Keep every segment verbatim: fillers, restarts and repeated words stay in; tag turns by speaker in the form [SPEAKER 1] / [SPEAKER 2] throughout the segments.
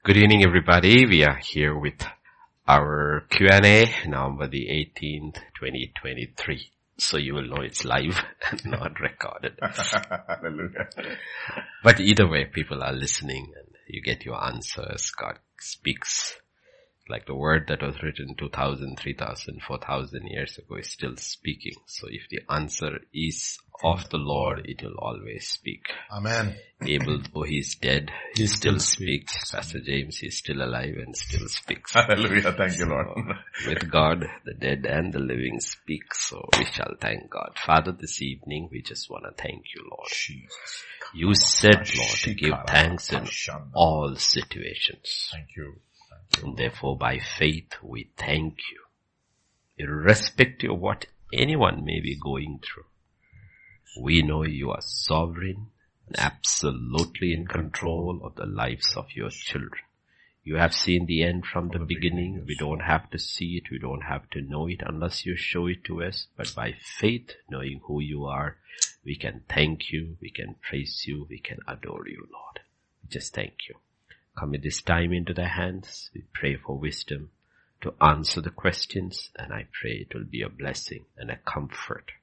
[SPEAKER 1] Good evening, everybody. We are here with our Q and A, November the eighteenth, twenty twenty-three. So you will know it's live and not recorded.
[SPEAKER 2] Hallelujah.
[SPEAKER 1] But either way, people are listening and you get your answers. God speaks. Like the word that was written two thousand, three thousand, four thousand years ago is still speaking. So if the answer is of the Lord, it will always speak.
[SPEAKER 2] Amen.
[SPEAKER 1] Abel, though he's dead, he,
[SPEAKER 2] He
[SPEAKER 1] still,
[SPEAKER 2] still
[SPEAKER 1] speaks.
[SPEAKER 2] speaks.
[SPEAKER 1] Pastor James is still alive and still speaks.
[SPEAKER 2] Hallelujah. Thank you, Lord.
[SPEAKER 1] So, with God, the dead and the living speak. So we shall thank God. Father, this evening, we just want to thank you, Lord.
[SPEAKER 2] Jesus.
[SPEAKER 1] You said, Lord, to give thanks in all situations.
[SPEAKER 2] Thank you.
[SPEAKER 1] And therefore, by faith, we thank you. Irrespective of what anyone may be going through, we know you are sovereign and absolutely in control of the lives of your children. You have seen the end from the beginning. We don't have to see it. We don't have to know it unless you show it to us. But by faith, knowing who you are, we can thank you. We can praise you. We can adore you, Lord. We just thank you. Commit this time into thy hands. We pray for wisdom to answer the questions, and I pray it will be a blessing and a comfort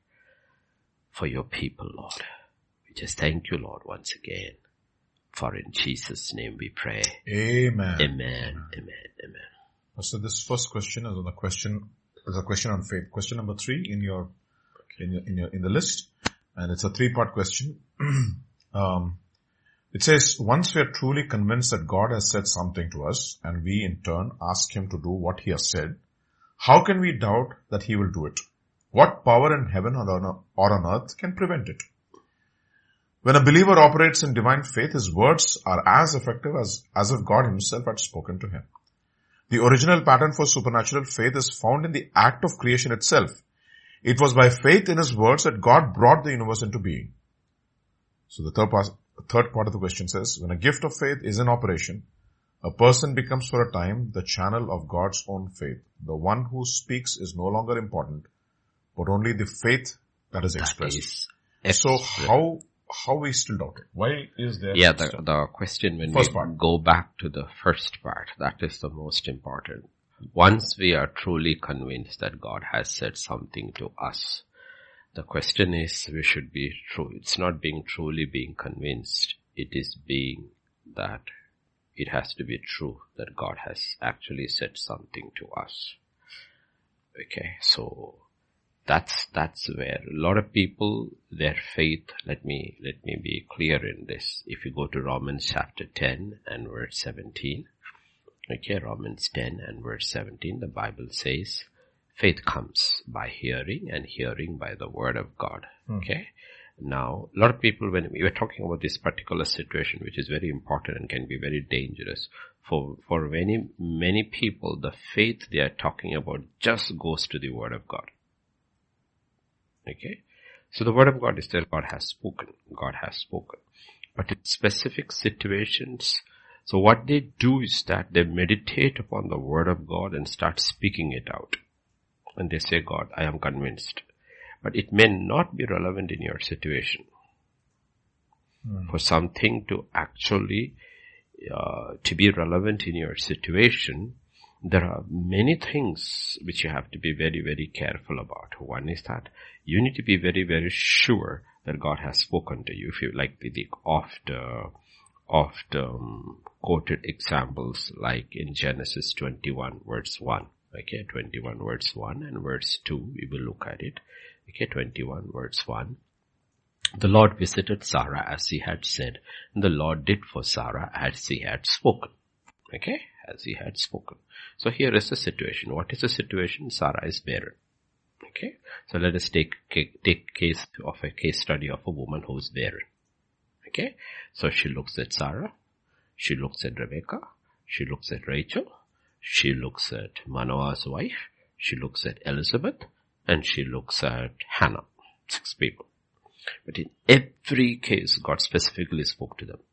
[SPEAKER 1] for your people, Lord. We just thank you, Lord, once again. For in Jesus' name we pray.
[SPEAKER 2] Amen.
[SPEAKER 1] Amen. Amen. Amen.
[SPEAKER 2] So this first question is on the question, is a question on faith. Question number three in your, in your, in your, in the list. And it's a three-part question. um, It says, once we are truly convinced that God has said something to us and we in turn ask him to do what he has said, how can we doubt that he will do it? What power in heaven or on, or on earth can prevent it? When a believer operates in divine faith, his words are as effective as, as if God himself had spoken to him. The original pattern for supernatural faith is found in the act of creation itself. It was by faith in his words that God brought the universe into being. So the third part, the third part of the question says, when a gift of faith is in operation, a person becomes for a time the channel of God's own faith. The one who speaks is no longer important, but only the faith that is expressed. That is so how, how we still doubt it? Why is there?
[SPEAKER 1] Yeah, the, the question when
[SPEAKER 2] first
[SPEAKER 1] we
[SPEAKER 2] part.
[SPEAKER 1] go back to the first part, that is the most important. Once we are truly convinced that God has said something to us, the question is, we should be true. It's not being truly being convinced. It is being that it has to be true that God has actually said something to us. Okay, so that's, that's where a lot of people, their faith, let me, let me be clear in this. If you go to Romans chapter ten and verse seventeen, okay, Romans ten and verse seventeen, the Bible says, faith comes by hearing and hearing by the word of God. Okay. Now, a lot of people, when we were talking about this particular situation, which is very important and can be very dangerous, for, for many, many people, the faith they are talking about just goes to the word of God. Okay. So the word of God is there. God has spoken. God has spoken. But in specific situations, so what they do is that they meditate upon the word of God and start speaking it out. And they say, God, I am convinced. But it may not be relevant in your situation. Mm. For something to actually, uh, to be relevant in your situation, there are many things which you have to be very, very careful about. One is that you need to be very, very sure that God has spoken to you. If you like the, the oft, uh, oft, um, quoted examples like in Genesis twenty-one verse one. Okay, twenty-one verse one and verse two, we will look at it. Okay, twenty-one verse one. The Lord visited Sarah as he had said, and the Lord did for Sarah as he had spoken. Okay, as he had spoken. So here is the situation. What is the situation? Sarah is barren. Okay, so let us take, take case of a case study of a woman who is barren. Okay, so she looks at Sarah, she looks at Rebecca, she looks at Rachel, she looks at Manoah's wife, she looks at Elizabeth, and she looks at Hannah. Six people. But in every case, God specifically spoke to them.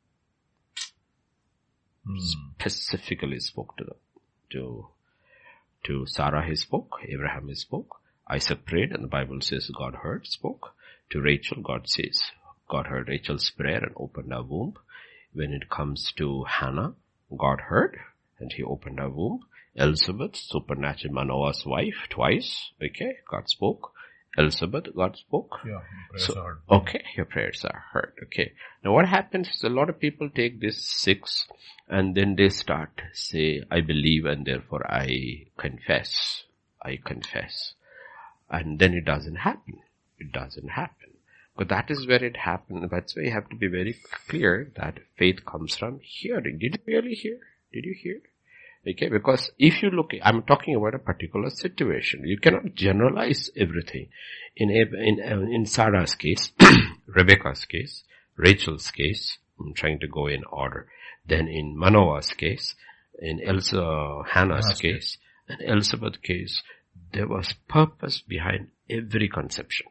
[SPEAKER 1] Hmm. Specifically spoke to them. To, to Sarah he spoke, Abraham he spoke, Isaac prayed, and the Bible says God heard, spoke. To Rachel, God says, God heard Rachel's prayer and opened her womb. When it comes to Hannah, God heard and he opened her womb. Elizabeth, supernatural Manoah's wife, twice. Okay, God spoke. Elizabeth, God spoke.
[SPEAKER 2] Yeah, prayers
[SPEAKER 1] So,
[SPEAKER 2] are heard.
[SPEAKER 1] okay, your prayers are heard. Okay. Now what happens is a lot of people take this six and then they start say, I believe and therefore I confess. I confess. And then it doesn't happen. It doesn't happen. But that is where it happened. That's why you have to be very clear that faith comes from hearing. Did you really hear? Did you hear? Okay, because if you look, I'm talking about a particular situation. You cannot generalize everything. In in in Sarah's case, Rebecca's case, Rachel's case, I'm trying to go in order. Then in Manoah's case, in Elsa, Hannah's
[SPEAKER 2] Hannah's
[SPEAKER 1] case, and Elizabeth's case, there was purpose behind every conception.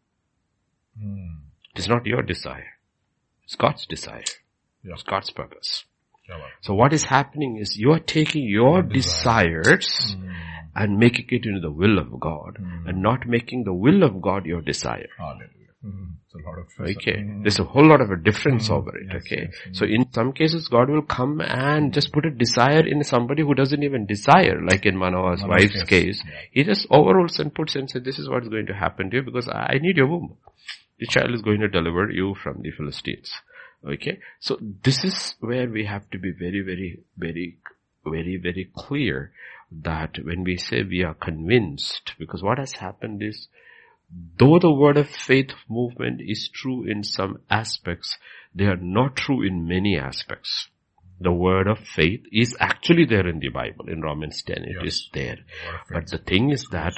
[SPEAKER 2] Hmm.
[SPEAKER 1] It is not your desire. It's God's desire.
[SPEAKER 2] Yeah.
[SPEAKER 1] It's God's purpose.
[SPEAKER 2] Yeah, well.
[SPEAKER 1] So what is happening is you are taking your
[SPEAKER 2] Your desire.
[SPEAKER 1] desires
[SPEAKER 2] Hmm.
[SPEAKER 1] and making it into the will of God
[SPEAKER 2] Hmm.
[SPEAKER 1] and not making the will of God your desire.
[SPEAKER 2] Hallelujah. Hmm. It's a lot of
[SPEAKER 1] Okay.
[SPEAKER 2] Hmm.
[SPEAKER 1] There's a whole lot of a difference
[SPEAKER 2] Mhm.
[SPEAKER 1] over it.
[SPEAKER 2] Yes,
[SPEAKER 1] Okay.
[SPEAKER 2] yes. Mhm.
[SPEAKER 1] So in some cases God will come and just put a desire in somebody who doesn't even desire, like in Manoah's
[SPEAKER 2] Manoah's
[SPEAKER 1] wife's
[SPEAKER 2] case.
[SPEAKER 1] case.
[SPEAKER 2] Yeah.
[SPEAKER 1] He just overrules and puts and says, this is what's going to happen to you because I I need your womb. The child is going to deliver you from the Philistines. Okay. So this is where we have to be very, very, very, very, very clear that when we say we are convinced, because what has happened is, though the word of faith movement is true in some aspects, they are not true in many aspects. The word of faith is actually there in the Bible. In Romans ten, it
[SPEAKER 2] Yes.
[SPEAKER 1] is there.
[SPEAKER 2] Word of
[SPEAKER 1] But
[SPEAKER 2] faith.
[SPEAKER 1] the thing is that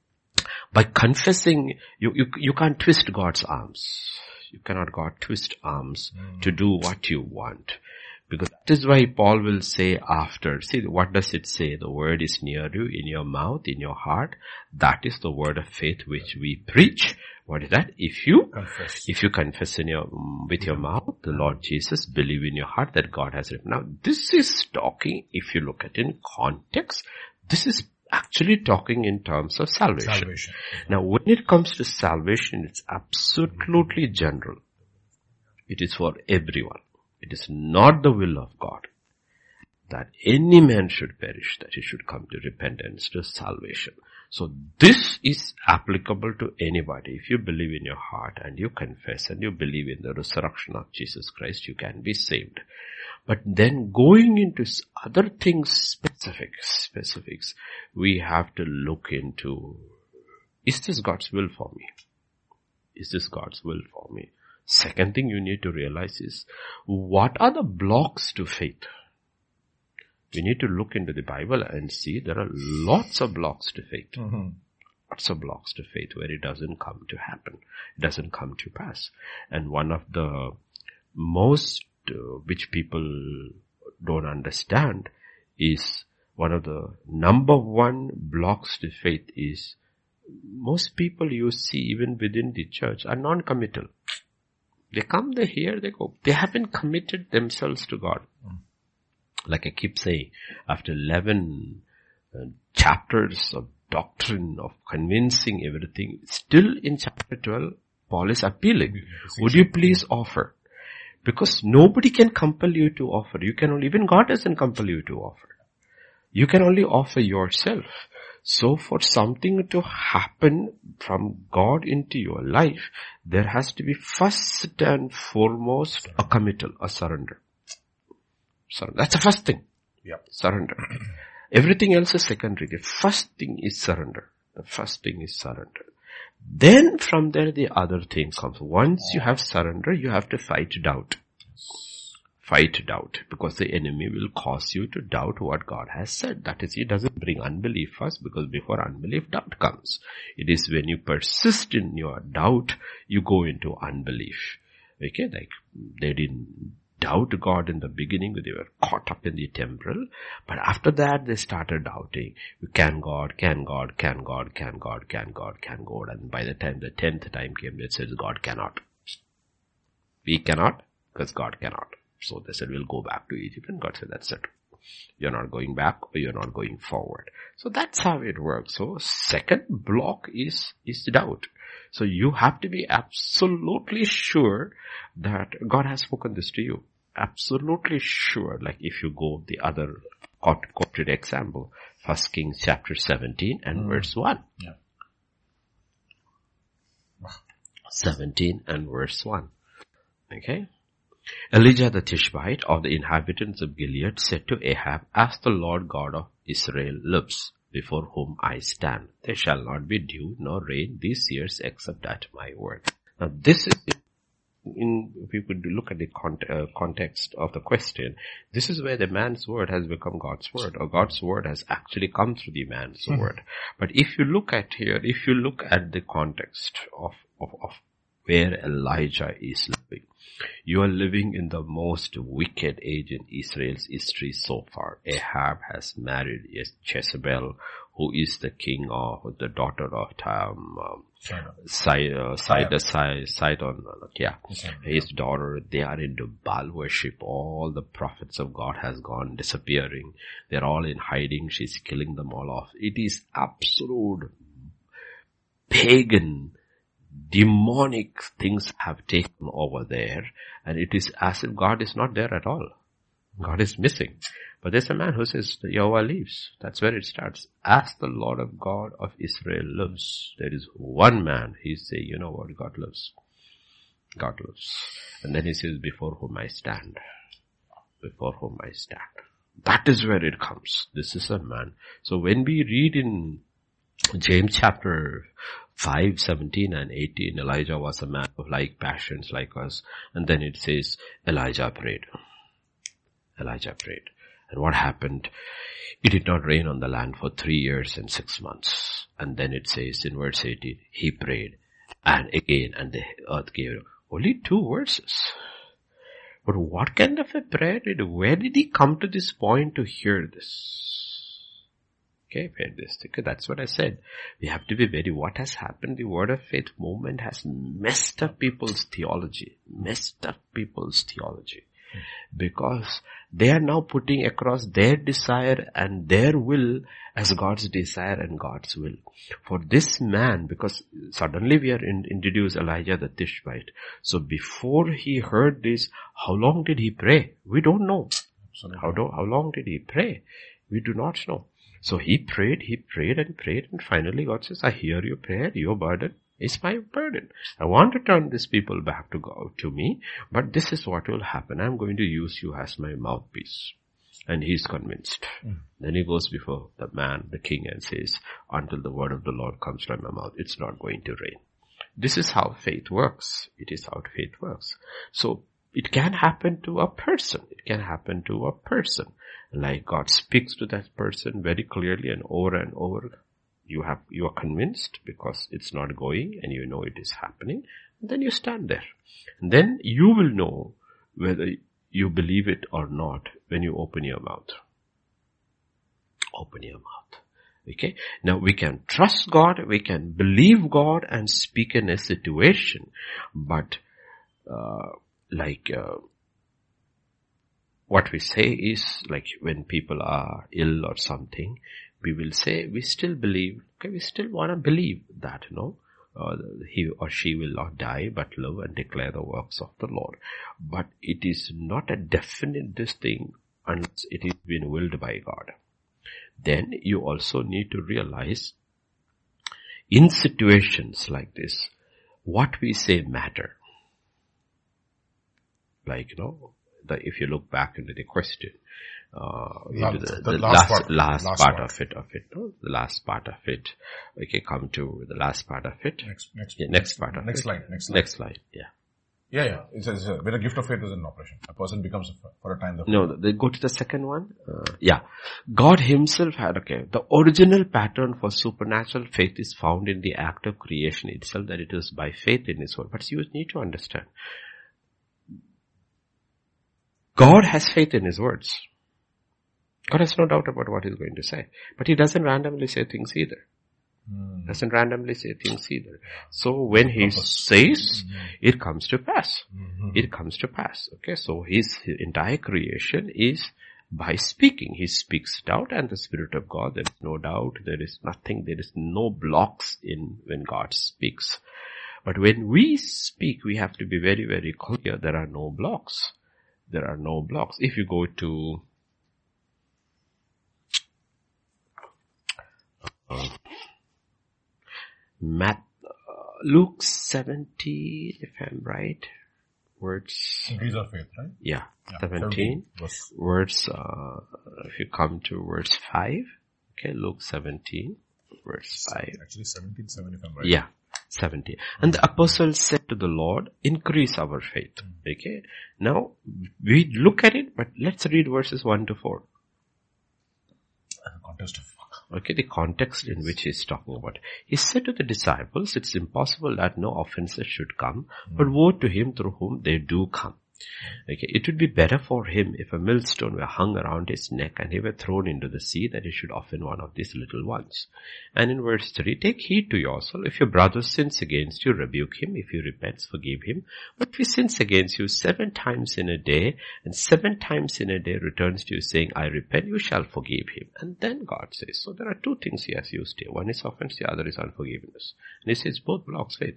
[SPEAKER 1] by confessing, you, you, you can't twist God's arms. You cannot God twist arms
[SPEAKER 2] Mm.
[SPEAKER 1] to do what you want. Because that is why Paul will say after, see what does it say? The word is near you, in your mouth, in your heart. That is the word of faith which we preach. What is that? If you
[SPEAKER 2] Confess.
[SPEAKER 1] if you confess in your, with your mouth, the Lord Jesus, believe in your heart that God has written. Now, this is talking, if you look at it in context, this is actually talking in terms of salvation.
[SPEAKER 2] Salvation.
[SPEAKER 1] Now, when it comes to salvation, it's absolutely general. It is for everyone. It is not the will of God that any man should perish, that he should come to repentance, to salvation. So this is applicable to anybody. If you believe in your heart and you confess and you believe in the resurrection of Jesus Christ, you can be saved. But then going into other things, specifics, specifics, we have to look into, is this God's will for me? Is this God's will for me? Second thing you need to realize is, what are the blocks to faith? We need to look into the Bible and see there are lots of blocks to faith.
[SPEAKER 2] Mm-hmm.
[SPEAKER 1] Lots of blocks to faith where it doesn't come to happen. It doesn't come to pass. And one of the most, uh, which people don't understand is one of the number one blocks to faith is most people you see even within the church are non-committal. They come, they hear, they go. They haven't committed themselves to God. Mm. Like I keep saying, after eleven uh, chapters of doctrine, of convincing everything, still in chapter twelve, Paul is appealing. Would you please offer? Because nobody can compel you to offer. You can only, even God doesn't compel you to offer. You can only offer yourself. So for something to happen from God into your life, there has to be first and foremost a committal, a surrender. So that's the first thing.
[SPEAKER 2] Yeah.
[SPEAKER 1] Surrender. Everything else is secondary. The first thing is surrender. The first thing is surrender. Then from there the other thing comes. Once you have surrender, you have to fight doubt. Fight doubt, because the enemy will cause you to doubt what God has said. That is, he doesn't bring unbelief first, because before unbelief, doubt comes. It is when you persist in your doubt, you go into unbelief. Okay, like they didn't doubt God in the beginning, they were caught up in the temporal, but after that they started doubting. Can God, can God, can God, can God, can God, can God, and by the time the tenth time came, they said God cannot. We cannot, because God cannot. So they said, we'll go back to Egypt, and God said, that's it. You're not going back, or you're not going forward. So that's how it works. So second block is, is doubt. So you have to be absolutely sure that God has spoken this to you. absolutely sure, like if you go the other quoted example, First Kings chapter seventeen and mm. verse one.
[SPEAKER 2] Yeah.
[SPEAKER 1] seventeen and verse one. Okay. Elijah the Tishbite of the inhabitants of Gilead said to Ahab, as the Lord God of Israel lives, before whom I stand, there shall not be dew nor rain these years except at my word. Now this is, in, if you could look at the con- uh, context of the question, this is where the man's word has become God's word, or God's word has actually come through the man's mm-hmm. word. But if you look at here, if you look at the context of, of, of where Elijah is living, you are living in the most wicked age in Israel's history so far. Ahab has married Jezebel, who is the king of the daughter of um, um, Sidon, Sidon, Sidon, yeah, his daughter. They are into Baal worship. All the prophets of God has gone disappearing. They're all in hiding. She's killing them all off. It is absolute pagan, demonic things have taken over there, and it is as if God is not there at all. God is missing. But there's a man who says, Yahweh lives. That's where it starts. As the Lord of God of Israel lives. There is one man. He's saying, you know what? God lives. God lives. And then he says, before whom I stand. Before whom I stand. That is where it comes. This is a man. So when we read in James chapter five, seventeen and eighteen, Elijah was a man of like passions like us. And then it says, Elijah prayed. Elijah prayed. And what happened? It did not rain on the land for three years and six months. And then it says in verse eighteen, he prayed. And again, and the earth gave only two verses. But what kind of a prayer did, where did he come to this point to hear this? Okay, this. Okay, that's what I said. We have to be very, what has happened, the word of faith movement has messed up people's theology. Messed up people's theology. Because they are now putting across their desire and their will as God's desire and God's will. For this man, because suddenly we are in, introduced Elijah the Tishbite. So before he heard this, how long did he pray? We don't know. How, do, how long did he pray? We do not know. So he prayed, he prayed and prayed, and finally God says, I hear your prayer, your burden is my burden. I want to turn these people back to God, to me, but this is what will happen. I'm going to use you as my mouthpiece. And he's convinced. Mm. Then he goes before the man, the king, and says, until the word of the Lord comes from my mouth, it's not going to rain. This is how faith works. It is how faith works. So it can happen to a person. It can happen to a person. Like God speaks to that person very clearly and over and over. You have, you are convinced because it's not going and you know it is happening. And then you stand there. And then you will know whether you believe it or not when you open your mouth. Open your mouth. Okay. Now we can trust God, we can believe God and speak in a situation. But, uh, like, uh, what we say is, like when people are ill or something, we will say, we still believe, okay, we still want to believe that, you know, uh, he or she will not die but live and declare the works of the Lord. But it is not a definite this thing unless it is been willed by God. Then you also need to realize in situations like this, what we say matter. Like, you know, the, if you look back into the question, uh, into the, the, the last, last, last, last part, part of it, of it, no? The last part of it. We can come to the last part of it.
[SPEAKER 2] Next, next,
[SPEAKER 1] yeah, next part of
[SPEAKER 2] next
[SPEAKER 1] it.
[SPEAKER 2] Slide, next slide.
[SPEAKER 1] Next slide, yeah.
[SPEAKER 2] Yeah, yeah. It says, uh, when a gift of faith is in operation, a person becomes for a time the
[SPEAKER 1] No, they go to the second one. Uh, yeah. God himself had, okay, the original pattern for supernatural faith is found in the act of creation itself, that it is by faith in his word. But you need to understand, God has faith in his words. God has no doubt about what he's going to say. But he doesn't randomly say things either. Mm. Doesn't randomly say things either. So when he says, mm-hmm. it comes to pass. Mm-hmm. It comes to pass. Okay, so his, his entire creation is by speaking. He speaks it out, and the Spirit of God, there is no doubt, there is nothing, there is no blocks in when God speaks. But when we speak, we have to be very, very clear, there are no blocks. there are no blocks. If you go to uh, Matt, uh, Luke seventeen, if I'm right, words.
[SPEAKER 2] Increase our faith, right?
[SPEAKER 1] Yeah,
[SPEAKER 2] Yeah,
[SPEAKER 1] seventeen.
[SPEAKER 2] verse.
[SPEAKER 1] Words, uh, if you come to verse five, okay, Luke seventeen, verse five.
[SPEAKER 2] Actually seventeen, seven if I'm right.
[SPEAKER 1] Yeah, seventeen. And the apostles said to the Lord, increase our faith. Okay. Now, we look at it, but let's read verses one to four.
[SPEAKER 2] And the context of
[SPEAKER 1] Okay, the context in which he's talking about. He said to the disciples, it's impossible that no offenses should come, but woe to him through whom they do come. Okay, it would be better for him if a millstone were hung around his neck and he were thrown into the sea than he should offend one of these little ones. And in verse three, take heed to yourself. If your brother sins against you, rebuke him. If he repents, forgive him. But if he sins against you seven times in a day, and seven times in a day returns to you saying, I repent, you shall forgive him. And then God says, so there are two things he has used here. One is offense, the other is unforgiveness. And he says both blocks faith.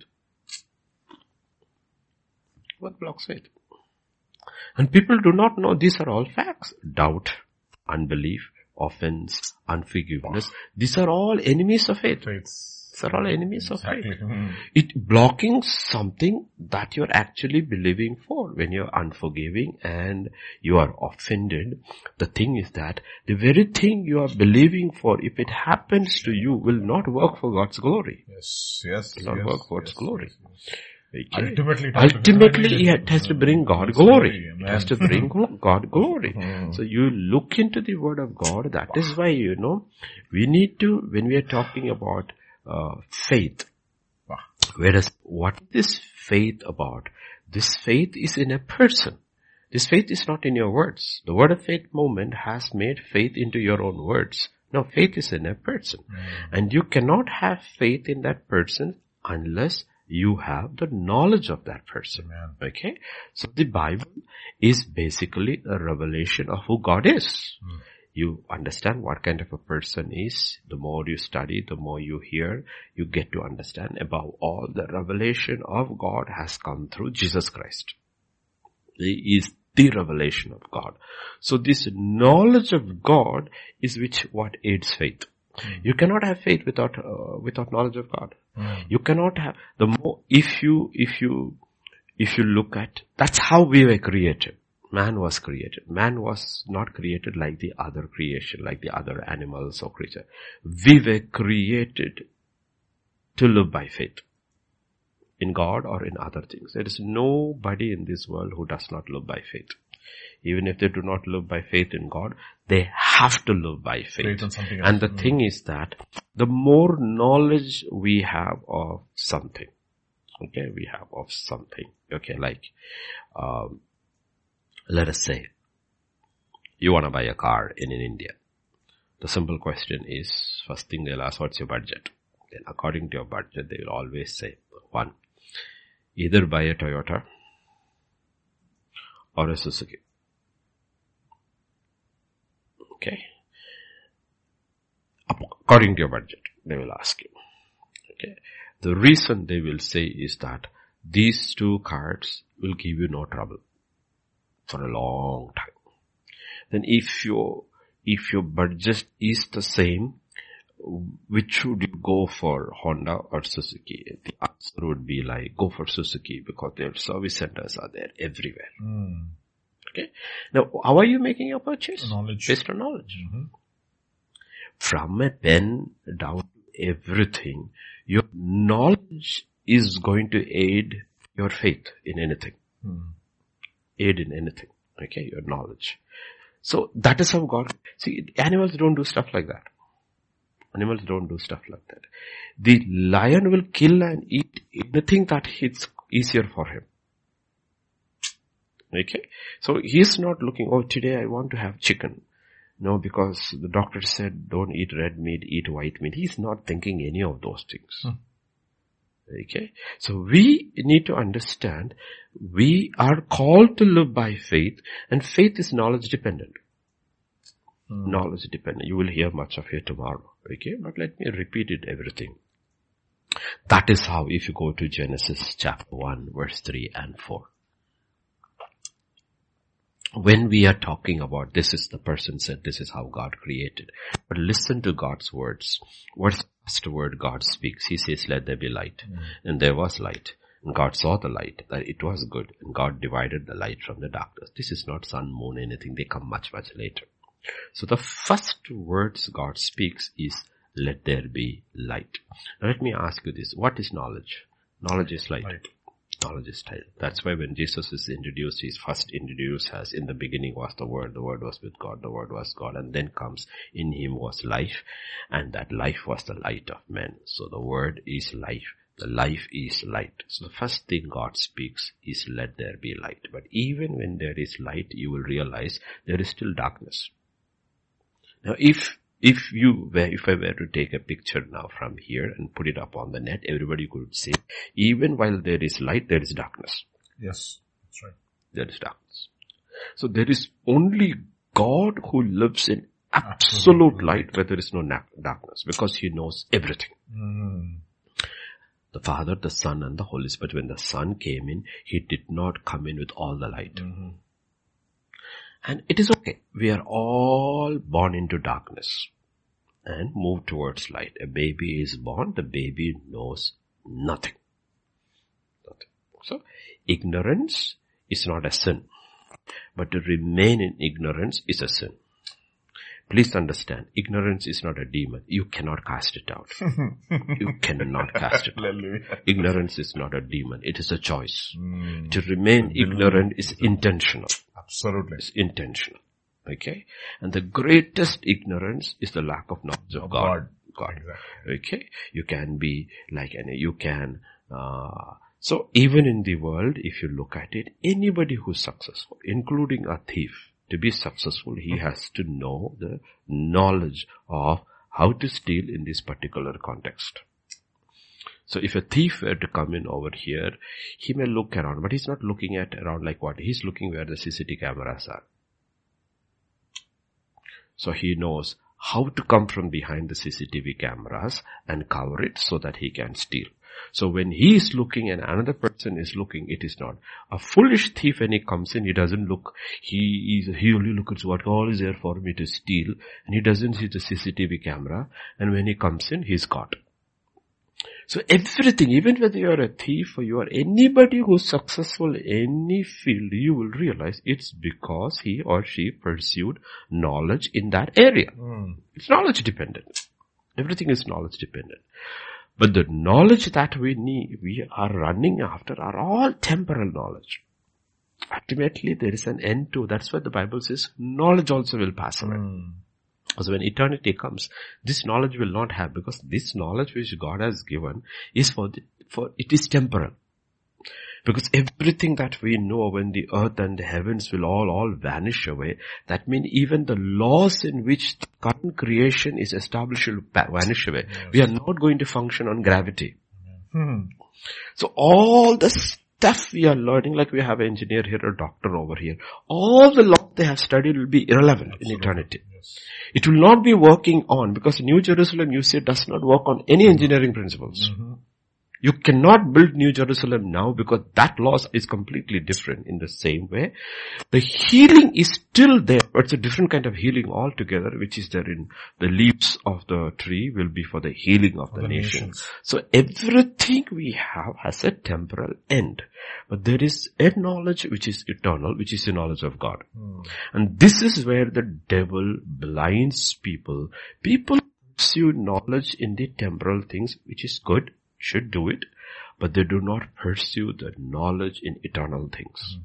[SPEAKER 1] Both blocks faith. And people do not know these are all facts. Doubt, unbelief, offense, unforgiveness. These are all enemies of faith.
[SPEAKER 2] faith.
[SPEAKER 1] These are all enemies
[SPEAKER 2] Exactly.
[SPEAKER 1] of faith.
[SPEAKER 2] Mm.
[SPEAKER 1] It blocking something that you're actually believing for. When you're unforgiving and you are offended, the thing is that the very thing you are believing for, if it happens to you, will not work for God's glory.
[SPEAKER 2] Yes, yes.
[SPEAKER 1] Will not
[SPEAKER 2] yes,
[SPEAKER 1] work for
[SPEAKER 2] yes,
[SPEAKER 1] God's glory.
[SPEAKER 2] yes, yes.
[SPEAKER 1] Okay.
[SPEAKER 2] Ultimately, it has to-
[SPEAKER 1] Ultimately, it has to bring God glory. It
[SPEAKER 2] Amen.
[SPEAKER 1] has to bring God glory.
[SPEAKER 2] Mhm.
[SPEAKER 1] So you look into the Word of God. That is why, you know, we need to, when we are talking about uh, faith,
[SPEAKER 2] Wow.
[SPEAKER 1] whereas what is this faith about? This faith is in a person. This faith is not in your words. The Word of Faith movement has made faith into your own words. No, faith is in a person.
[SPEAKER 2] Mm.
[SPEAKER 1] And you cannot have faith in that person unless you have the knowledge of that person.
[SPEAKER 2] Amen.
[SPEAKER 1] Okay? So the Bible is basically a revelation of who God is.
[SPEAKER 2] Mm.
[SPEAKER 1] You understand what kind of a person is. The more you study, the more you hear, you get to understand. Above all, the revelation of God has come through Jesus Christ. He is the revelation of God. So this knowledge of God is which what aids faith. Mm. You cannot have faith without uh, without knowledge of God. Mm. You cannot have the more if you if you if you look at that's how we were created. Man was created. Man was not created like the other creation, like the other animals or creature. We were created to live by faith in God or in other things. There is nobody in this world who does not live by faith. Even if they do not live by faith in God, they have to live by faith.
[SPEAKER 2] Faith on something else.
[SPEAKER 1] And the
[SPEAKER 2] Mm.
[SPEAKER 1] thing is that the more knowledge we have of something, okay, we have of something, okay, like, um, let us say, you want to buy a car in, in India. The simple question is, first thing they'll ask, what's your budget? Then according to your budget, they will always say, one, either buy a Toyota or a Suzuki. Okay. According to your budget, they will ask you. Okay. The reason they will say is that these two cars will give you no trouble for a long time. Then if your, if your budget is the same, which should you go for, Honda or Suzuki? The answer would be like, go for Suzuki because their service centers are there everywhere.
[SPEAKER 2] Mm.
[SPEAKER 1] Okay. Now, how are you making your purchase?
[SPEAKER 2] Knowledge.
[SPEAKER 1] Based on knowledge.
[SPEAKER 2] Mm-hmm.
[SPEAKER 1] From a pen down to everything, your knowledge is going to aid your faith in anything.
[SPEAKER 2] Mm.
[SPEAKER 1] Aid in anything. Okay, your knowledge. So that is how God, see, animals don't do stuff like that. Animals don't do stuff like that. The lion will kill and eat anything that it's easier for him. Okay? So he's not looking, oh, today I want to have chicken. No, because the doctor said don't eat red meat, eat white meat. He's not thinking any of those things. Hmm. Okay? So we need to understand we are called to live by faith, and faith is knowledge dependent. Hmm. Knowledge dependent. You will hear much of it tomorrow. Okay? But let me repeat it everything. That is how, if you go to Genesis chapter one, verse three and four. when we are talking about this is the person said, this is how God created. But listen to God's words. What's the first word God speaks? He says, let there be light. Mm. And there was light. And God saw the light, that it was good. And God divided the light from the darkness. This is not sun, moon, anything. They come much, much later. So the first words God speaks is, let there be light. Now let me ask you this. What is knowledge? Knowledge is light. light. Knowledge is light. That's why when Jesus is introduced, he's first introduced as, in the beginning was the Word, the Word was with God, the Word was God, and then comes, in him was life, and that life was the light of men. So the Word is life. The life is light. So the first thing God speaks is, let there be light. But even when there is light, you will realize there is still darkness. Now if If you were, if I were to take a picture now from here and put it up on the net, everybody could say, even while there is light, there is darkness.
[SPEAKER 2] Yes, that's right.
[SPEAKER 1] There is darkness. So there is only God who lives in absolute Absolutely. light where there is no darkness, because he knows everything. Mm. The Father, the Son, and the Holy Spirit, when the Son came in, he did not come in with all the light. Mm-hmm. And it is okay. We are all born into darkness and move towards light. A baby is born, the baby knows nothing. nothing. So, ignorance is not a sin. But to remain in ignorance is a sin. Please understand, ignorance is not a demon. You cannot cast it out. You cannot cast it out. Ignorance is not a demon. It is a choice. Mm. To remain ignorant is intentional.
[SPEAKER 2] Absolutely.
[SPEAKER 1] It's intentional. Okay? And the greatest ignorance is the lack of knowledge of, of God. God. God. Exactly. Okay? You can be like, any, you can, uh, so even in the world, if you look at it, anybody who's successful, including a thief, to be successful, he has to know the knowledge of how to steal in this particular context. So if a thief were to come in over here, he may look around, but he's not looking at around like what? He's looking where the C C T V cameras are. So he knows how to come from behind the C C T V cameras and cover it so that he can steal. So when he is looking and another person is looking, it is not. A foolish thief, when he comes in, he doesn't look. He is, he only looks at what all is there for me to steal, and he doesn't see the C C T V camera, and when he comes in, he's caught. So everything, even whether you are a thief or you are anybody who's successful in any field, you will realize it's because he or she pursued knowledge in that area. Mm. It's knowledge dependent. Everything is knowledge dependent. But the knowledge that we need, we are running after are all temporal knowledge. Ultimately, there is an end to, that's why the Bible says, knowledge also will pass away. Mm. Because when eternity comes, this knowledge will not have, because this knowledge which God has given is for, the, for it is temporal. Because everything that we know when the earth and the heavens will all, all vanish away, that means even the laws in which the current creation is established will vanish away. Yes. We are not going to function on gravity. Hmm. So all the stuff we are learning, like we have an engineer here, a doctor over here, all the laws they have studied will be irrelevant Absolutely. in eternity. Yes. It will not be working on, because New Jerusalem, you say, does not work on any engineering principles. Mm-hmm. You cannot build New Jerusalem now because that law is completely different. In the same way, the healing is still there, but it's a different kind of healing altogether, which is there in the leaves of the tree will be for the healing of the, the nations. nations. So everything we have has a temporal end. But there is a knowledge which is eternal, which is the knowledge of God. Hmm. And this is where the devil blinds people. People pursue knowledge in the temporal things, which is good. Should do it, but they do not pursue the knowledge in eternal things. Mm.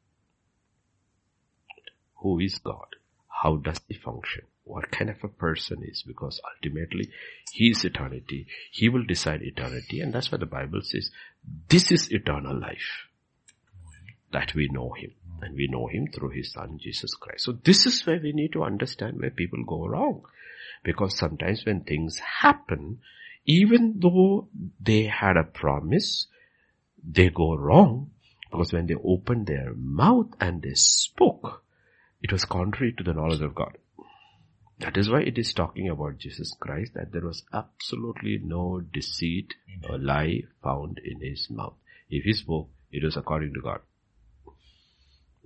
[SPEAKER 1] Who is God? How does he function? What kind of a person is? Because ultimately, he is eternity. He will decide eternity, and that's why the Bible says, this is eternal life. That we know him, and we know him through his Son, Jesus Christ. So this is where we need to understand where people go wrong. Because sometimes when things happen, even though they had a promise, they go wrong, because when they opened their mouth and they spoke, it was contrary to the knowledge of God. That is why it is talking about Jesus Christ, that there was absolutely no deceit or lie found in his mouth. If he spoke, it was according to God. God.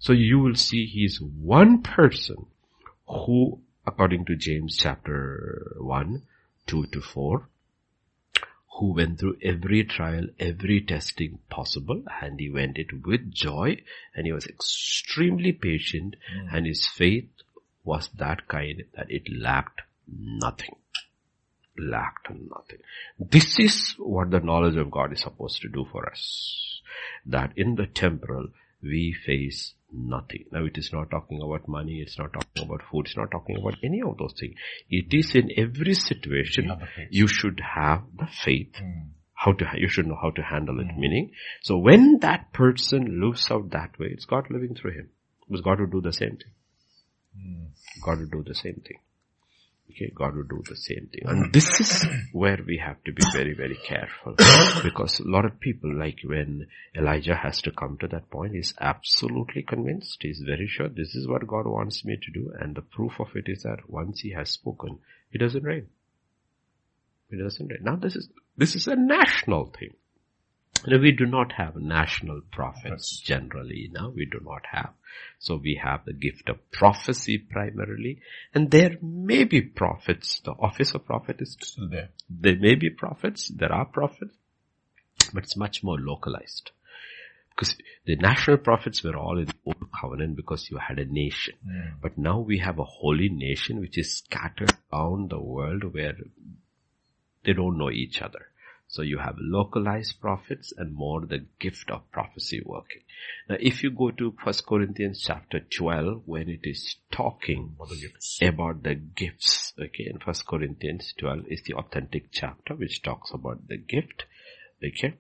[SPEAKER 1] So you will see he is one person who, according to James chapter one, two to four, who went through every trial, every testing possible, and he went it with joy, and he was extremely patient, mm. and his faith was that kind that it lacked nothing. Lacked nothing. This is what the knowledge of God is supposed to do for us. That in the temporal, we face nothing. Now it is not talking about money, it's not talking about food, it's not talking about any of those things. It is in every situation, you should have the faith. Mm. How to, you should know how to handle it. Mm. Meaning, so when that person lives out that way, it's God living through him. Because God will do the same thing. Mm. God will do the same thing. Okay, God will do the same thing. And this is where we have to be very, very careful. Because a lot of people, like when Elijah has to come to that point, he's absolutely convinced, he's very sure this is what God wants me to do. And the proof of it is that once he has spoken, it doesn't rain. It doesn't rain. Now this is, this is a national thing. Now, we do not have national prophets generally now. We do not have. So we have the gift of prophecy primarily. And there may be prophets. The office of prophet is still there. There may be prophets. There are prophets. But it's much more localized. Because the national prophets were all in the old covenant because you had a nation. Mm. But now we have a holy nation which is scattered around the world where they don't know each other. So you have localized prophets and more the gift of prophecy working. Now if you go to First Corinthians chapter twelve, when it is talking about the gifts, about the gifts, okay, in First Corinthians twelve is the authentic chapter which talks about the gift, okay,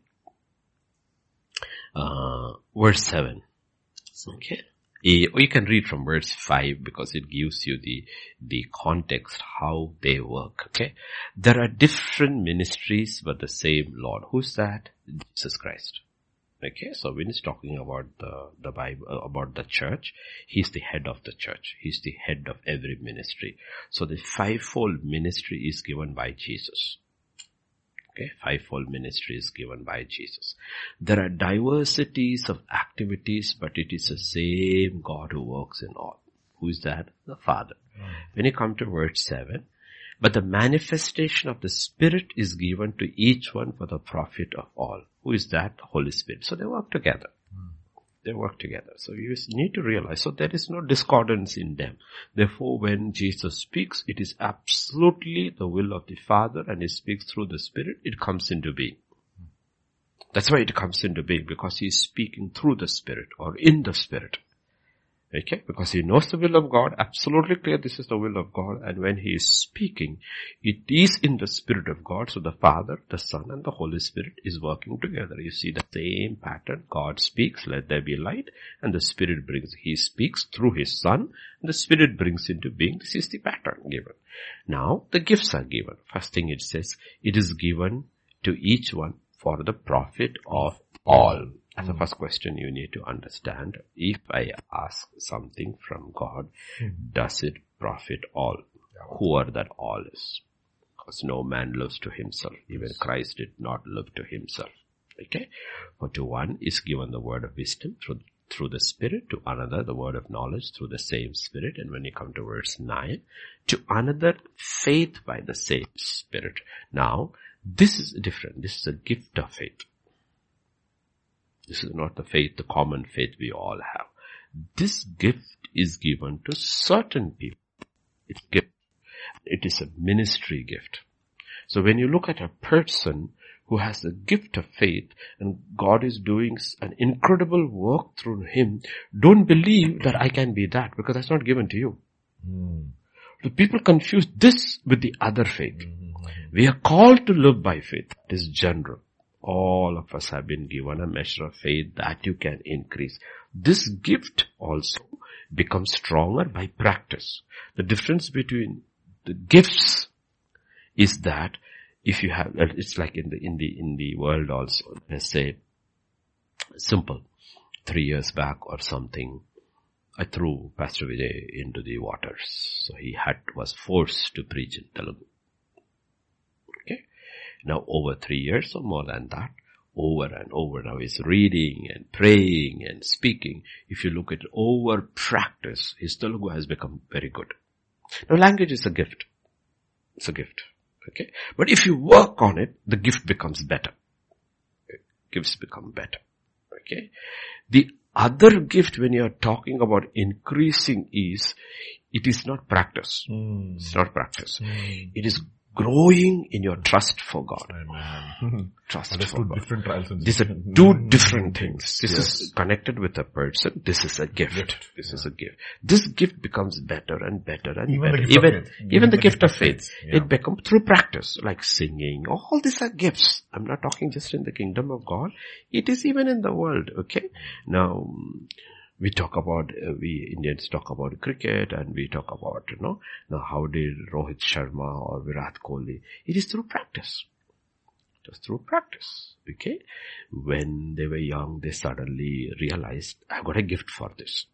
[SPEAKER 1] uh, verse seven, okay. Or you can read from verse five because it gives you the, the context, how they work, okay? There are different ministries but the same Lord. Who's that? Jesus Christ. Okay, so when he's talking about the, the Bible, about the church, he's the head of the church. He's the head of every ministry. So the fivefold ministry is given by Jesus. Okay, fivefold ministry is given by Jesus. There are diversities of activities, but it is the same God who works in all. Who is that? The Father. Mm. When you come to verse seven, but the manifestation of the Spirit is given to each one for the profit of all. Who is that? The Holy Spirit. So they work together. Mm. They work together. So you need to realize, so there is no discordance in them. Therefore, when Jesus speaks, it is absolutely the will of the Father and he speaks through the Spirit, it comes into being. That's why it comes into being, because he is speaking through the Spirit or in the Spirit. Okay, because he knows the will of God, absolutely clear this is the will of God, and when he is speaking, it is in the Spirit of God, so the Father, the Son, and the Holy Spirit is working together. You see the same pattern. God speaks, let there be light, and the Spirit brings, he speaks through his Son, and the Spirit brings into being. This is the pattern given. Now, the gifts are given. First thing it says, it is given to each one for the profit of all. As the first question you need to understand, if I ask something from God, mm. does it profit all? Yeah. Who are that all is? Because no man lives to himself. Even yes. Christ did not live to himself. Okay? For to one is given the word of wisdom through, through the Spirit, to another the word of knowledge through the same Spirit. And when you come to verse nine, to another faith by the same Spirit. Now, this is different. This is a gift of faith. This is not the faith, the common faith we all have. This gift is given to certain people. It's gift. It is a ministry gift. So when you look at a person who has the gift of faith and God is doing an incredible work through him, don't believe that I can be that, because that's not given to you. Mm. The people confuse this with the other faith. Mm-hmm. We are called to live by faith. It is general. All of us have been given a measure of faith that you can increase. This gift also becomes stronger by practice. The difference between the gifts is that if you have, it's like in the, in the, in the world also, let's say, simple, three years back or something, I threw Pastor Vijay into the waters. So he had, was forced to preach in Telugu. Now over three years or more than that, over and over. Now he's reading and praying and speaking. If you look at over practice, his Telugu has become very good. Now language is a gift. It's a gift. Okay. But if you work on it, the gift becomes better. Gifts become better. Okay. The other gift when you are talking about increasing is, it is not practice. Mm. It's not practice. Mm. It is growing in your trust for God.
[SPEAKER 2] Amen.
[SPEAKER 1] Trust
[SPEAKER 2] There's
[SPEAKER 1] for
[SPEAKER 2] two
[SPEAKER 1] God.
[SPEAKER 2] different trials and
[SPEAKER 1] These are two different things. This
[SPEAKER 2] Yes.
[SPEAKER 1] is connected with a person. This is a gift.
[SPEAKER 2] Gift.
[SPEAKER 1] This
[SPEAKER 2] Yeah.
[SPEAKER 1] is a gift. This gift becomes better and better and
[SPEAKER 2] Even
[SPEAKER 1] better.
[SPEAKER 2] the gift
[SPEAKER 1] even,
[SPEAKER 2] of faith.
[SPEAKER 1] even the gift of faith.
[SPEAKER 2] Yeah.
[SPEAKER 1] It becomes through practice, like singing. All these are gifts. I'm not talking just in the kingdom of God. It is even in the world. Okay. Now, we talk about, uh, we Indians talk about cricket and we talk about, you know, now how did Rohit Sharma or Virat Kohli? It is through practice. Just through practice. Okay. When they were young, they suddenly realized, I've got a gift for this.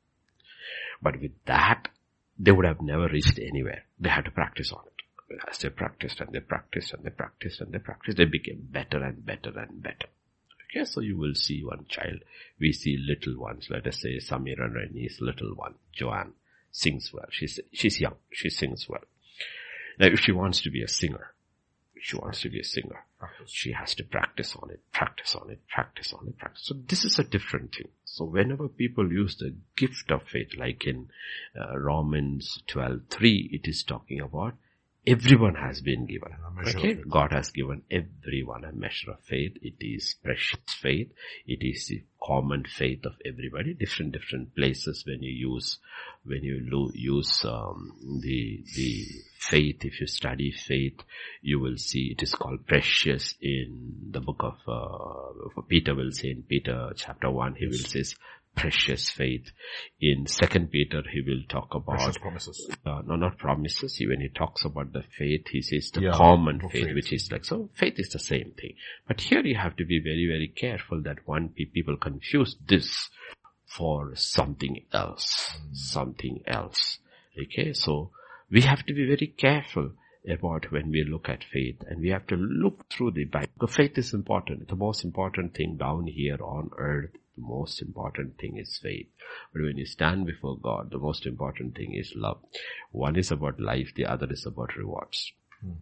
[SPEAKER 1] But with that, they would have never reached anywhere. They had to practice on it. As they practiced and they practiced and they practiced and they practiced, they became better and better and better. Okay, so you will see one child. We see little ones. Let us say Samira Rani's little one, Joanne, sings well. She's, she's young. She sings well. Now if she wants to be a singer, if she wants to be a singer, she has to practice on it, practice on it, practice on it, practice. So this is a different thing. So whenever people use the gift of faith, like in uh, Romans twelve three, it is talking about everyone has been given. Okay, God has given everyone a measure of faith. It is precious faith. It is the common faith of everybody. Different, different places when you use, when you lo- use um, the the faith. If you study faith, you will see it is called precious in the book of uh, Peter. Will say in Peter chapter one, he will say precious faith. In Second Peter, he will talk about
[SPEAKER 2] precious promises.
[SPEAKER 1] Uh, no, not promises. He, when he talks about the faith, he says the
[SPEAKER 2] Yeah,
[SPEAKER 1] common faith,
[SPEAKER 2] faith,
[SPEAKER 1] which is like, so faith is the same thing. But here you have to be very, very careful that one people confuse this for something else, mm. something else. Okay, so we have to be very careful about when we look at faith, and we have to look through the Bible. Because faith is important. The most important thing down here on earth, the most important thing is faith. But when you stand before God, the most important thing is love. One is about life, the other is about rewards. Hmm.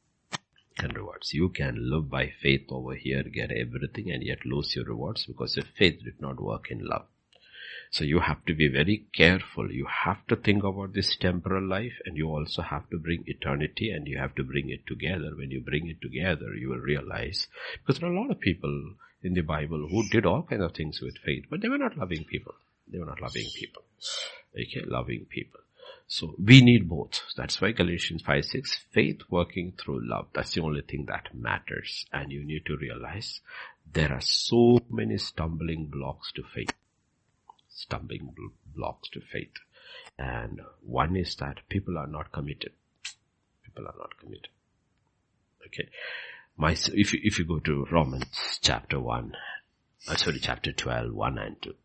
[SPEAKER 1] And rewards. You can live by faith over here, get everything, and yet lose your rewards because your faith did not work in love. So you have to be very careful. You have to think about this temporal life, and you also have to bring eternity, and you have to bring it together. When you bring it together, you will realize, because there are a lot of people in the Bible who did all kinds of things with faith, but they were not loving people. They were not loving people. Okay, loving people. So we need both. That's why Galatians five six, faith working through love. That's the only thing that matters. And you need to realize there are so many stumbling blocks to faith. Stumbling blocks to faith. And one is that people are not committed. People are not committed. Okay. My, if you, if you go to Romans chapter one, uh, sorry, chapter twelve, one and two.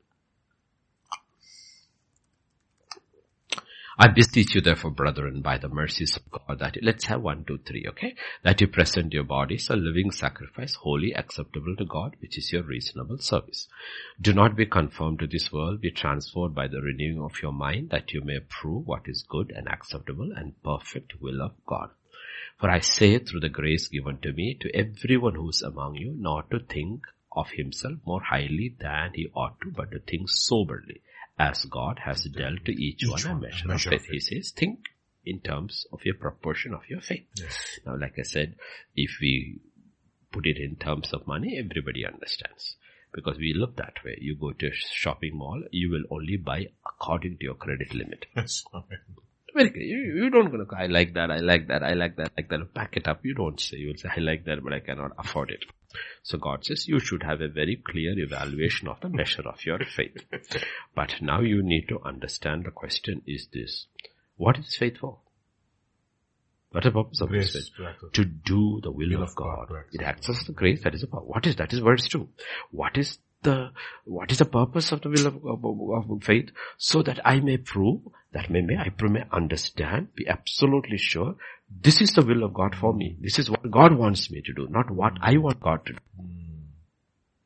[SPEAKER 1] I beseech you therefore, brethren, by the mercies of God, that you, let's have one, two, three, okay? That you present your bodies a living sacrifice, holy, acceptable to God, which is your reasonable service. Do not be conformed to this world, be transformed by the renewing of your mind, that you may prove what is good and acceptable and perfect will of God. For I say through the grace given to me, to everyone who is among you, not to think of himself more highly than he ought to, but to think soberly, as God has dealt to each, each one a measure, measure of faith. He says, think in terms of your proportion of your faith. Yes. Now, like I said, if we put it in terms of money, everybody understands. Because we look that way. You go to a shopping mall, you will only buy according to your credit limit.
[SPEAKER 2] Yes.
[SPEAKER 1] Very good. You, you don't go, I like that, I like that, I like that, I like that. Pack it up. You don't say. You will say, I like that, but I cannot afford it. So God says you should have a very clear evaluation of the measure of your faith. But now you need to understand the question is this. What is faith for? What is the purpose of
[SPEAKER 2] grace,
[SPEAKER 1] this faith?
[SPEAKER 2] To,
[SPEAKER 1] to do the will, will of, of God. God it accesses the grace. That is the power. What is that? Is verse two. What is the, what is the purpose of the will of, of, of faith? So that I may prove, that may, may I may understand, be absolutely sure, this is the will of God for me. This is what God wants me to do, not what I want God to do.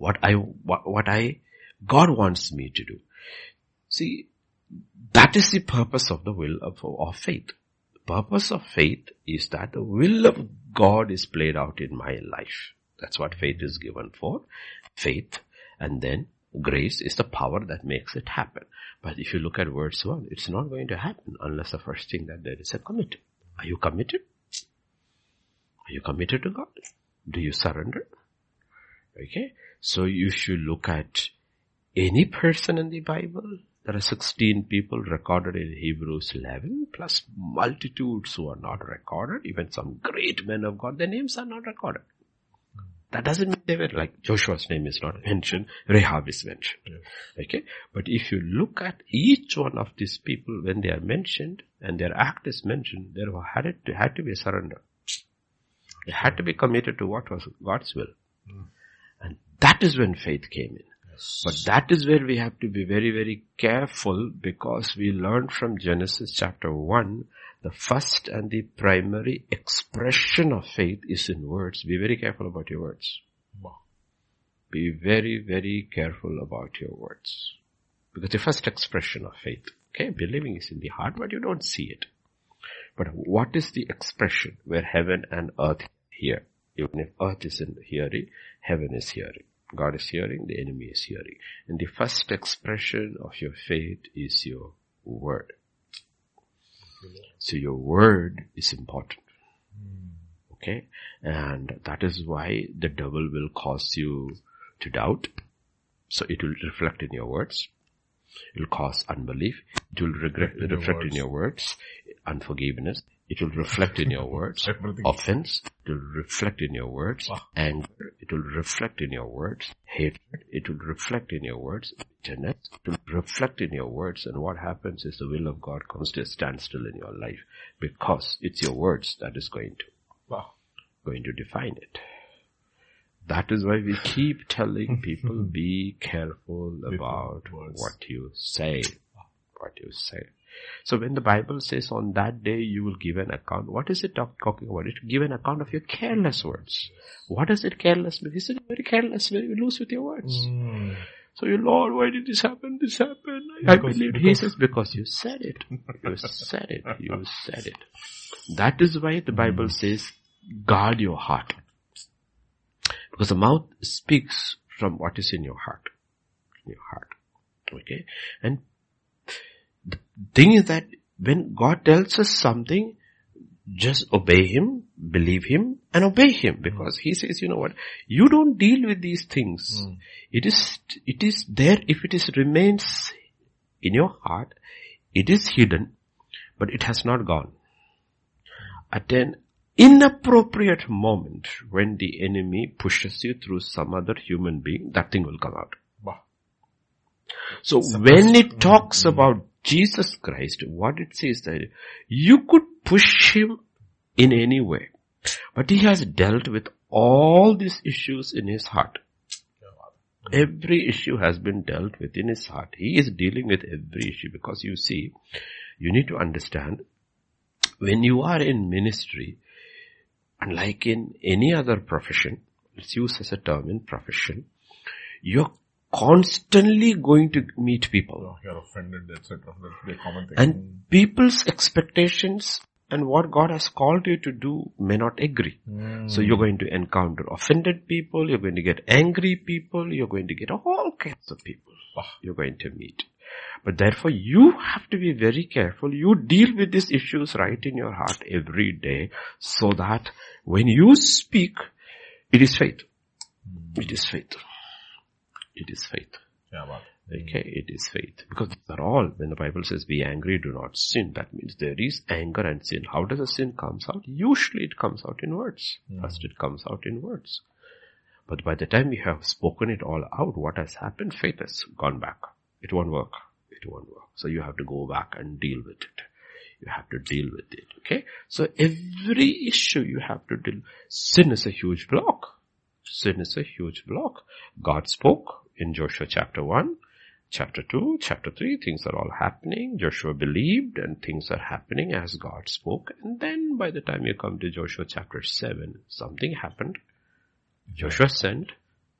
[SPEAKER 1] what I, what, what I, God wants me to do. See, that is the purpose of the will of, of faith. The purpose of faith is that the will of God is played out in my life. That's what faith is given for. Faith, and then grace is the power that makes it happen. But if you look at verse one, it's not going to happen unless the first thing that there is a commitment. Are you committed? Are you committed to God? Do you surrender? Okay. So you should look at any person in the Bible. There are sixteen people recorded in Hebrews eleven, plus multitudes who are not recorded. Even some great men of God, their names are not recorded. That doesn't mean they were like Joshua's name is not mentioned, Rahab is mentioned. Yes. Okay. But if you look at each one of these people, when they are mentioned and their act is mentioned, there had to, had to be a surrender. They had to be committed to what was God's will. Mm. And that is when faith came in. Yes. But that is where we have to be very, very careful, because we learned from Genesis chapter one, the first and the primary expression of faith is in words. Be very careful about your words. Wow. Be very, very careful about your words. Because the first expression of faith, okay, believing is in the heart, but you don't see it. But what is the expression where heaven and earth hear? Even if earth isn't hearing, heaven is hearing. God is hearing, the enemy is hearing. And the first expression of your faith is your word. So your word is important. Okay? And that is why the devil will cause you to doubt. So it will reflect in your words. It will cause unbelief. It will regret, in reflect in your words. Unforgiveness. It will reflect in your words. Offense. It will reflect in your words. Wow. Anger. It will reflect in your words. Hatred. It will reflect in your words. Bitterness. It will reflect in your words. And what happens is the will of God comes to a standstill in your life, because it's your words that is going to, wow. going to define it. That is why we keep telling people, be careful about what you say. What you say. So when the Bible says on that day you will give an account, what is it talking about? It will give an account of your careless words. What is it careless? Because it's very careless, very loose with your words. Mm. So you, Lord, why did this happen? This happened. I because, believe. He says, because you said it. You said it. You said it. That is why the Bible mm. says, guard your heart. Because the mouth speaks from what is in your heart. In your heart. Okay? And the thing is that when God tells us something, just obey Him, believe Him, and obey Him. Because mm. He says, you know what? You don't deal with these things. Mm. It is, it is there. If it is remains in your heart, it is hidden, but it has not gone. At an inappropriate moment, when the enemy pushes you through some other human being, that thing will come out. Wow. So Supposed when it talks mm. about Jesus Christ, what it says that you could push Him in any way, but He has dealt with all these issues in His heart. Every issue has been dealt with in His heart. He is dealing with every issue, because you see, you need to understand, when you are in ministry, unlike in any other profession, let's use as a term in profession, you're constantly going to meet people.
[SPEAKER 2] Oh, you're offended, et cetera. That's the common thing.
[SPEAKER 1] And people's expectations and what God has called you to do may not agree. Mm. So you're going to encounter offended people, you're going to get angry people, you're going to get all kinds of people oh. you're going to meet. But therefore you have to be very careful. You deal with these issues right in your heart every day, so that when you speak, it is faith. Mm. It is faith. It is faith.
[SPEAKER 2] Yeah, well.
[SPEAKER 1] Okay, it is faith. Because these are all, when the Bible says be angry, do not sin, that means there is anger and sin. How does a sin comes out? Usually it comes out in words. Mm. First it comes out in words. But by the time you have spoken it all out, what has happened? Faith has gone back. It won't work. It won't work. So you have to go back and deal with it. You have to deal with it. Okay? So every issue you have to deal. Sin is a huge block. Sin is a huge block. God spoke in Joshua chapter one. Chapter two, chapter three, things are all happening. Joshua believed and things are happening as God spoke. And then by the time you come to Joshua chapter seven, something happened. Joshua sent,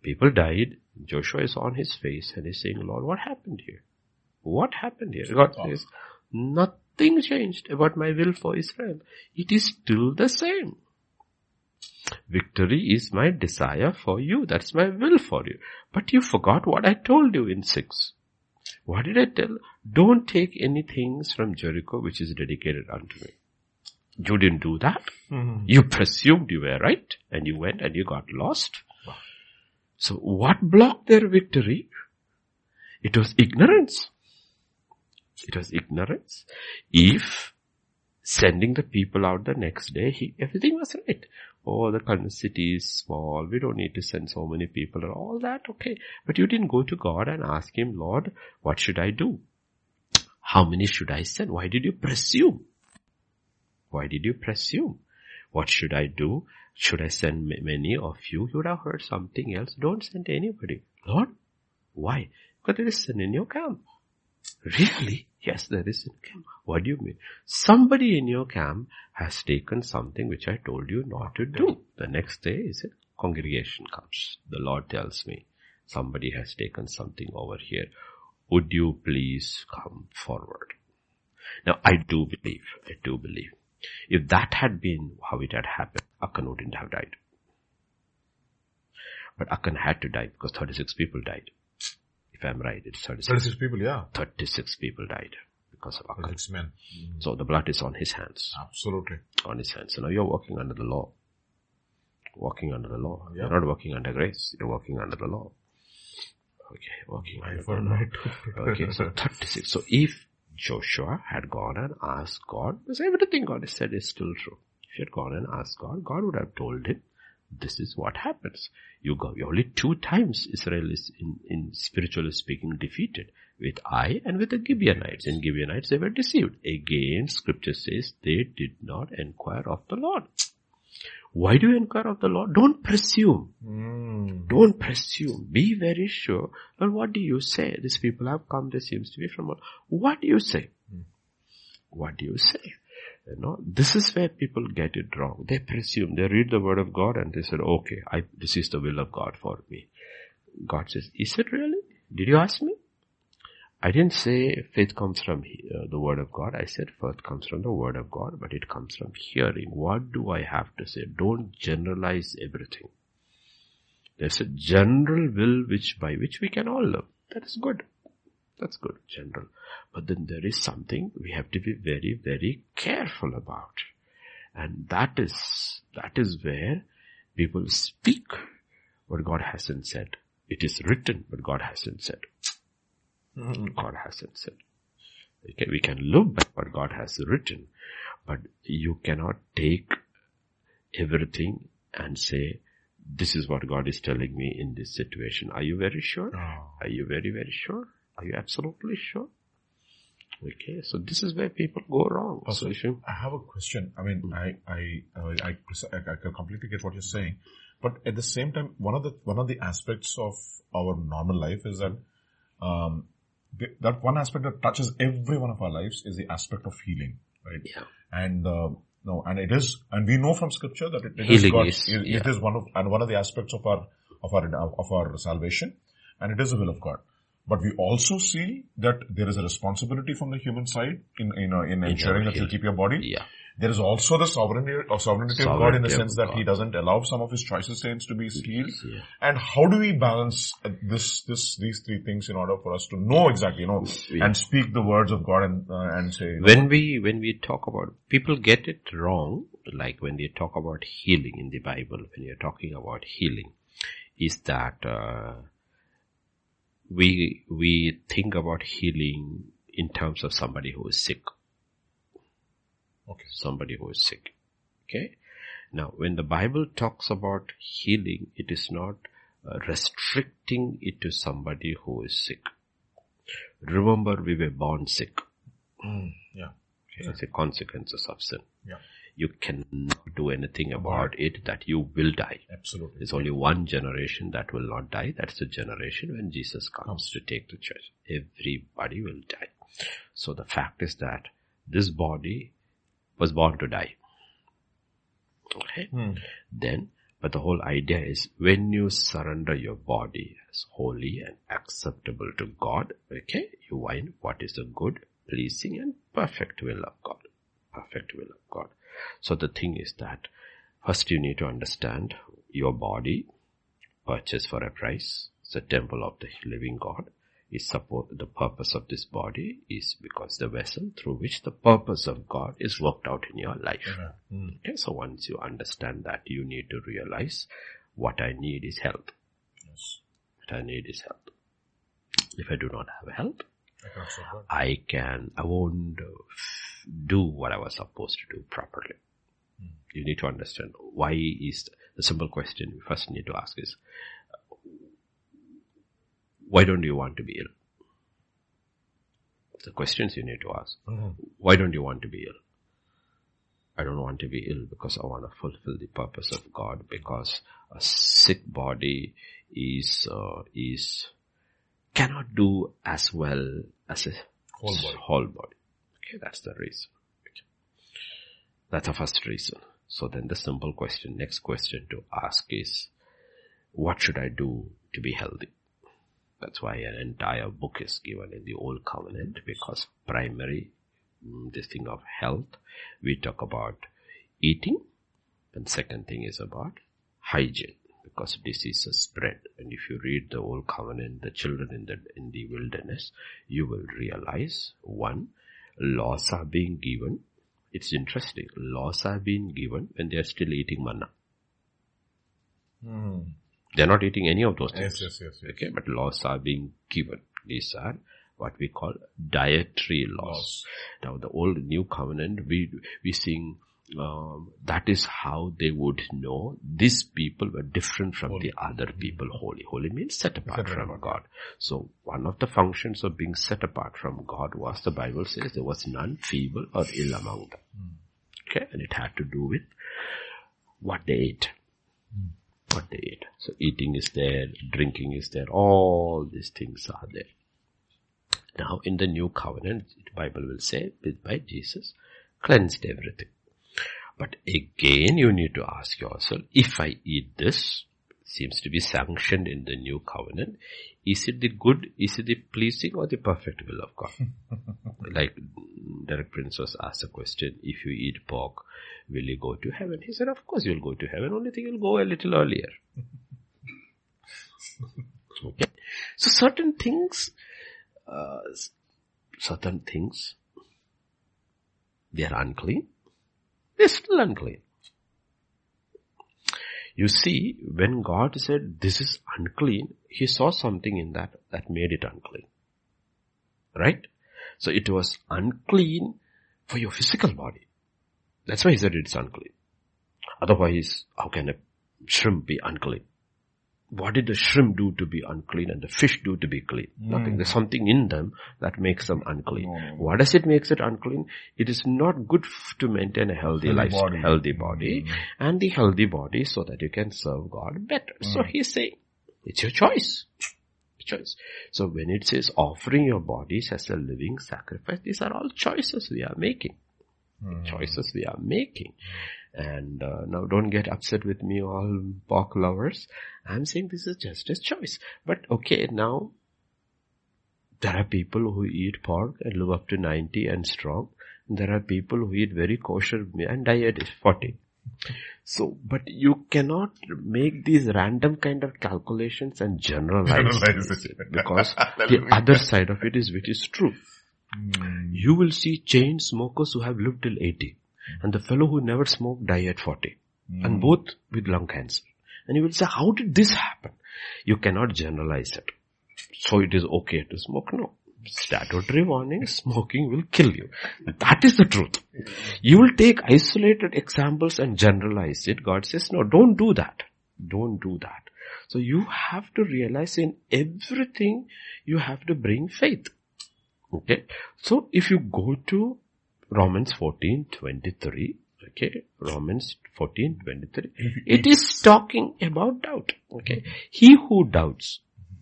[SPEAKER 1] People died. Joshua is on his face and he's saying, Lord, what happened here? What happened here? God says, nothing changed about my will for Israel. It is still the same. Victory is my desire for you. That's my will for you. But you forgot what I told you in six. What did I tell? Don't take anything from Jericho which is dedicated unto me. You didn't do that. Mm-hmm. You presumed you were right and you went and you got lost. Wow. So what blocked their victory? It was ignorance. It was ignorance. If sending the people out the next day, he, everything was right. Oh, the city is small. We don't need to send so many people and all that. Okay. But you didn't go to God and ask him, Lord, what should I do? How many should I send? Why did you presume? Why did you presume? What should I do? Should I send many of you? You would have heard something else. Don't send anybody. Lord, why? Because there is sin in your camp. Really? Yes, there is in camp. What do you mean? Somebody in your camp has taken something which I told you not to do. The next day is a congregation comes. The Lord tells me, somebody has taken something over here. Would you please come forward? Now, I do believe, I do believe. If that had been how it had happened, Achan wouldn't have died. But Achan had to die because thirty-six people died. If I'm right, it's thirty-six.
[SPEAKER 2] thirty-six people, yeah.
[SPEAKER 1] thirty-six people died because of Achan.
[SPEAKER 2] thirty-six men.
[SPEAKER 1] Mm-hmm. So the blood is on his hands.
[SPEAKER 2] Absolutely.
[SPEAKER 1] On his hands. So now you're working under the law. Walking under the law.
[SPEAKER 2] Yeah.
[SPEAKER 1] You're not working under grace. You're working under the law. Okay, working under the law. Okay, so thirty-six. So if Joshua had gone and asked God, because everything God has said is still true. If he had gone and asked God, God would have told him, this is what happens. You go, only two times Israel is in, in spiritually speaking defeated. With Ai and with the Gibeonites. In Gibeonites they were deceived. Again, scripture says they did not inquire of the Lord. Why do you inquire of the Lord? Don't presume. Mm. Don't presume. Be very sure. Well, what do you say? These people have come, there seems to be from God. What do you say? Mm. What do you say? You know, this is where people get it wrong. They presume. They read the word of God and they said, okay, I, this is the will of God for me. God says, is it really? Did you ask me? I didn't say faith comes from uh, the word of God. I said faith comes from the word of God, but it comes from hearing. What do I have to say? Don't generalize everything. There's a general will which by which we can all live. That is good. That's good, general. But then there is something we have to be very, very careful about. And that is, that is where people speak what God hasn't said. It is written, but God hasn't said. God hasn't said. Okay, we can look back what God has written, but you cannot take everything and say, this is what God is telling me in this situation. Are you very sure? Oh. Are you very, very sure? Are you absolutely sure? Okay, so this is where people go wrong.
[SPEAKER 2] Also,
[SPEAKER 1] so you,
[SPEAKER 2] I have a question. I mean, mm. I, I, I, I, I completely get what you're saying, but at the same time, one of the, one of the aspects of our normal life is that, um, that one aspect that touches every one of our lives is the aspect of healing, right?
[SPEAKER 1] Yeah.
[SPEAKER 2] And, uh, no, and it is, and we know from scripture that it, it
[SPEAKER 1] healing
[SPEAKER 2] is God,
[SPEAKER 1] is,
[SPEAKER 2] it,
[SPEAKER 1] yeah.
[SPEAKER 2] it is one of, and one of the aspects of our, of our, of our salvation, and it is the will of God. But we also see that there is a responsibility from the human side in, in, uh, in ensuring that you keep your body.
[SPEAKER 1] Yeah.
[SPEAKER 2] There is also the sovereignty, or sovereignty, sovereignty of God in the sense that
[SPEAKER 1] God.
[SPEAKER 2] He doesn't allow some of His choicest saints to be healed.
[SPEAKER 1] Yeah.
[SPEAKER 2] And how do we balance this, this, these three things in order for us to know exactly, you know, yeah. and speak the words of God and, uh, and say, you know,
[SPEAKER 1] when we, when we talk about, people get it wrong, like when they talk about healing in the Bible, when you're talking about healing, is that, uh, we, we think about healing in terms of somebody who is sick.
[SPEAKER 2] Okay.
[SPEAKER 1] Somebody who is sick. Okay. Now, when the Bible talks about healing, it is not uh, restricting it to somebody who is sick. Remember, we were born sick.
[SPEAKER 2] Mm, yeah.
[SPEAKER 1] Okay. It's a consequences of sin.
[SPEAKER 2] Yeah.
[SPEAKER 1] You cannot do anything about it that you will die.
[SPEAKER 2] Absolutely.
[SPEAKER 1] There's only one generation that will not die. That's the generation when Jesus comes to take the church. Everybody will die. So the fact is that this body was born to die. Okay.
[SPEAKER 2] Hmm.
[SPEAKER 1] Then, But the whole idea is when you surrender your body as holy and acceptable to God, okay, you find what is the good, pleasing and perfect will of God. Perfect will of God. So the thing is that first you need to understand your body, purchased for a price, it's a temple of the living God. Is support the purpose of this body is because the vessel through which the purpose of God is worked out in your life.
[SPEAKER 2] Yeah. Mm.
[SPEAKER 1] Okay, so once you understand that, you need to realize what I need is health.
[SPEAKER 2] Yes.
[SPEAKER 1] What I need is health. If I do not have health,
[SPEAKER 2] I can't serve God.
[SPEAKER 1] I can, I won't uh, do what I was supposed to do properly.
[SPEAKER 2] Mm.
[SPEAKER 1] You need to understand why is the simple question you first need to ask is, why don't you want to be ill? The questions you need to ask.
[SPEAKER 2] Mm-hmm.
[SPEAKER 1] Why don't you want to be ill? I don't want to be ill because I want to fulfill the purpose of God, because a sick body is, uh, is, cannot do as well as a
[SPEAKER 2] Whole body.
[SPEAKER 1] Whole body. Okay, that's the reason. Okay. That's the first reason. So then the simple question, next question to ask is, what should I do to be healthy? That's why an entire book is given in the Old Covenant, because primary, this thing of health, we talk about eating, and second thing is about hygiene, because diseases spread. And if you read the Old Covenant, the children in the, in the wilderness, you will realize, one, laws are being given. It's interesting. Laws are being given when they are still eating manna.
[SPEAKER 2] Mm.
[SPEAKER 1] They're not eating any of those things.
[SPEAKER 2] Yes, yes, yes, yes.
[SPEAKER 1] Okay, but laws are being given. These are what we call dietary laws.
[SPEAKER 2] Laws.
[SPEAKER 1] Now the old new covenant, we, we sing, um, that is how they would know these people were different from
[SPEAKER 2] Holy.
[SPEAKER 1] the other people. Holy. Holy means set apart
[SPEAKER 2] Set
[SPEAKER 1] from
[SPEAKER 2] apart.
[SPEAKER 1] God. So one of the functions of being set apart from God was, the Bible says, there was none feeble or ill among them.
[SPEAKER 2] Mm.
[SPEAKER 1] Okay, and it had to do with what they ate.
[SPEAKER 2] Mm.
[SPEAKER 1] What they ate. So eating is there, drinking is there, all these things are there. Now in the new covenant, the Bible will say, by Jesus, cleansed everything. But again you need to ask yourself, if I eat this, seems to be sanctioned in the new covenant, is it the good, is it the pleasing or the perfect will of God? Like Derek Prince was asked a question, if you eat pork, will you go to heaven? He said, of course you'll go to heaven, only thing you'll go a little earlier. Okay. So certain things, uh, certain things, they are unclean. They're still unclean. You see, when God said this is unclean, He saw something in that that made it unclean. Right? So it was unclean for your physical body. That's why He said it's unclean. Otherwise, how can a shrimp be unclean? What did the shrimp do to be unclean and the fish do to be clean? Mm. Nothing. There's something in them that makes them unclean. No. What does it makes it unclean? It is not good f- to maintain a healthy, healthy lifestyle, body. healthy body, mm. and the healthy body so that you can serve God better. Mm. So He's saying, it's your choice. Choice. So when it says offering your bodies as a living sacrifice, these are all choices we are making. Mm. Choices we are making. And uh, now don't get upset with me, all pork lovers. I'm saying this is just a choice. But okay, now there are people who eat pork and live up to ninety and strong. And there are people who eat very kosher and die at forty. So, but you cannot make these random kind of calculations and generalize, generalize it. Because the other side of it is which is true. Mm. You will see chain smokers who have lived till eighty. And the fellow who never smoked died at forty. Mm. And both with lung cancer. And you will say, how did this happen? You cannot generalize it. So it is okay to smoke? No. Statutory warning, smoking will kill you. That is the truth. You will take isolated examples and generalize it. God says, no, don't do that. Don't do that. So you have to realize in everything you have to bring faith. Okay. So if you go to Romans fourteen twenty-three, okay, Romans fourteen twenty-three, it is talking about doubt, okay. He who doubts.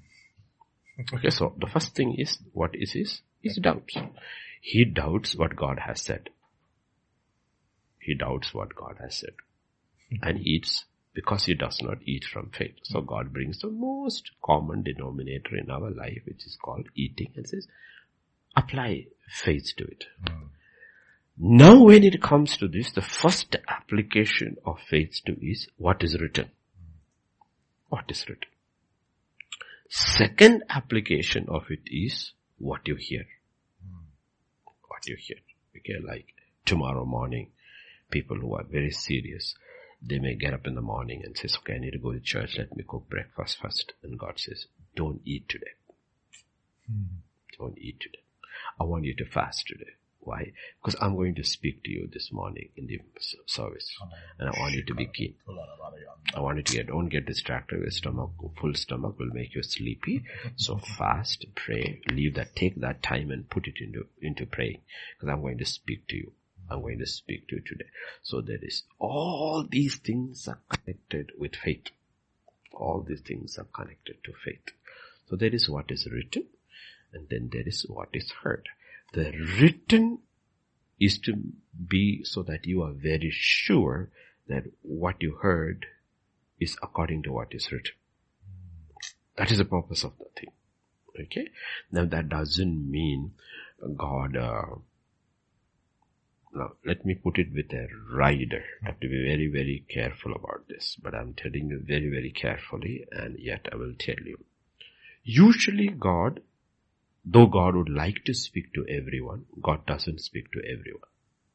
[SPEAKER 1] Okay, so the first thing is, what is his? Is doubts. He doubts what God has said. He doubts what God has said. And eats because he does not eat from faith. So God brings the most common denominator in our life, which is called eating, and says, apply faith to it. Mm. Now when it comes to this, the first application of faith to is what is written. What is written. Second application of it is what you hear. What you hear. Okay, like tomorrow morning, people who are very serious, they may get up in the morning and says, okay, I need to go to church, let me cook breakfast first. And God says, don't eat today. Hmm. Don't eat today. I want you to fast today. Why? Because I'm going to speak to you this morning in the service. And I want you to be keen. I want you to get, don't get distracted with stomach. Full stomach will make you sleepy. So fast, pray, leave that, take that time and put it into, into praying. Because I'm going to speak to you. I'm going to speak to you today. So there is, all these things are connected with faith. All these things are connected to faith. So there is what is written, and then there is what is heard. The written is to be so that you are very sure that what you heard is according to what is written. That is the purpose of the thing. Okay? Now that doesn't mean God, uh, now let me put it with a rider. I have to be very, very careful about this. But I'm telling you very, very carefully, and yet I will tell you. Usually God, though God would like to speak to everyone, God doesn't speak to everyone.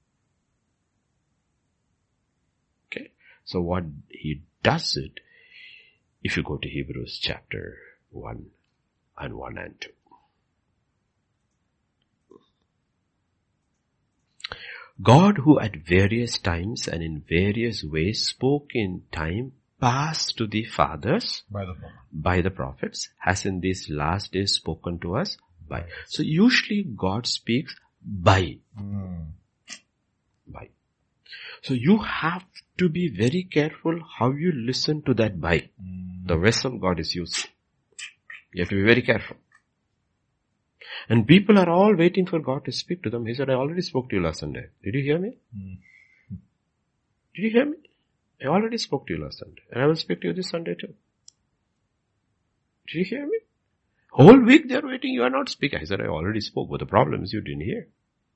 [SPEAKER 1] Okay? So what he does it, if you go to Hebrews chapter one and one and two. God, who at various times and in various ways spoke in time past to the fathers
[SPEAKER 2] by the, prophet.
[SPEAKER 1] by the prophets, has in these last days spoken to us by. So usually God speaks by. Mm. By. So you have to be very careful how you listen to that by. Mm. The vessel God is using. You have to be very careful. And people are all waiting for God to speak to them. He said, I already spoke to you last Sunday. Did you hear me? Mm. Did you hear me? I already spoke to you last Sunday. And I will speak to you this Sunday too. Did you hear me? Whole week they are waiting, you are not speaking. I said, I already spoke, but the problem is you didn't hear.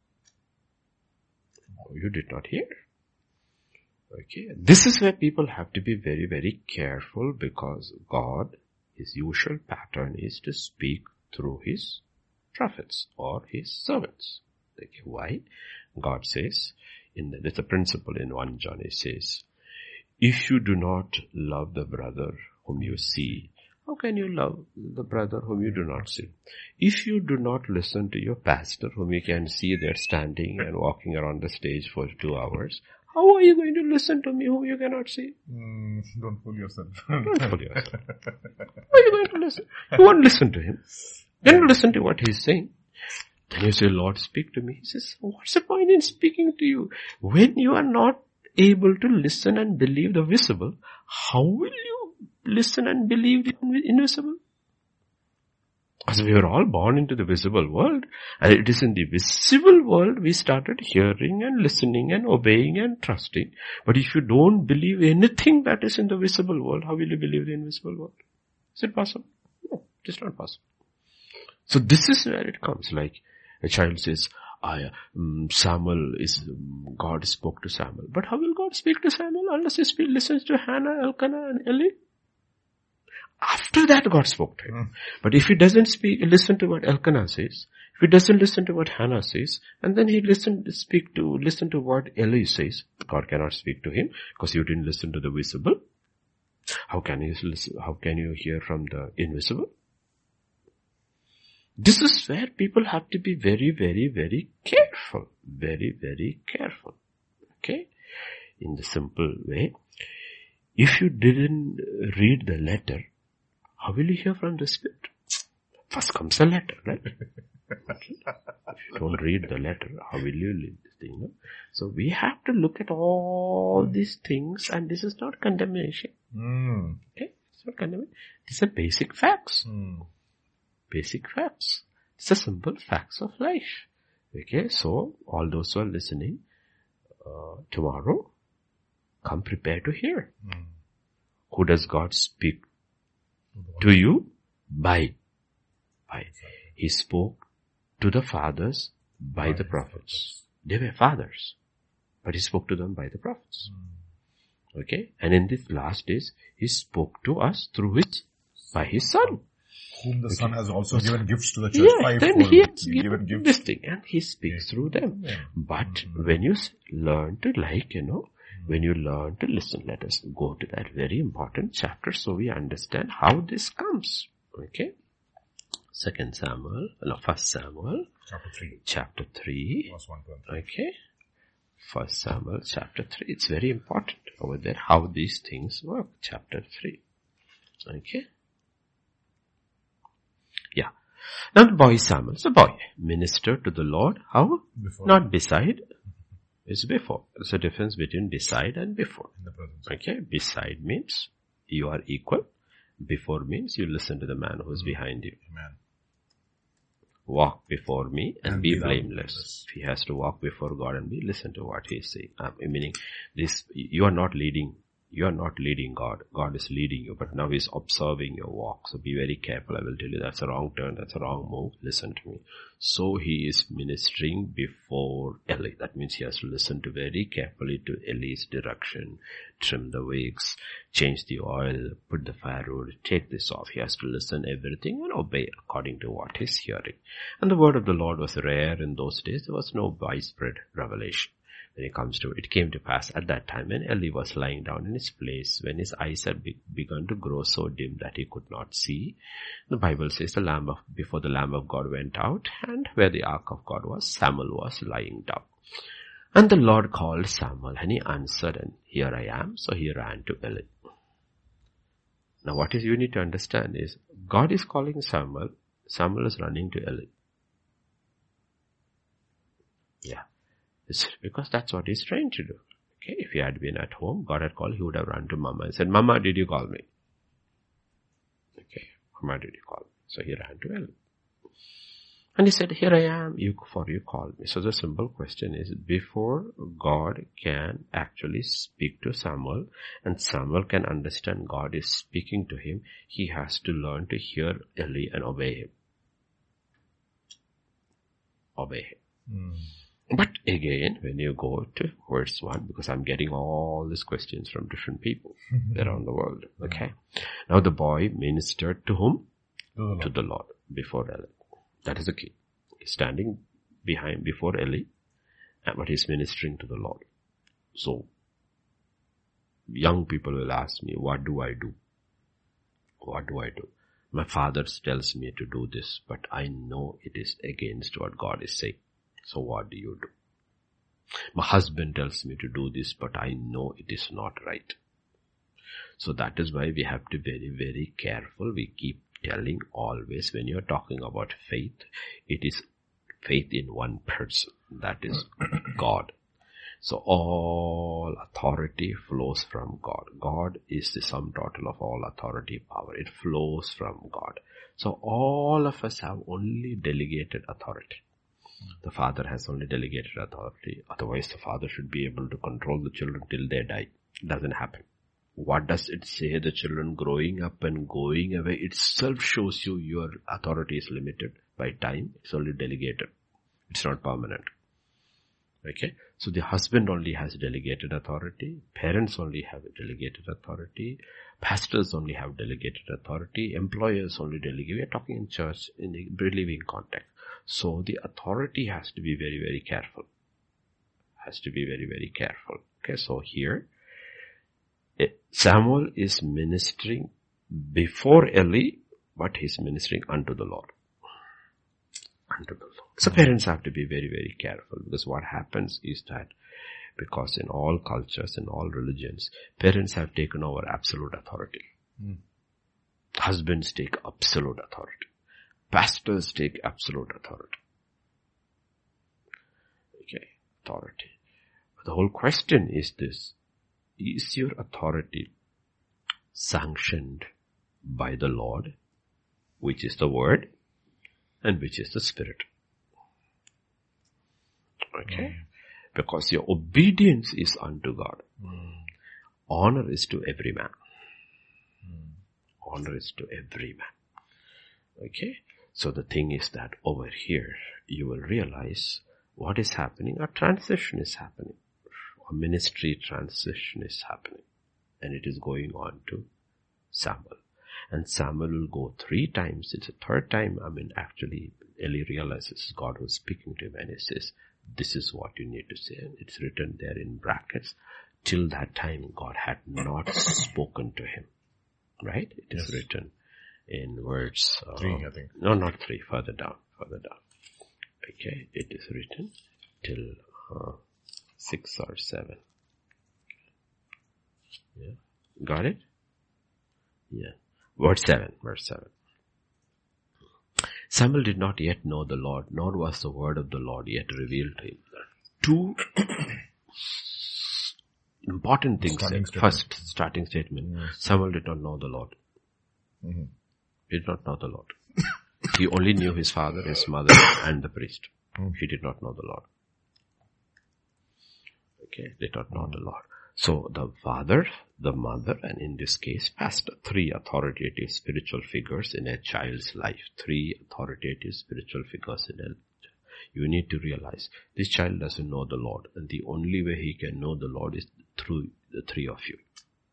[SPEAKER 1] Oh, you did not hear. Okay. This is where people have to be very, very careful, because God, his usual pattern is to speak through his prophets or his servants. Okay. Why? God says, in the, there's a principle in First John, it says, if you do not love the brother whom you see, how can you love the brother whom you do not see? If you do not listen to your pastor whom you can see there standing and walking around the stage for two hours, how are you going to listen to me whom you cannot see?
[SPEAKER 2] Mm, don't fool yourself.
[SPEAKER 1] Don't fool yourself. How are you going to listen? You won't listen to him. Then you listen to what he's saying. Then you say, Lord, speak to me. He says, what's the point in speaking to you? When you are not able to listen and believe the visible, how will you listen and believe the invisible? As we were all born into the visible world, and it is in the visible world we started hearing and listening and obeying and trusting. But if you don't believe anything that is in the visible world, how will you believe the invisible world? Is it possible? No, it is not possible. So this is where it comes. Like a child says, I, um, Samuel is, um, God spoke to Samuel. But how will God speak to Samuel unless he speak, listens to Hannah, Elkanah and Eli? After that God spoke to him. Mm. But if he doesn't speak, listen to what Elkanah says, if he doesn't listen to what Hannah says, and then he listen to speak to, listen to what Eli says, God cannot speak to him because you didn't listen to the visible. How can you listen, how can you hear from the invisible? This is where people have to be very, very, very careful. Very, very careful. Okay? In the simple way, if you didn't read the letter, how will you hear from the Spirit? First comes the letter, right? If you don't read the letter, how will you read this thing? No? So we have to look at all these things, and this is not condemnation. Mm. Okay? It's not condemnation. These are basic facts. Mm. Basic facts. It's the simple facts of life. Okay, so all those who are listening, uh, tomorrow, come prepared to hear. Mm. Who does God speak to you? By. By. He spoke to the fathers by the prophets. They were fathers, but he spoke to them by the prophets. Okay? And in these last days, he spoke to us through his, by his son.
[SPEAKER 2] Whom the
[SPEAKER 1] Okay.
[SPEAKER 2] Son has also given gifts to the church.
[SPEAKER 1] Yeah,
[SPEAKER 2] Five
[SPEAKER 1] then
[SPEAKER 2] fold.
[SPEAKER 1] he has
[SPEAKER 2] Given
[SPEAKER 1] given
[SPEAKER 2] gifts.
[SPEAKER 1] this thing and he speaks
[SPEAKER 2] Yeah.
[SPEAKER 1] through them.
[SPEAKER 2] Yeah.
[SPEAKER 1] But
[SPEAKER 2] Mm-hmm.
[SPEAKER 1] when you s- learn to like, you know, when you learn to listen, let us go to that very important chapter so we understand how this comes. Okay? Second Samuel, no, First Samuel,
[SPEAKER 2] Chapter three.
[SPEAKER 1] chapter three.
[SPEAKER 2] Verse one to three.
[SPEAKER 1] Okay? First Samuel, chapter three. It's very important over there how these things work. Chapter three. Okay? Yeah. Now the boy Samuel, the boy, ministered to the Lord. How?
[SPEAKER 2] Before.
[SPEAKER 1] Not beside. It's before. There's a difference between beside and before.
[SPEAKER 2] In the presence.
[SPEAKER 1] Okay? Beside means you are equal. Before means you listen to the man who is behind you.
[SPEAKER 2] Amen.
[SPEAKER 1] Walk before me and,
[SPEAKER 2] And
[SPEAKER 1] be
[SPEAKER 2] be thou
[SPEAKER 1] blameless.
[SPEAKER 2] blameless.
[SPEAKER 1] If he has to walk before God and be, listen to what he is saying. Um, meaning, this, you are not leading, you are not leading God. God is leading you, but now he's observing your walk. So be very careful. I will tell you that's a wrong turn, that's a wrong move. Listen to me. So he is ministering before Eli. That means he has to listen to very carefully to Eli's direction, trim the wicks, change the oil, put the firewood, take this off. He has to listen everything and obey according to what he's hearing. And the word of the Lord was rare in those days. There was no widespread revelation. When it comes to it, it came to pass at that time when Eli was lying down in his place, when his eyes had be- begun to grow so dim that he could not see. The Bible says the Lamb of, before the Lamb of God went out, and where the ark of God was, Samuel was lying down. And the Lord called Samuel, and he answered, and here I am. So he ran to Eli. Now what is you need to understand is, God is calling Samuel, Samuel is running to Eli. Yeah. It's because that's what he's trying to do. Okay, if he had been at home, God had called, he would have run to Mama and said, Mama, did you call me? Okay, Mama, did you call me? So he ran to Eli. And he said, here I am, you, for you called me. So the simple question is, before God can actually speak to Samuel, and Samuel can understand God is speaking to him, he has to learn to hear Eli and obey him. Obey him.
[SPEAKER 2] Mm.
[SPEAKER 1] But again, when you go to verse one, because I'm getting all these questions from different people around the world, okay? Now the boy ministered to whom?
[SPEAKER 2] To the Lord.
[SPEAKER 1] To the Lord, before Eli. That is the key. He's standing behind, before Eli, but he's ministering to the Lord. So, young people will ask me, what do I do? What do I do? My father tells me to do this, but I know it is against what God is saying. So what do you do? My husband tells me to do this, but I know it is not right. So that is why we have to be very, very careful. We keep telling always when you're talking about faith, it is faith in one person. That is God. So all authority flows from God. God is the sum total of all authority power. It flows from God. So all of us have only delegated authority. The father has only delegated authority. Otherwise, the father should be able to control the children till they die. It doesn't happen. What does it say? The children growing up and going away itself shows you your authority is limited by time. It's only delegated. It's not permanent. Okay? So the husband only has delegated authority. Parents only have delegated authority. Pastors only have delegated authority. Employers only delegate. We are talking in church in the believing context. So the authority has to be very, very careful. Has to be very, very careful. Okay, so here, Samuel is ministering before Eli, but he's ministering unto the Lord. Unto the Lord. So parents have to be very, very careful, because what happens is that, because in all cultures, in all religions, parents have taken over absolute authority. Mm. Husbands take absolute authority. Pastors take absolute authority. Okay, authority. But the whole question is this. Is your authority sanctioned by the Lord, which is the Word, and which is the Spirit? Okay? Mm. Because your obedience is unto God. Mm. Honor is to every man. honor is to every man. Okay? So the thing is that over here, you will realize what is happening. A transition is happening. A ministry transition is happening. And it is going on to Samuel. And Samuel will go three times. It's a third time. I mean, actually, Eli realizes God was speaking to him and he says, this is what you need to say. And it's written there in brackets. Till that time, God had not spoken to him. Right? It is yes. written in words. Uh,
[SPEAKER 2] three, I think.
[SPEAKER 1] No, not three. Further down. Further down. Okay. It is written till uh, six or seven. Yeah. Got it? Yeah. Verse seven. Verse seven. Samuel did not yet know the Lord, nor was the word of the Lord yet revealed to him. Two important things.
[SPEAKER 2] Starting
[SPEAKER 1] First, starting statement. Yes. Samuel did not know the Lord.
[SPEAKER 2] Mm-hmm.
[SPEAKER 1] He did not know the Lord. He only knew his father, his mother, and the priest. Mm. He did not know the Lord. Okay, did not know mm. the Lord. So the father, the mother, and in this case, pastor, three authoritative spiritual figures in a child's life. Three authoritative spiritual figures in a child. You need to realize this child doesn't know the Lord, and the only way he can know the Lord is through the three of you.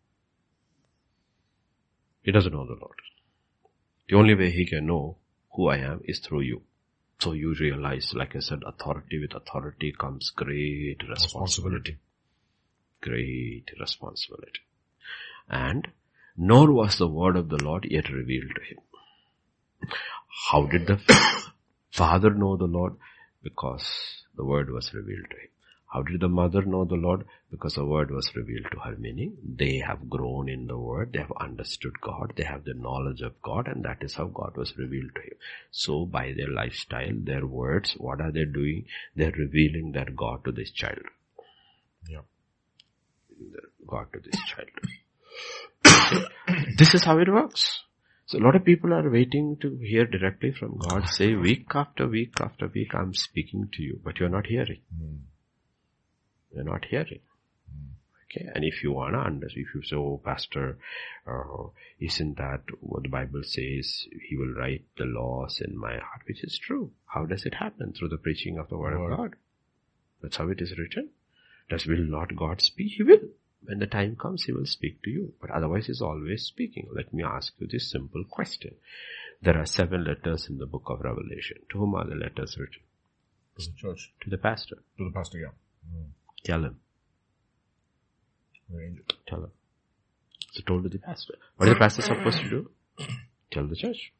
[SPEAKER 1] He doesn't know the Lord. The only way he can know who I am is through you. So you realize, like I said, authority with authority comes great responsibility. Great responsibility. And nor was the word of the Lord yet revealed to him. How did the father know the Lord? Because the word was revealed to him. How did the mother know the Lord? Because the word was revealed to her, meaning they have grown in the word, they have understood God, they have the knowledge of God, and that is how God was revealed to him. So by their lifestyle, their words, what are they doing? They're revealing their God to this child.
[SPEAKER 2] Yeah.
[SPEAKER 1] God to this child. This is how it works. So a lot of people are waiting to hear directly from God, say week after week after week, I'm speaking to you, but you're not hearing.
[SPEAKER 2] Mm.
[SPEAKER 1] You're not hearing. Mm. Okay, and if you wanna understand, if you say, oh, Pastor, uh, isn't that what the Bible says? He will write the laws in my heart, which is true. How does it happen? Through the preaching of the word Lord. of God. That's how it is written. Does will not God speak? He will. When the time comes, he will speak to you. But otherwise, he's always speaking. Let me ask you this simple question. There are seven letters in the book of Revelation. To whom are the letters written?
[SPEAKER 2] To the church.
[SPEAKER 1] To the pastor.
[SPEAKER 2] To the pastor, yeah. Mm.
[SPEAKER 1] Tell him.
[SPEAKER 2] Angel.
[SPEAKER 1] Tell him. So told to the pastor. What is the pastor supposed to do? Tell the church.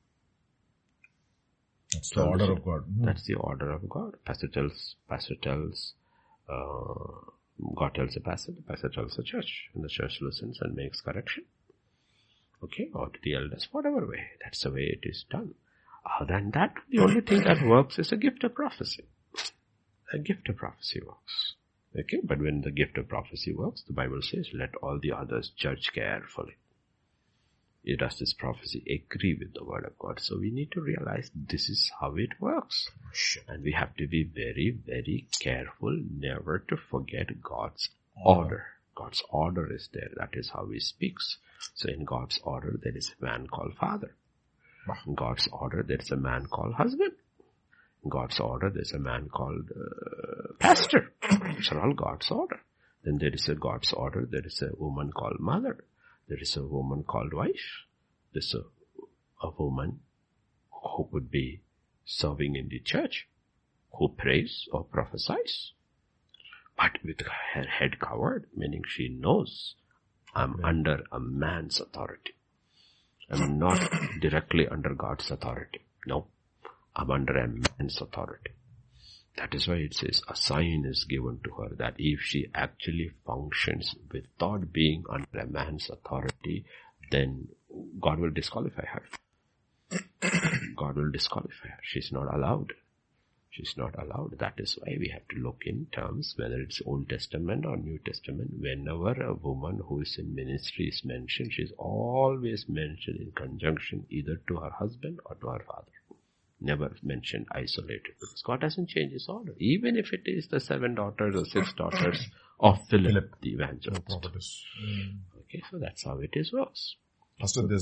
[SPEAKER 2] That's the order of God. Mm.
[SPEAKER 1] That's the order of God. Pastor tells, pastor tells, uh, God tells the pastor, the pastor tells the church, and the church listens and makes correction. Okay, or to the elders, whatever way. That's the way it is done. Other than that, the only thing that works is a gift of prophecy. A gift of prophecy works. Okay, but when the gift of prophecy works, the Bible says, let all the others judge carefully. Does this prophecy agree with the word of God? So we need to realize this is how it works. And we have to be very, very careful never to forget God's order. God's order is there. That is how he speaks. So in God's order, there is a man called father. In God's order, there is a man called husband. In God's order, there is a man called uh, pastor. These are all God's order. Then there is a God's order. There is a woman called mother. There is a woman called wife. There's a, a woman who could be serving in the church, who prays or prophesies, but with her head covered, meaning she knows I'm Amen. under a man's authority. I'm not directly under God's authority. No, I'm under a man's authority. That is why it says a sign is given to her that if she actually functions without being under a man's authority, then God will disqualify her. God will disqualify her. She's not allowed. She's not allowed. That is why we have to look in terms, whether it's Old Testament or New Testament. Whenever a woman who is in ministry is mentioned, she's always mentioned in conjunction either to her husband or to her father. Never mentioned isolated, because God doesn't change his order. Even if it is the seven daughters or six daughters of Philip, Philip. the evangelist.
[SPEAKER 2] No prophetess.
[SPEAKER 1] Mm. Okay, so that's how it is works.
[SPEAKER 2] Pastor, there's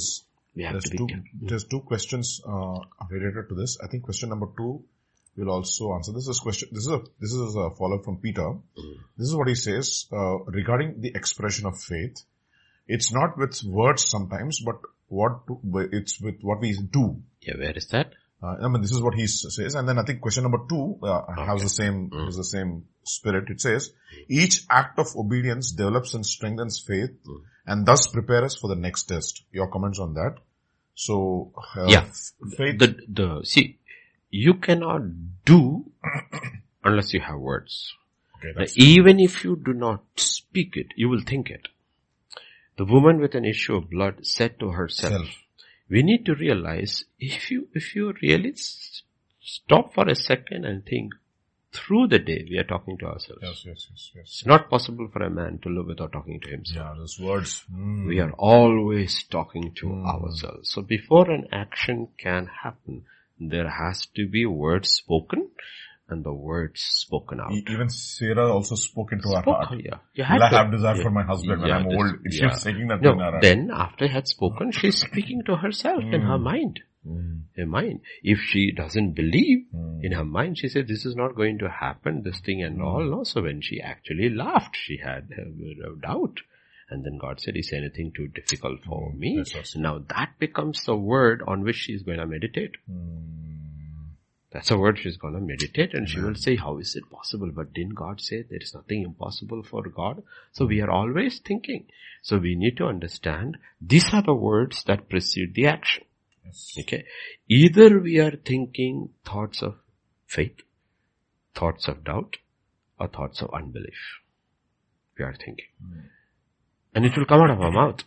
[SPEAKER 1] We have
[SPEAKER 2] There's
[SPEAKER 1] to be
[SPEAKER 2] two,
[SPEAKER 1] careful.
[SPEAKER 2] there's two questions, uh, related to this. I think question number two will also answer. This is question, this is a, this is a follow-up from Peter. Mm. This is what he says, uh, regarding the expression of faith. It's not with words sometimes, but what to, it's with what we do.
[SPEAKER 1] Yeah, where is that?
[SPEAKER 2] Uh, I mean, this is what he says. And then I think question number two, uh, okay. has the same, mm. has the same spirit. It says, each act of obedience develops and strengthens faith mm. and thus prepare us for the next test. Your comments on that? So, uh,
[SPEAKER 1] yeah,
[SPEAKER 2] faith.
[SPEAKER 1] The, the, see, you cannot do unless you have words. Okay, now, even if you do not speak it, you will think it. The woman with an issue of blood said to herself, Self. we need to realize if you, if you really stop for a second and think through the day, we are talking to ourselves.
[SPEAKER 2] Yes, yes, yes, yes.
[SPEAKER 1] It's not possible for a man to live without talking to himself.
[SPEAKER 2] Yeah, those words. Mm.
[SPEAKER 1] We are always talking to mm. ourselves. So before an action can happen, there has to be words spoken and the words spoken out.
[SPEAKER 2] Even Sarah also spoke into
[SPEAKER 1] spoke,
[SPEAKER 2] her heart.
[SPEAKER 1] Yeah.
[SPEAKER 2] You Will I have desire yeah. for my husband when
[SPEAKER 1] yeah,
[SPEAKER 2] I'm
[SPEAKER 1] this,
[SPEAKER 2] old? She
[SPEAKER 1] yeah.
[SPEAKER 2] was saying that
[SPEAKER 1] no,
[SPEAKER 2] in her
[SPEAKER 1] then after she had spoken, she's speaking to herself mm. in her mind. Mm. Her mind. If she doesn't believe mm. in her mind, she said, this is not going to happen, this thing and mm. all. No? So when she actually laughed, she had a doubt. And then God said, is anything too difficult for mm. me? Awesome. Now that becomes the word on which she's going to meditate. Mm. That's a word she's going to meditate and she will say, how is it possible? But didn't God say there is nothing impossible for God? So we are always thinking. So we need to understand these are the words that precede the action. Yes. Okay. Either we are thinking thoughts of faith, thoughts of doubt, or thoughts of unbelief. We are thinking. Mm. And it will come out of our mouth.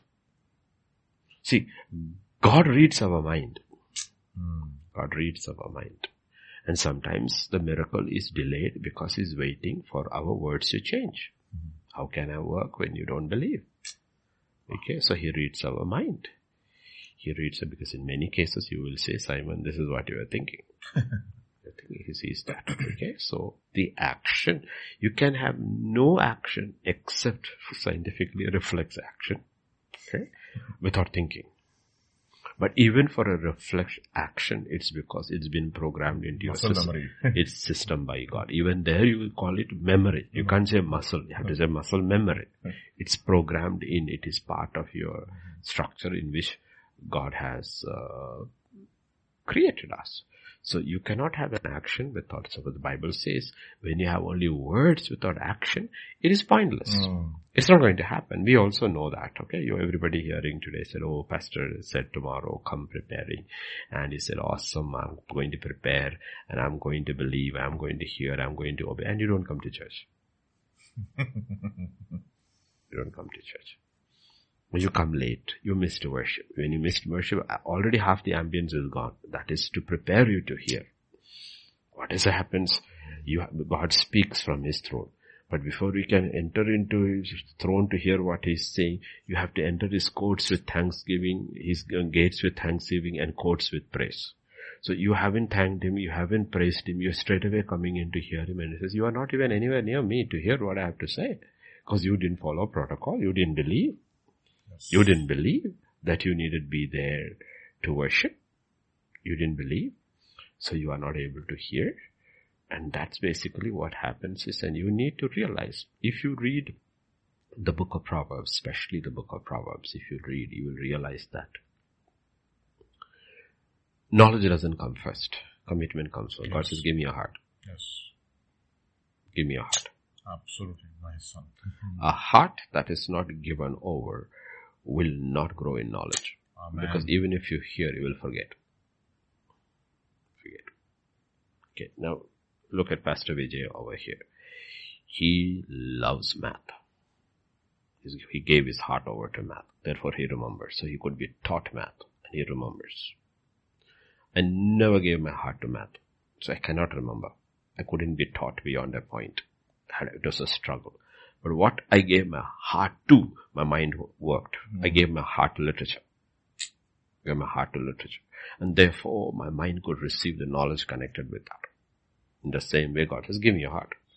[SPEAKER 1] See, God reads our mind. Mm. God reads our mind. And sometimes the miracle is delayed because he's waiting for our words to change. Mm-hmm. How can I work when you don't believe? Okay, so he reads our mind. He reads it because in many cases you will say, Simon, this is what you are thinking. You're thinking he sees that. Okay, so the action, you can have no action except scientifically reflex action. Okay, without thinking. But even for a reflex action, it's because it's been programmed into your
[SPEAKER 2] muscle
[SPEAKER 1] system. It's system by God. Even there you will call it memory. You can't say muscle. You have to say muscle memory. It's programmed in. It is part of your structure in which God has uh, created us. So you cannot have an action without, so the Bible says, when you have only words without action, it is pointless. Mm. It's not going to happen. We also know that, okay? You, everybody hearing today said, oh, pastor said tomorrow, come preparing. And he said, awesome, I'm going to prepare and I'm going to believe, I'm going to hear, I'm going to obey. And you don't come to church. You don't come to church. You come late, you missed worship. When you missed worship, already half the ambience is gone. That is to prepare you to hear. What is happens? You, God speaks from his throne. But before you can enter into his throne to hear what he's saying, you have to enter his courts with thanksgiving, his gates with thanksgiving and courts with praise. So you haven't thanked him, you haven't praised him, you're straight away coming in to hear him and he says, you are not even anywhere near me to hear what I have to say. Because you didn't follow protocol, you didn't believe. You didn't believe that you needed to be there to worship. You didn't believe. So you are not able to hear. And that's basically what happens is, and you need to realize, if you read the book of Proverbs, especially the book of Proverbs, if you read, you will realize that knowledge doesn't come first. Commitment comes first. Yes. God says, give me a heart.
[SPEAKER 2] Yes.
[SPEAKER 1] Give me a heart.
[SPEAKER 2] Absolutely, my son.
[SPEAKER 1] A heart that is not given over will not grow in knowledge. Amen. Because even if you hear, you will forget. Forget. Okay, now look at Pastor Vijay over here. He loves math. He gave his heart over to math. Therefore he remembers. So he could be taught math and he remembers. I never gave my heart to math. So I cannot remember. I couldn't be taught beyond a point. It was a struggle. But what I gave my heart to, my mind worked. Mm. I gave my heart to literature. I gave my heart to literature. And therefore, my mind could receive the knowledge connected with that. In the same way, God says, give me your heart.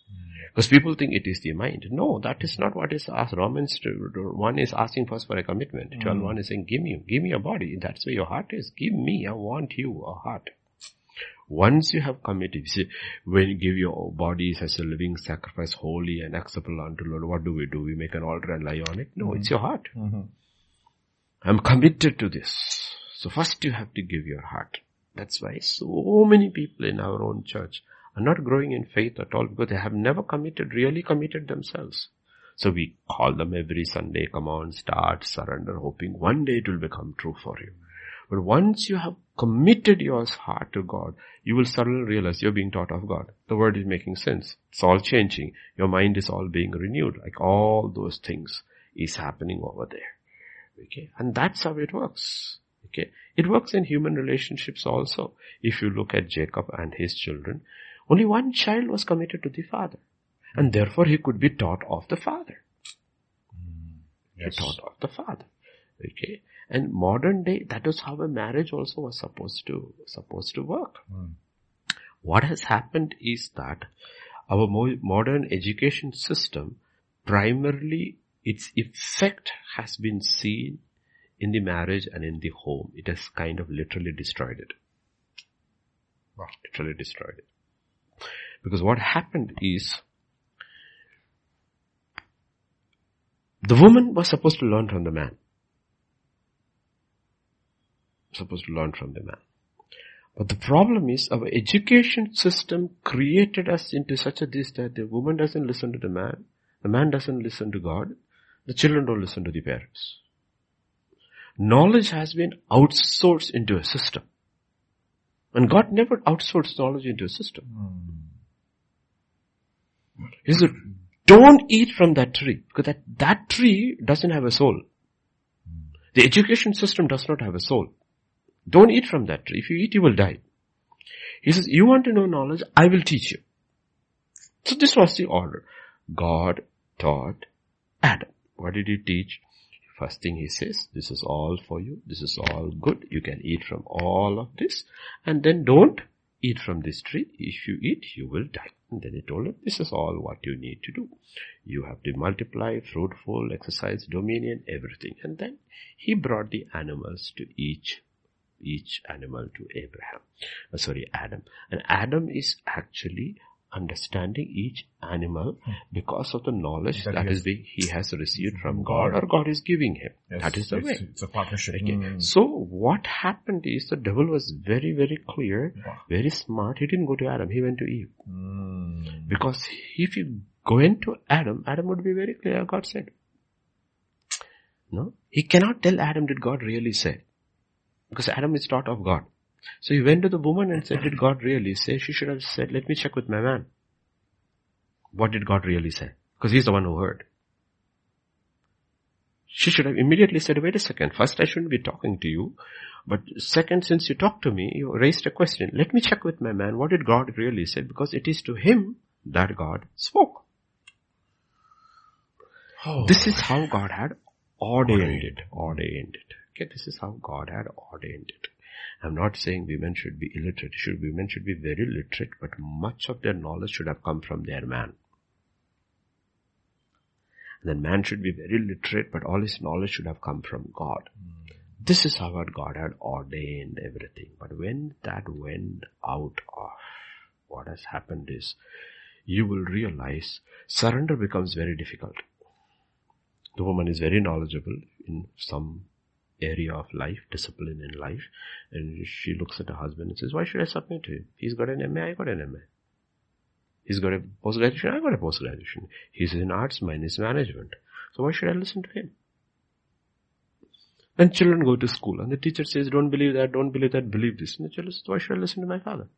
[SPEAKER 1] Because people think it is the mind. No, that is not what is asked. Romans one is asking first for a commitment. Mm. twelve one is saying, give me, give me a body. That's where your heart is. Give me, I want you, a heart. Once you have committed, you see, when you give your bodies as a living sacrifice, holy and acceptable unto Lord, what do we do? We make an altar and lie on it? No, mm-hmm. It's your heart. Mm-hmm. I'm committed to this. So first you have to give your heart. That's why so many people in our own church are not growing in faith at all because they have never committed, really committed themselves. So we call them every Sunday, come on, start, surrender, hoping one day it will become true for you. But once you have committed your heart to God, you will suddenly realize you're being taught of God. The word is making sense. It's all changing. Your mind is all being renewed. Like all those things is happening over there. Okay. And that's how it works. Okay. It works in human relationships also. If you look at Jacob and his children, only one child was committed to the father. And therefore he could be taught of the father.
[SPEAKER 2] Mm, yes.
[SPEAKER 1] He taught of the father. Okay. And modern day, that is how a marriage also was supposed to, supposed to work. Mm. What has happened is that our mo- modern education system, primarily its effect has been seen in the marriage and in the home. It has kind of literally destroyed it.
[SPEAKER 2] Wow.
[SPEAKER 1] Literally destroyed it. Because what happened is, the woman was supposed to learn from the man. Supposed to learn from the man. But the problem is our education system created us into such a this that the woman doesn't listen to the man, the man doesn't listen to God, the children don't listen to the parents. Knowledge has been outsourced into a system. And God never outsourced knowledge into a system. Mm. He said, don't eat from that tree, because that, that tree doesn't have a soul. Mm. The education system does not have a soul. Don't eat from that tree. If you eat, you will die. He says, you want to know knowledge? I will teach you. So this was the order. God taught Adam. What did he teach? First thing he says, this is all for you. This is all good. You can eat from all of this. And then don't eat from this tree. If you eat, you will die. And then he told him, this is all what you need to do. You have to multiply, fruitful, exercise, dominion, everything. And then he brought the animals to each each animal to Abraham. Uh, sorry, Adam. And Adam is actually understanding each animal because of the knowledge that, that is being, he has received from God, God or God is giving him.
[SPEAKER 2] Yes,
[SPEAKER 1] that is the
[SPEAKER 2] it's,
[SPEAKER 1] way.
[SPEAKER 2] It's a partnership.
[SPEAKER 1] Okay.
[SPEAKER 2] Mm.
[SPEAKER 1] So what happened is the devil was very, very clear, wow. very smart. He didn't go to Adam. He went to Eve.
[SPEAKER 2] Mm.
[SPEAKER 1] Because if you go into Adam, Adam would be very clear, God said. No? He cannot tell Adam, did God really say? Because Adam is taught of God. So he went to the woman and said, did God really say? She should have said, let me check with my man. What did God really say? Because he's the one who heard. She should have immediately said, wait a second. First, I shouldn't be talking to you. But second, since you talked to me, you raised a question. Let me check with my man. What did God really say? Because it is to him that God spoke. Oh. This is how God had ordained it. Ordained it. Okay, this is how God had ordained it. I'm not saying women should be illiterate. Should women should be very literate, but much of their knowledge should have come from their man. And then man should be very literate, but all his knowledge should have come from God. Mm. This is how God had ordained everything. But when that went out of, what has happened is, you will realize surrender becomes very difficult. The woman is very knowledgeable in some area of life, discipline in life, and she looks at her husband and says, why should I submit to him? He's got an M A, I got an M A. He's got a post-graduation, I got a post-graduation. He's in arts, mine is management. So why should I listen to him? And children go to school and the teacher says, don't believe that, don't believe that, believe this. And the children says, why should I listen to my father?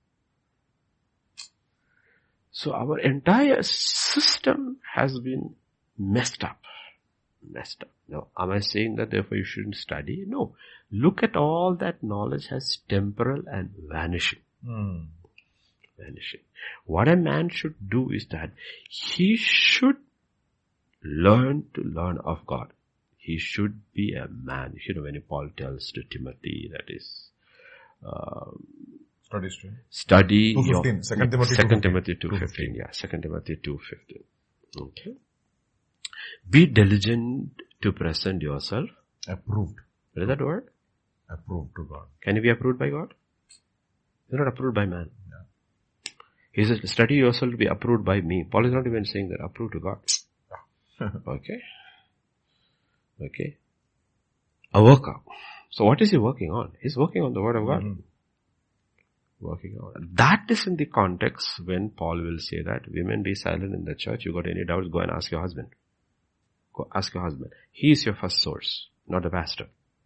[SPEAKER 1] So our entire system has been messed up. Messed up. Now, am I saying that therefore you shouldn't study? No. Look at all that knowledge as temporal and vanishing.
[SPEAKER 2] Mm.
[SPEAKER 1] Vanishing. What a man should do is that he should learn to learn of God. He should be a man. You know, when Paul tells to Timothy that is, um,
[SPEAKER 2] Study stream.
[SPEAKER 1] Study
[SPEAKER 2] two fifteen.
[SPEAKER 1] your,
[SPEAKER 2] Second Timothy
[SPEAKER 1] Second
[SPEAKER 2] two
[SPEAKER 1] Timothy two fifteen. Yeah, Second Timothy two fifteen. Okay. Be diligent to present yourself.
[SPEAKER 2] Approved.
[SPEAKER 1] What is that word?
[SPEAKER 2] Approved to God.
[SPEAKER 1] Can you be approved by God? You're not approved by man.
[SPEAKER 2] Yeah.
[SPEAKER 1] He says, study yourself to be approved by me. Paul is not even saying that, approved to God. Okay. Okay. A worker. So what is he working on? He's working on the word of God.
[SPEAKER 2] Mm-hmm.
[SPEAKER 1] Working on. That is in the context when Paul will say that women be silent in the church. You got any doubts, go and ask your husband. Go ask your husband. He is your first source, not the pastor.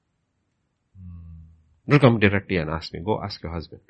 [SPEAKER 1] Mm. Don't come directly and ask me. Go ask your husband.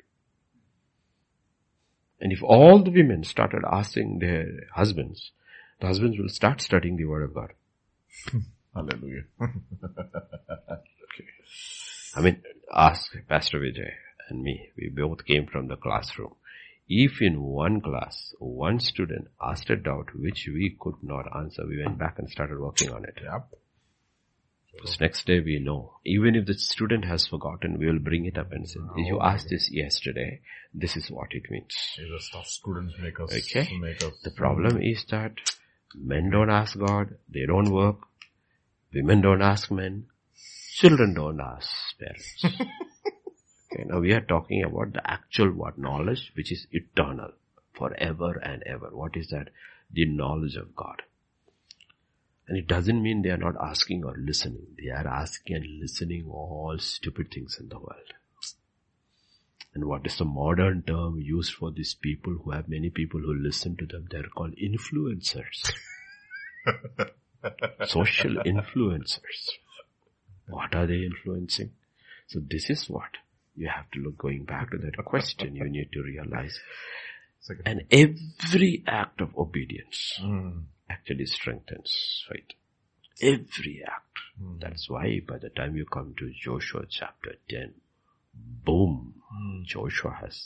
[SPEAKER 1] And if all the women started asking their husbands, the husbands will start studying the word of God.
[SPEAKER 2] Hallelujah.
[SPEAKER 1] Okay. I mean, ask Pastor Vijay and me. We both came from the classroom. If in one class, one student asked a doubt which we could not answer, we went back and started working on it.
[SPEAKER 2] Yep.
[SPEAKER 1] Because next day we know. Even if the student has forgotten, we will bring it up and say, if you asked this yesterday, this is what it means.
[SPEAKER 2] These are stuff students make us.
[SPEAKER 1] Okay.
[SPEAKER 2] Make us
[SPEAKER 1] the problem is that men don't ask God, they don't work, women don't ask men, children don't ask parents. Okay, now we are talking about the actual what knowledge which is eternal, forever and ever. What is that? The knowledge of God. And it doesn't mean they are not asking or listening. They are asking and listening all stupid things in the world. And what is the modern term used for these people who have many people who listen to them? They're called influencers. Social influencers. What are they influencing? So this is what you have to look, going back to that question, you need to realize. And every act of obedience mm. actually strengthens faith. Every act. Mm. That's why by the time you come to Joshua chapter ten, boom, mm. Joshua has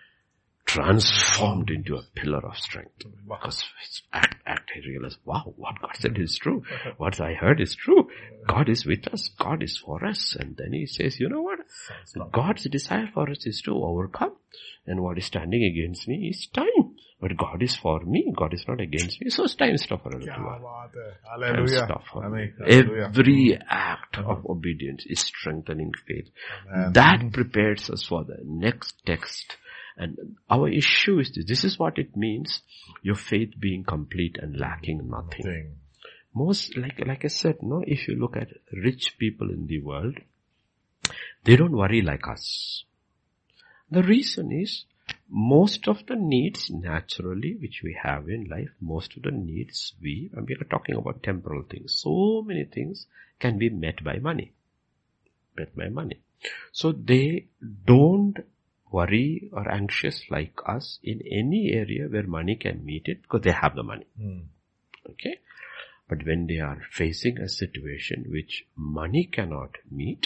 [SPEAKER 1] transformed into a pillar of strength. Because his act, act, he realized, wow, what God said is true. What I heard is true. God is with us. God is for us. And then he says, you know what? God's desire for us is to overcome. And what is standing against me is time. But God is for me. God is not against me. So it's time stop for a little while.
[SPEAKER 2] Hallelujah.
[SPEAKER 1] For Amen. Every act of obedience is strengthening faith. Amen. That prepares us for the next text. And our issue is this. This is what it means. Your faith being complete and lacking nothing. nothing. Most, like, like I said, no, if you look at rich people in the world, they don't worry like us. The reason is, most of the needs naturally, which we have in life, most of the needs we, and we are talking about temporal things. So many things can be met by money. Met by money. So they don't worry or anxious like us in any area where money can meet it because they have the money. Mm. Okay. But when they are facing a situation which money cannot meet,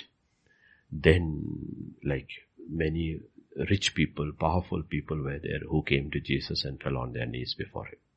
[SPEAKER 1] then like many rich people, powerful people were there who came to Jesus and fell on their knees before him.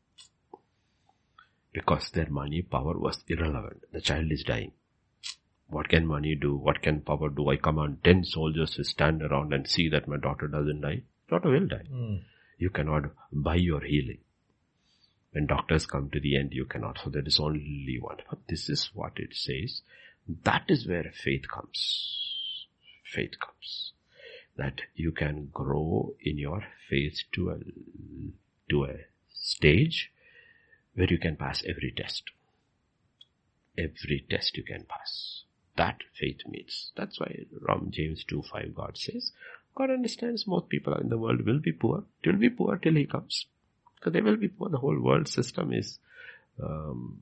[SPEAKER 1] Because their money power was irrelevant. The child is dying. What can money do? What can power do? I command ten soldiers to stand around and see that my daughter doesn't die. Daughter will die. Mm. You cannot buy your healing. When doctors come to the end, you cannot. So there is only one. But this is what it says. That is where faith comes. Faith comes. That you can grow in your faith to a, to a stage where you can pass every test. Every test you can pass. That faith means. That's why from James two five God says, God understands most people in the world will be poor. It will be poor till he comes. Because they will be poor. The whole world system is um,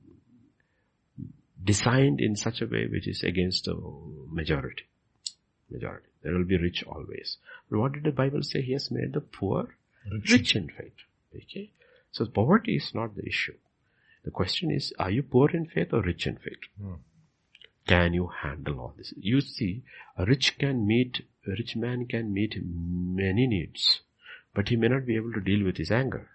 [SPEAKER 1] designed in such a way which is against the majority. Majority. There will be rich always. But what did the Bible say? He has made the poor rich, rich in faith. Okay. So poverty is not the issue. The question is, are you poor in faith or rich in faith? Hmm. Can you handle all this? You see, a rich can meet, a rich man can meet many needs, but he may not be able to deal with his anger.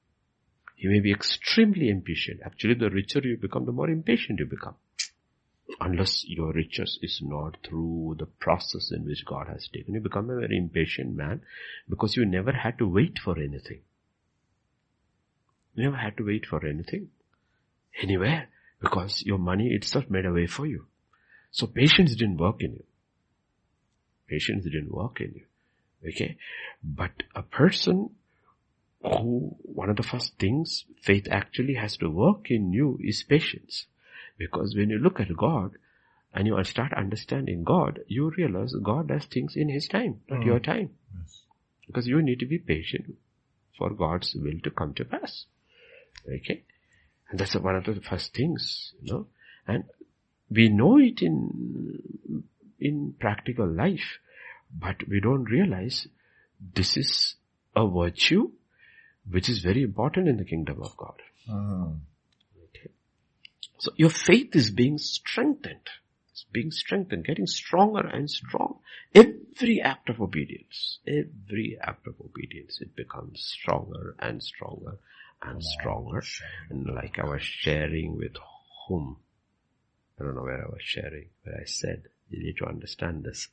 [SPEAKER 1] He may be extremely impatient. Actually, the richer you become, the more impatient you become. unless your riches is not through the process in which God has taken. You become a very impatient man because you never had to wait for anything. You never had to wait for anything, anywhere, because your money itself made a way for you. So patience didn't work in you. Patience didn't work in you. Okay? But a person who, one of the first things faith actually has to work in you is patience. Because when you look at God and you start understanding God, you realize God does things in His time, not mm. your time. Yes. Because you need to be patient for God's will to come to pass. Okay? And that's one of the first things, you know. And we know it in, in practical life, but we don't realize this is a virtue which is very important in the kingdom of God. Mm. Okay? So your faith is being strengthened. It's being strengthened, getting stronger and strong. Every act of obedience, every act of obedience, it becomes stronger and stronger and stronger. And like I was sharing with whom, I don't know where I was sharing, where I said, you need to understand this.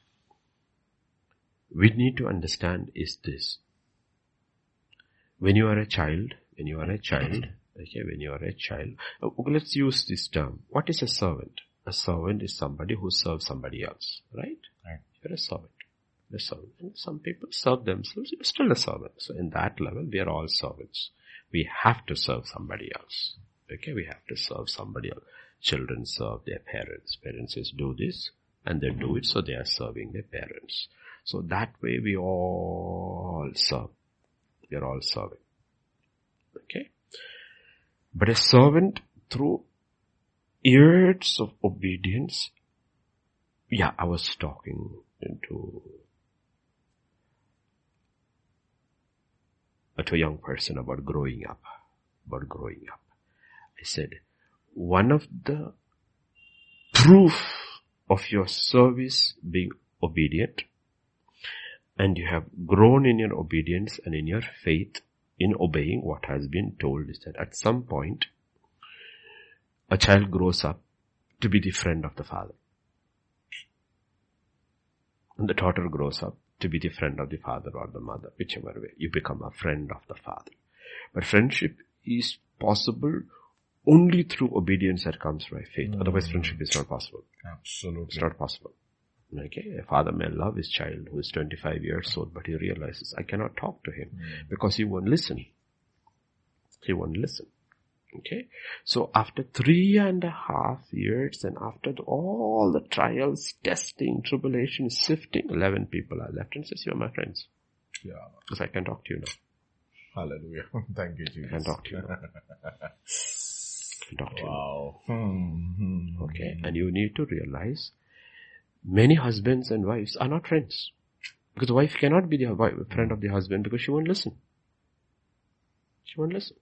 [SPEAKER 1] We need to understand is this. When you are a child, when you are a child, okay, when you are a child, let's use this term. What is a servant? A servant is somebody who serves somebody else, right? Right. You're a servant. You're a servant. And some people serve themselves, you're still a servant. So in that level, we are all servants. We have to serve somebody else. Okay, we have to serve somebody else. Children serve their parents. Parents says do this, and they do it, so they are serving their parents. So that way we all serve. We are all serving. Okay? But a servant through years of obedience, yeah, I was talking into to a young person about growing up, about growing up. I said, one of the proof of your service being obedient, and you have grown in your obedience and in your faith in obeying what has been told, is that at some point, a child grows up to be the friend of the father. And the daughter grows up to be the friend of the father or the mother, whichever way. You become a friend of the father. But friendship is possible only through obedience that comes by faith. Mm. Otherwise friendship is not possible.
[SPEAKER 2] Absolutely.
[SPEAKER 1] It's not possible. Okay, a father may love his child who is twenty-five years old, but he realizes, I cannot talk to him mm. because he won't listen. He won't listen. Okay, so after three and a half years and after the, all the trials, testing, tribulation, sifting, eleven people are left and says, you are my friends.
[SPEAKER 2] Yeah.
[SPEAKER 1] Because I can talk to you now.
[SPEAKER 2] Hallelujah. Thank you, Jesus.
[SPEAKER 1] I can talk to you now. I can talk to
[SPEAKER 2] wow.
[SPEAKER 1] you now.
[SPEAKER 2] Hmm.
[SPEAKER 1] Okay, and you need to realize many husbands and wives are not friends. Because the wife cannot be the wife, friend of the husband because she won't listen. She won't listen.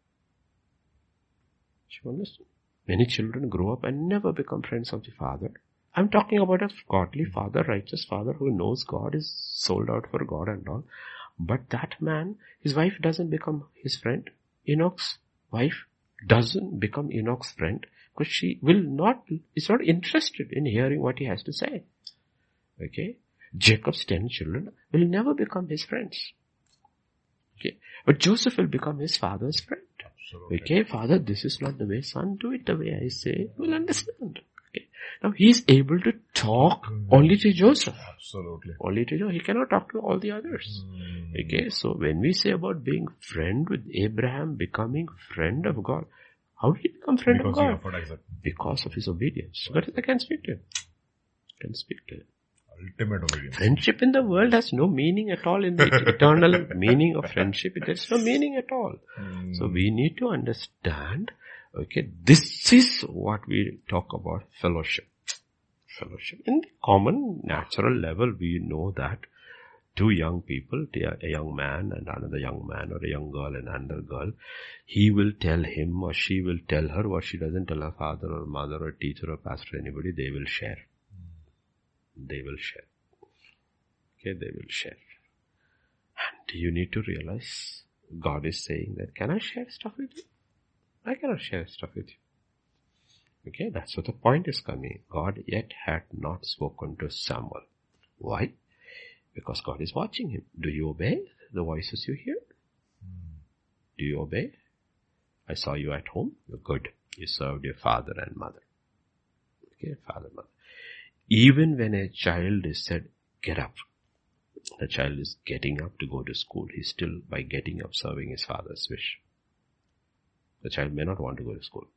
[SPEAKER 1] She won't listen. Many children grow up and never become friends of the father. I'm talking about a godly father, righteous father who knows God, is sold out for God and all. But that man, his wife doesn't become his friend. Enoch's wife doesn't become Enoch's friend because she will not, is not interested in hearing what he has to say. Okay? Jacob's ten children will never become his friends. Okay? But Joseph will become his father's friend. Absolutely. Okay, father, this is not the way, son, do it the way I say, you will understand. Okay. Now he is able to talk mm. only to Joseph.
[SPEAKER 2] Absolutely.
[SPEAKER 1] Only to Joseph. He cannot talk to all the others. Mm. Okay, so when we say about being friend with Abraham, becoming friend of God, how did he become friend
[SPEAKER 2] because
[SPEAKER 1] of God?
[SPEAKER 2] Exactly.
[SPEAKER 1] Because of his obedience. But I can speak to him. I can speak to him.
[SPEAKER 2] Ultimate obedience.
[SPEAKER 1] Friendship in the world has no meaning at all in the eternal meaning of friendship. There's no meaning at all. Mm. So we need to understand, okay, this is what we talk about fellowship. Fellowship. In the common natural level, we know that two young people, a young man and another young man, or a young girl and another girl, he will tell him or she will tell her what she doesn't tell her father or mother or teacher or pastor or anybody, they will share. They will share. Okay, they will share. And you need to realize God is saying that, can I share stuff with you? I cannot share stuff with you. Okay, that's what the point is coming. God yet had not spoken to Samuel. Why? Because God is watching him. Do you obey the voices you hear? Mm. Do you obey? I saw you at home. You're good. You served your father and mother. Okay, father, mother. Even when a child is said, get up, the child is getting up to go to school. He's still, by getting up, serving his father's wish. The child may not want to go to school.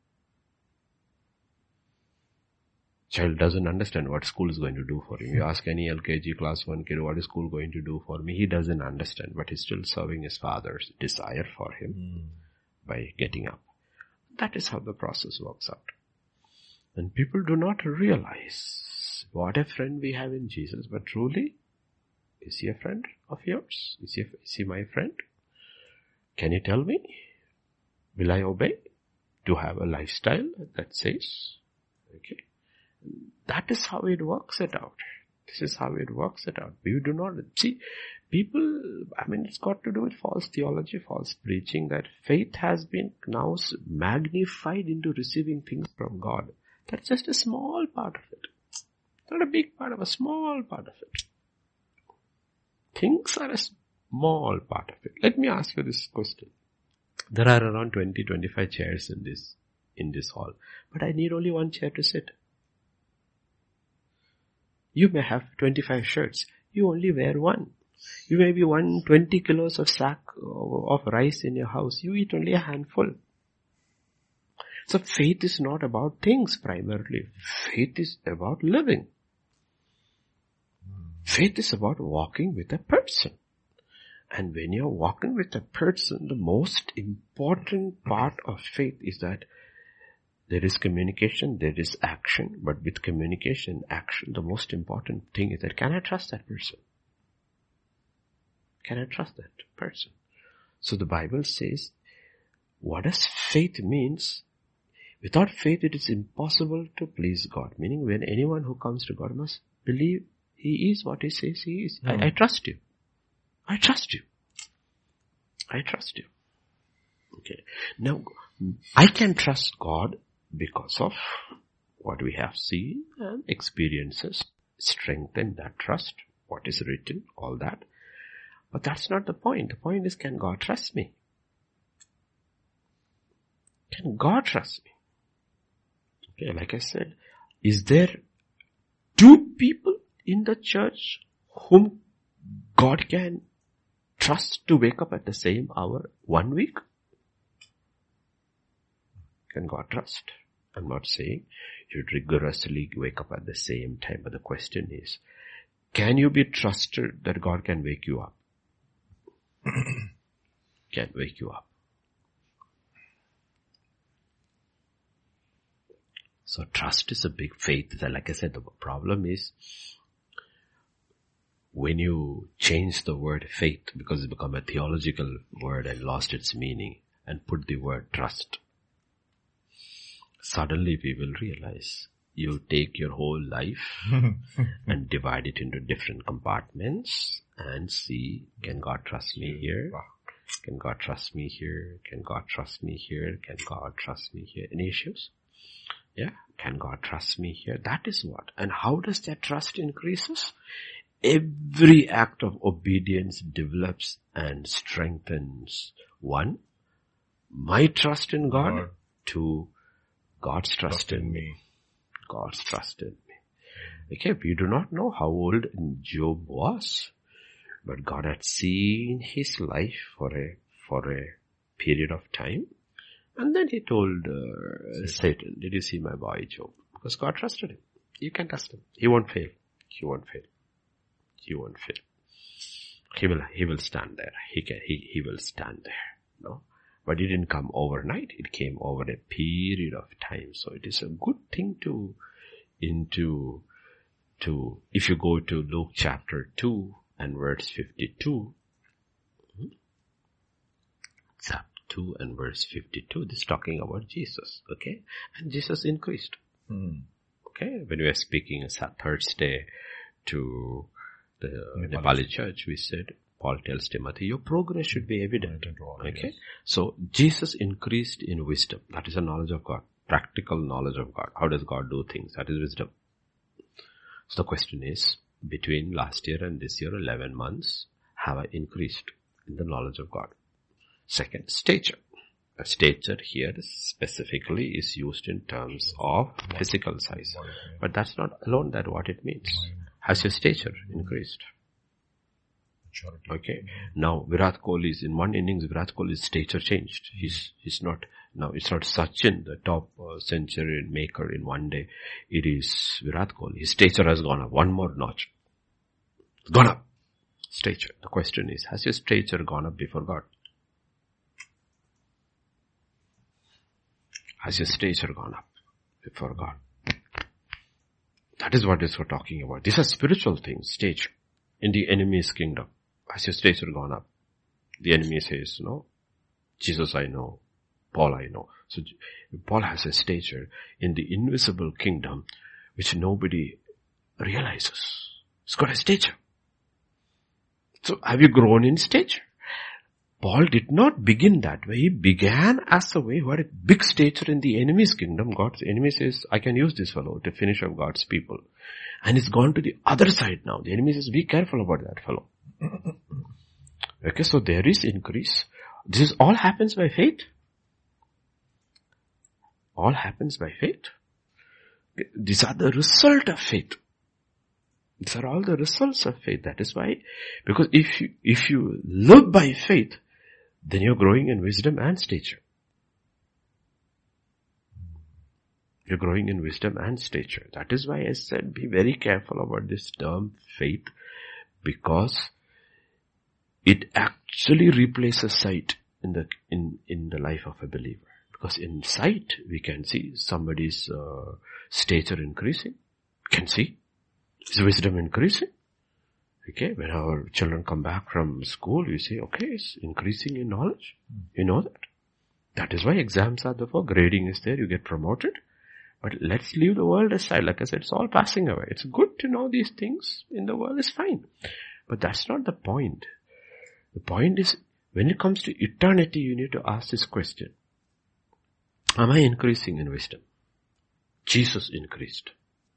[SPEAKER 1] Child doesn't understand what school is going to do for him. You ask any L K G class one kid, what is school going to do for me? He doesn't understand, but he's still serving his father's desire for him mm. by getting up. That is how the process works out. And people do not realize what a friend we have in Jesus, but truly, is he a friend of yours? Is he, is he my friend? Can you tell me? Will I obey to have a lifestyle that says, okay? That is how it works it out. This is how it works it out. You do not, see, people, I mean, it's got to do with false theology, false preaching, that faith has been now magnified into receiving things from God. That's just a small part of it. Not a big part of a small part of it. Things are a small part of it. Let me ask you this question. There are around twenty to twenty-five chairs in this, in this hall, but I need only one chair to sit. You may have twenty-five shirts. You only wear one. You may be one twenty kilos of sack of rice in your house. You eat only a handful. So faith is not about things primarily. Faith is about living. Faith is about walking with a person. And when you're walking with a person, the most important part of faith is that there is communication, there is action, but with communication, action, the most important thing is that, can I trust that person? Can I trust that person? So the Bible says, what does faith means? Without faith, it is impossible to please God. Meaning, when anyone who comes to God must believe he is what he says he is. Mm. I, I trust you. I trust you. I trust you. Okay. Now, I can trust God because of what we have seen and experiences strengthen that trust, what is written, all that. But that's not the point. The point is, can God trust me? Can God trust me? Okay, like I said, is there two people in the church whom God can trust to wake up at the same hour one week? Can God trust? I'm not saying you should rigorously wake up at the same time, but the question is, can you be trusted that God can wake you up? Can wake you up. So trust is a big faith. Like I said, the problem is when you change the word faith, because it's become a theological word and lost its meaning, and put the word trust, suddenly we will realize you take your whole life and divide it into different compartments and see, can God trust me here? Can God trust me here? Can God trust me here? Can God trust me here? Any issues? Yeah. Can God trust me here? That is what. And how does that trust increases? Every act of obedience develops and strengthens. One, my trust in God. God. Two, God's trust, trust in me. God's trust in me. Okay, we do not know how old Job was, but God had seen his life for a, for a period of time. And then he told uh, Satan, did you see my boy Job? Because God trusted him. You can trust him. He won't fail. He won't fail. He won't fail. He will, he will stand there. He can, he, he will stand there. No? But it didn't come overnight. It came over a period of time. So it is a good thing to, into, to, if you go to Luke chapter two and verse fifty-two, chapter two and verse fifty-two, this is talking about Jesus, okay? And Jesus increased. Mm. Okay? When we were speaking on Thursday to the Nepali. Nepali church, we said, Paul tells Timothy, your progress should be evident. Okay? So, Jesus increased in wisdom. That is the knowledge of God. practical knowledge of God. How does God do things? That is wisdom. So the question is, between last year and this year, eleven months, have I increased in the knowledge of God? Second, stature. A stature here specifically is used in terms of physical size. But that's not alone that what it means. Has your stature increased? Okay. Now, Virat Kohli is, in one innings, Virat Kohli's stature changed. He's, he's not, now it's not Sachin, the top uh, century maker in one day. It is Virat Kohli. His stature has gone up. One more notch. Gone up. Stature. The question is, has your stature gone up before God? Has your stature gone up before God? That is what is we're talking about. These are spiritual things, stature. In the enemy's kingdom, has your stature gone up? The enemy says, no, Jesus I know, Paul I know. So Paul has a stature in the invisible kingdom which nobody realizes. He's got a stature. So have you grown in stature? Paul did not begin that way. He began as a way who had a big stature in the enemy's kingdom. God's enemy says, I can use this fellow to finish off God's people. And he's gone to the other side now. The enemy says, be careful about that fellow. Okay, so there is increase. This all happens by faith. All happens by faith. These are the result of faith. These are all the results of faith. That is why, because if you, if you live by faith, then you're growing in wisdom and stature. You're growing in wisdom and stature. That is why I said be very careful about this term faith, because it actually replaces sight in the, in, in the life of a believer. Because in sight, we can see somebody's uh, stature increasing. We can see. Is wisdom increasing? Okay, when our children come back from school, you say, okay, it's increasing in knowledge. You know that. That is why exams are there for. Grading is there, you get promoted. But let's leave the world aside. Like I said, it's all passing away. It's good to know these things in the world is fine. But that's not the point. The point is, when it comes to eternity, you need to ask this question. Am I increasing in wisdom? Jesus increased.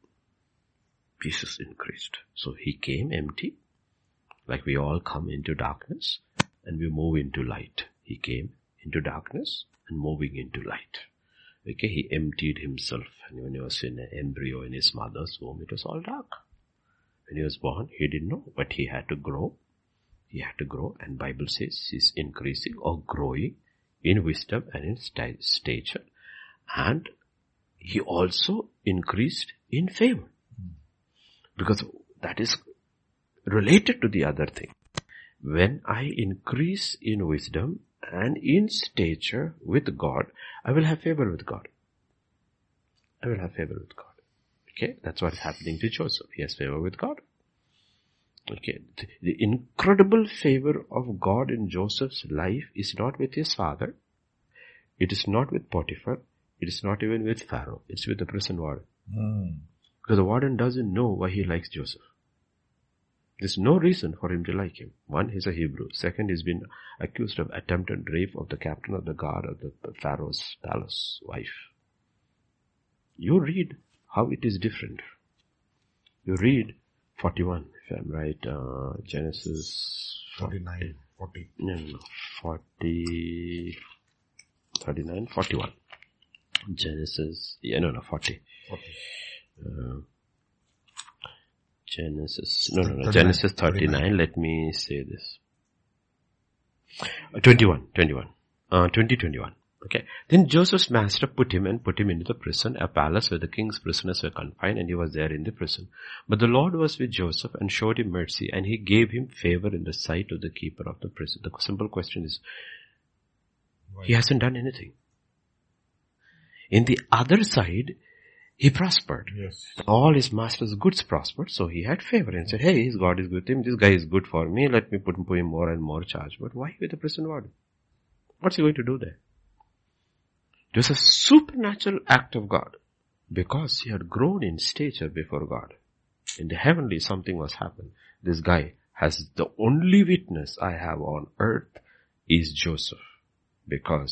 [SPEAKER 1] Jesus increased. So he came empty, like we all come into darkness and we move into light. He came into darkness and moving into light. Okay, he emptied himself. And when he was in an embryo in his mother's womb, it was all dark. When he was born, he didn't know, but he had to grow. He had to grow, and Bible says he's increasing or growing in wisdom and in st- stature. And he also increased in favor. Because that is related to the other thing. When I increase in wisdom and in stature with God, I will have favor with God. I will have favor with God. Okay, that's what is happening to Joseph. He has favor with God. Okay, the, the incredible favor of God in Joseph's life is not with his father. It is not with Potiphar. It is not even with Pharaoh. It's with the prison warden. Mm. Because the warden doesn't know why he likes Joseph. There's no reason for him to like him. One, he's a Hebrew. Second, he's been accused of attempted rape of the captain of the guard of the Pharaoh's palace wife. You read how it is different. You read forty-one, if I'm right, uh, Genesis
[SPEAKER 2] forty-nine, forty.
[SPEAKER 1] No, no, forty, thirty-nine, forty-one. Genesis, yeah, no, no, forty. forty. Uh, Genesis, no, no, no, Genesis thirty-nine, let me say this. Uh, twenty-one, twenty-one, uh, twenty, twenty-one. Okay. Then Joseph's master put him and put him into the prison, a palace where the king's prisoners were confined, and he was there in the prison. But the Lord was with Joseph and showed him mercy, and he gave him favor in the sight of the keeper of the prison. The simple question is, Why? He hasn't done anything. In the other side, he prospered.
[SPEAKER 2] Yes.
[SPEAKER 1] All his master's goods prospered, so he had favor and said, hey, his God is good to him, this guy is good for me, let me put him more and more charge. But why with the prison warden? What's he going to do there? It was a supernatural act of God, because he had grown in stature before God. In the heavenly, something was happened. This guy has the only witness I have on earth is Joseph, because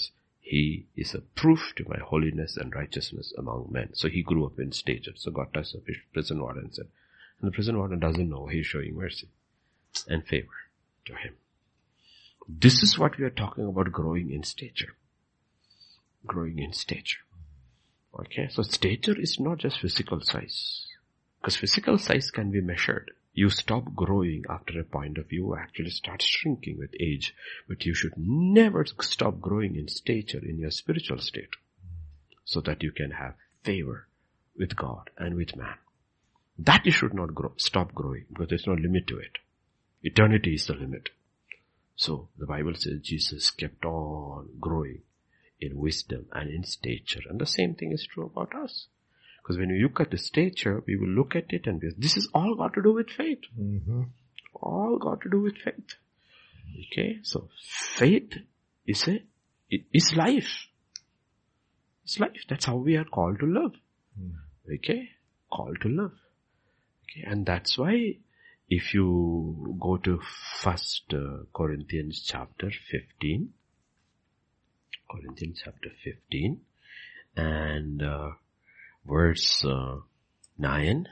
[SPEAKER 1] He is a proof to my holiness and righteousness among men. So he grew up in stature. So God touched the prison warden and said, and the prison warden doesn't know he's showing mercy and favor to him. This is what we are talking about, growing in stature. Growing in stature. Okay, so stature is not just physical size. Because physical size can be measured. You stop growing after a point of view, actually start shrinking with age. But you should never stop growing in stature in your spiritual state. So that you can have favor with God and with man. That you should not grow, stop growing, because there's no limit to it. Eternity is the limit. So the Bible says Jesus kept on growing in wisdom and in stature. And the same thing is true about us. Because when we look at the stature, we will look at it and we, this is all got to do with faith.
[SPEAKER 2] Mm-hmm.
[SPEAKER 1] All got to do with faith. Okay, so faith is a, it is life. It's life. That's how we are called to live.
[SPEAKER 2] Mm.
[SPEAKER 1] Okay, called to live. Okay, and that's why if you go to First uh, Corinthians chapter fifteen, Corinthians chapter fifteen, and uh, verse uh, nine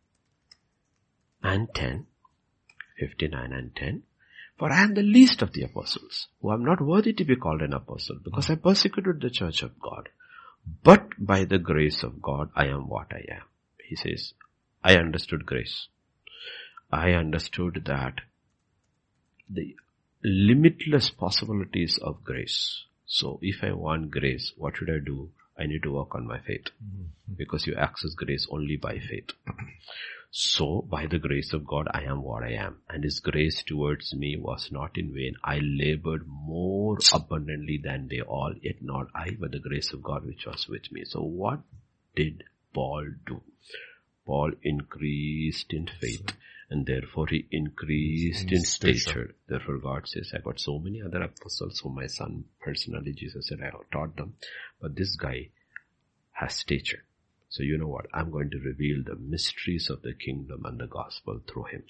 [SPEAKER 1] and ten, fifty-nine and ten. For I am the least of the apostles, who am not worthy to be called an apostle, because I persecuted the church of God. But by the grace of God, I am what I am. He says, I understood grace. I understood that the limitless possibilities of grace. So if I want grace, what should I do? I need to work on my faith. Mm-hmm. Because you access grace only by faith. So by the grace of God, I am what I am. And His grace towards me was not in vain. I labored more abundantly than they all, yet not I, but the grace of God which was with me. So what did Paul do? Paul increased in faith, and therefore he increased in, in stature. stature. Therefore God says, I got so many other apostles whom my son personally, Jesus said, I taught them. But this guy has stature. So you know what? I'm going to reveal the mysteries of the kingdom and the gospel through him.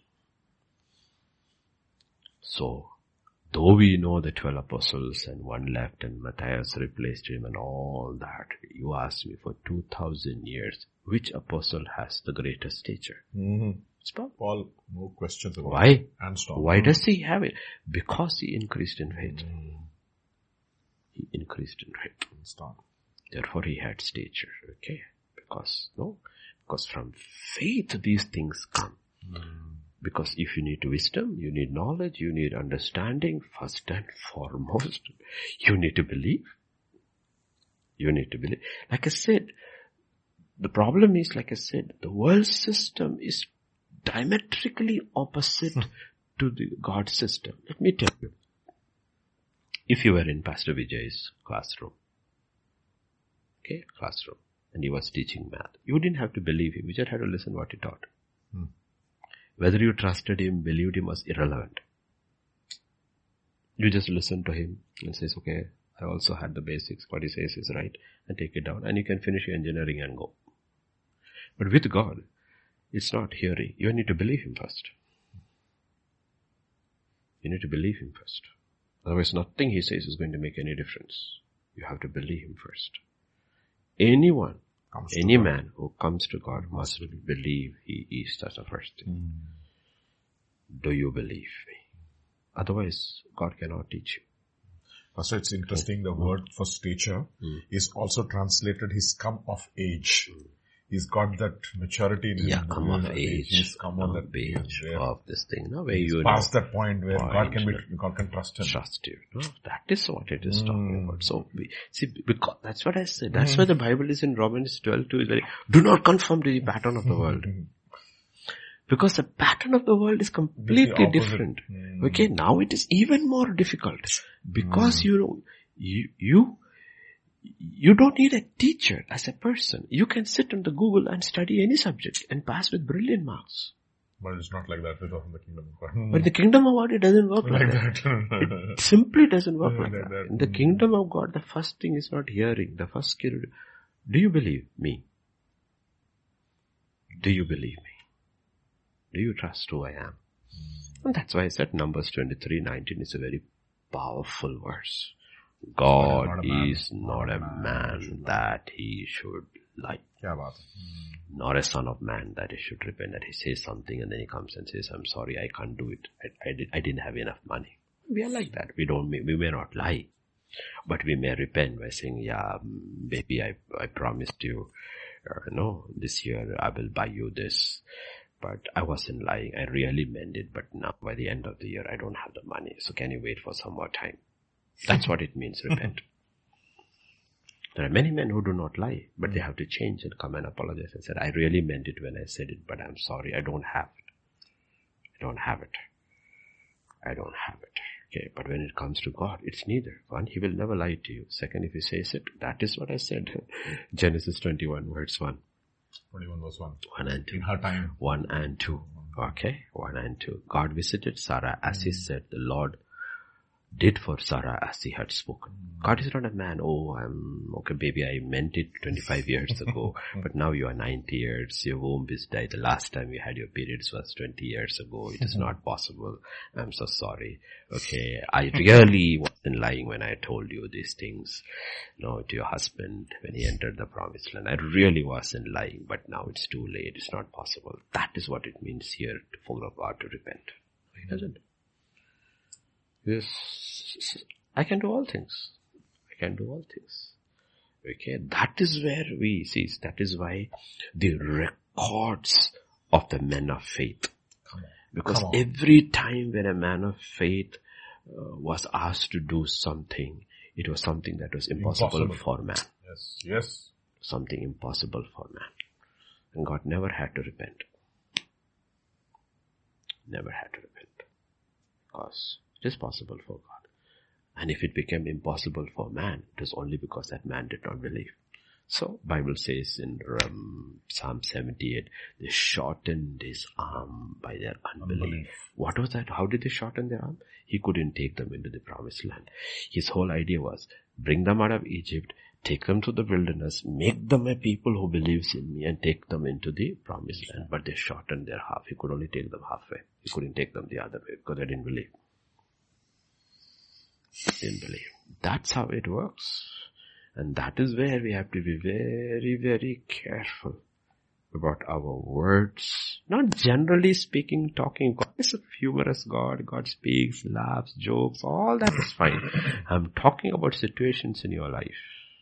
[SPEAKER 1] So, though we know the twelve apostles and one left and Matthias replaced him and all that, you asked me for two thousand years, which apostle has the greatest stature?
[SPEAKER 2] Mm-hmm.
[SPEAKER 1] It's Paul.
[SPEAKER 2] Paul, no questions about
[SPEAKER 1] Why?
[SPEAKER 2] it. And stop.
[SPEAKER 1] Why mm-hmm. does he have it? Because he increased in faith.
[SPEAKER 2] Mm-hmm.
[SPEAKER 1] He increased in faith.
[SPEAKER 2] Stop.
[SPEAKER 1] Therefore he had stature. Okay. Because, no, because from faith these things come. Mm. Because if you need wisdom, you need knowledge, you need understanding, first and foremost, you need to believe. You need to believe. Like I said, the problem is, like I said, the world system is diametrically opposite hmm. to the God system. Let me tell you. If you were in Pastor Vijay's classroom, okay, classroom, and he was teaching math, you didn't have to believe him. You just had to listen what he taught. Hmm. Whether you trusted him, believed him was irrelevant. You just listen to him and says, okay, I also had the basics. What he says is right, and take it down, and you can finish your engineering and go. But with God, it's not hearing. You need to believe him first. You need to believe him first. Otherwise, nothing he says is going to make any difference. You have to believe him first. Anyone, comes any man who comes to God must believe he is. That's the first thing. Mm. Do you believe me? Otherwise, God cannot teach you.
[SPEAKER 2] Pastor, it's interesting. The mm. word for stature mm. is also translated, he's come of age. Mm. He's got that maturity in him.
[SPEAKER 1] Yeah, come of age.
[SPEAKER 2] He's come on that
[SPEAKER 1] age of this thing. No, where you
[SPEAKER 2] past
[SPEAKER 1] know,
[SPEAKER 2] that point where point, God can be, God can trust him.
[SPEAKER 1] Trust you. No, that is what it is mm. talking about. So, we, see, because that's what I said. That's mm. why the Bible is in Romans twelve two. Is like, do not conform to the pattern of the world. Because the pattern of the world is completely different. Mm. Okay, now it is even more difficult. Because mm. you know, you, you, You don't need a teacher as a person. You can sit on the Google and study any subject and pass with brilliant marks.
[SPEAKER 2] But it's not like that with the kingdom of God.
[SPEAKER 1] But the kingdom of God, it doesn't work like, like that. that. It simply doesn't work like, like that. that. In the kingdom of God, the first thing is not hearing. The first skill, do you believe me? Do you believe me? Do you trust who I am? And that's why I said Numbers twenty-three nineteen is a very powerful verse. God
[SPEAKER 2] not a man.
[SPEAKER 1] is not a man that he should lie.
[SPEAKER 2] Kya baat hai?
[SPEAKER 1] Nor a son of man that he should repent, that he says something and then he comes and says, I'm sorry, I can't do it. I, I, did, I didn't have enough money. We are like that. We don't, we may not lie, but we may repent by saying, yeah, baby, I, I promised you, uh, no, this year I will buy you this. But I wasn't lying. I really meant it. But now by the end of the year, I don't have the money. So can you wait for some more time? That's what it means, repent. There are many men who do not lie, but they have to change and come and apologize and say, I really meant it when I said it, but I'm sorry. I don't have it. I don't have it. I don't have it. Okay. But when it comes to God, it's neither. One, he will never lie to you. Second, if he says it, that is what I said. Genesis twenty-one, verse one.
[SPEAKER 2] twenty-one verse one.
[SPEAKER 1] One and two.
[SPEAKER 2] In her time.
[SPEAKER 1] One and two. Okay. One and two. God visited Sarah as he said. The Lord did for Sarah as he had spoken. God is not a man. Oh, I'm, okay baby, I meant it twenty-five years ago, but now you are ninety years, your womb is died. The last time you had your periods was twenty years ago. It is not possible. I'm so sorry. Okay, I really wasn't lying when I told you these things, you know, to your husband when he entered the promised land. I really wasn't lying, but now it's too late. It's not possible. That is what it means here to for God to repent. He doesn't. Yes, I can do all things. I can do all things. Okay, that is where we see, that is why the records of the men of faith.
[SPEAKER 2] Come on.
[SPEAKER 1] Because
[SPEAKER 2] Come on.
[SPEAKER 1] every time when a man of faith uh, was asked to do something, it was something that was impossible, impossible. for man.
[SPEAKER 2] Yes, yes.
[SPEAKER 1] Something impossible for man. And God never had to repent. Never had to repent. Because it is possible for God. And if it became impossible for man, it was only because that man did not believe. So, Bible says in um, Psalm seventy-eight, they shortened his arm by their unbelief. unbelief. What was that? How did they shorten their arm? He couldn't take them into the promised land. His whole idea was, bring them out of Egypt, take them to the wilderness, make them a people who believes in me, and take them into the promised land. But they shortened their half. He could only take them halfway. He couldn't take them the other way because they didn't believe. Didn't believe. That's how it works. And that is where we have to be very, very careful about our words. Not generally speaking, talking. God is a humorous God. God speaks, laughs, jokes, all that is fine. I'm talking about situations in your life.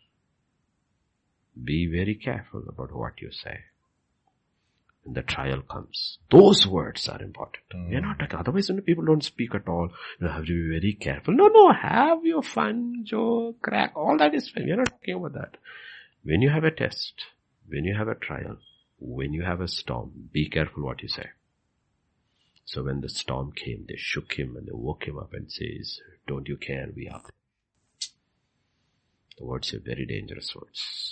[SPEAKER 1] Be very careful about what you say. When the trial comes, those words are important. Mm. We're not talking, otherwise when people don't speak at all, you have to be very careful. No, no, have your fun, joke, crack, all that is fine. We're not talking about that. When you have a test, when you have a trial, when you have a storm, be careful what you say. So when the storm came, they shook him and they woke him up and says, don't you care, we are. The words are very dangerous words.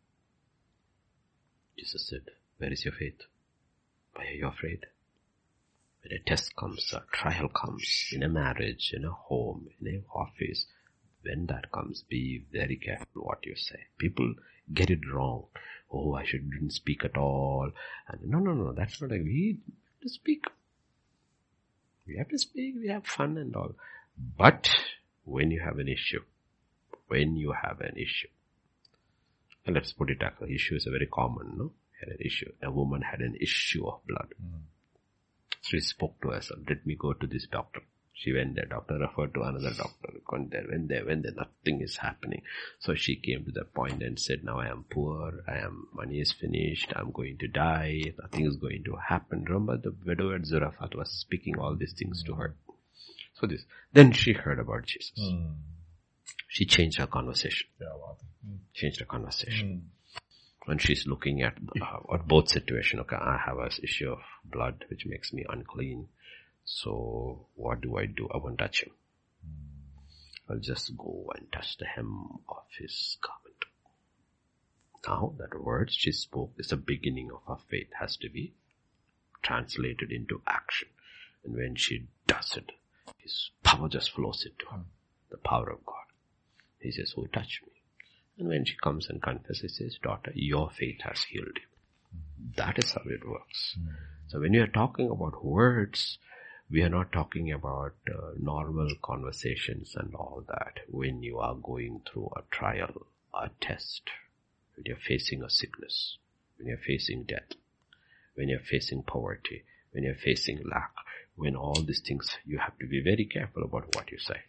[SPEAKER 1] Jesus said, where is your faith? Why are you afraid? When a test comes, a trial comes, in a marriage, in a home, in an office, when that comes, be very careful what you say. People get it wrong. Oh, I shouldn't speak at all. And no, no, no, that's not a, we have to speak. We have to speak, we have fun and all. But when you have an issue, when you have an issue, and let's put it that way, issue is a very common, no? Had an issue. A woman had an issue of blood. Mm. She spoke to herself, let me go to this doctor. She went there, doctor referred to another doctor, went there, went there, went there, nothing is happening. So she came to the point and said, now I am poor, I am, money is finished, I'm going to die, nothing is going to happen. Remember the widow at Zarephath was speaking all these things mm. to her. So this, then she heard about Jesus. Mm. She changed her conversation. Yeah, wow. mm. Changed her conversation. Mm. When she's looking at, uh, at both situations, okay, I have an issue of blood which makes me unclean. So what do I do? I won't touch him. I'll just go and touch the hem of his garment. Now that word she spoke is the beginning of her faith, has to be translated into action. And when she does it, his power just flows into her. The power of God. He says, who touched me? And when she comes and confesses, he says, daughter, your faith has healed you. That is how it works. Mm. So when you are talking about words, We are not talking about uh, normal conversations and all that when you are going through a trial, a test, when you're facing a sickness, when you're facing death, when you're facing poverty, when you're facing lack, when all these things, you have to be very careful about what you say.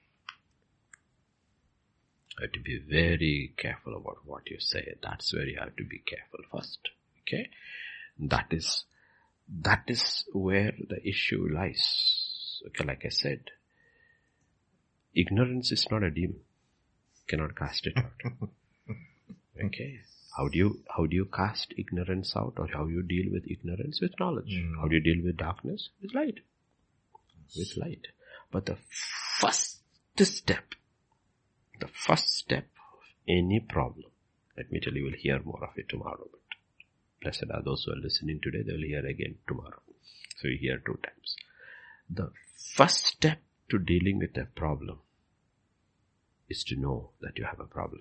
[SPEAKER 1] You have to be very careful about what you say. That's where you have to be careful first. Okay? That is, that is where the issue lies. Okay, like I said, ignorance is not a demon. You cannot cast it out. Okay? How do you, how do you cast ignorance out, or how you deal with ignorance? With knowledge. Mm. How do you deal with darkness? With light. With light. But the first step, the first step of any problem, let me tell you, we'll hear more of it tomorrow, but blessed are those who are listening today, they will hear again tomorrow. So you hear two times. The first step to dealing with a problem is to know that you have a problem.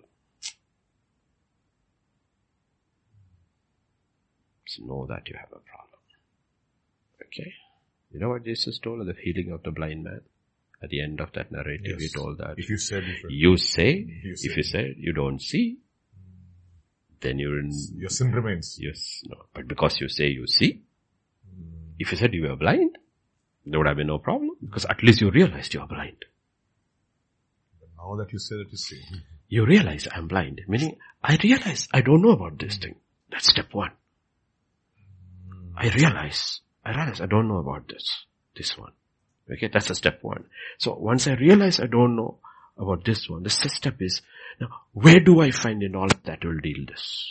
[SPEAKER 1] So know that you have a problem. Okay? You know what Jesus told of the healing of the blind man? At the end of that narrative, yes. He told that
[SPEAKER 2] if you said, if
[SPEAKER 1] you say, you say, if you say you don't see, then you're in,
[SPEAKER 2] your sin remains.
[SPEAKER 1] Yes, no. But because you say you see, mm. if you said you were blind, there would have been no problem, because at least you realized you are blind.
[SPEAKER 2] But now that you say that you see,
[SPEAKER 1] you realize I'm blind, meaning I realize I don't know about this thing. That's step one. Mm. I realize, I realize I don't know about this, this one. Okay, that's the step one. So once I realize I don't know about this one, the next step is, now where do I find in all that will deal this?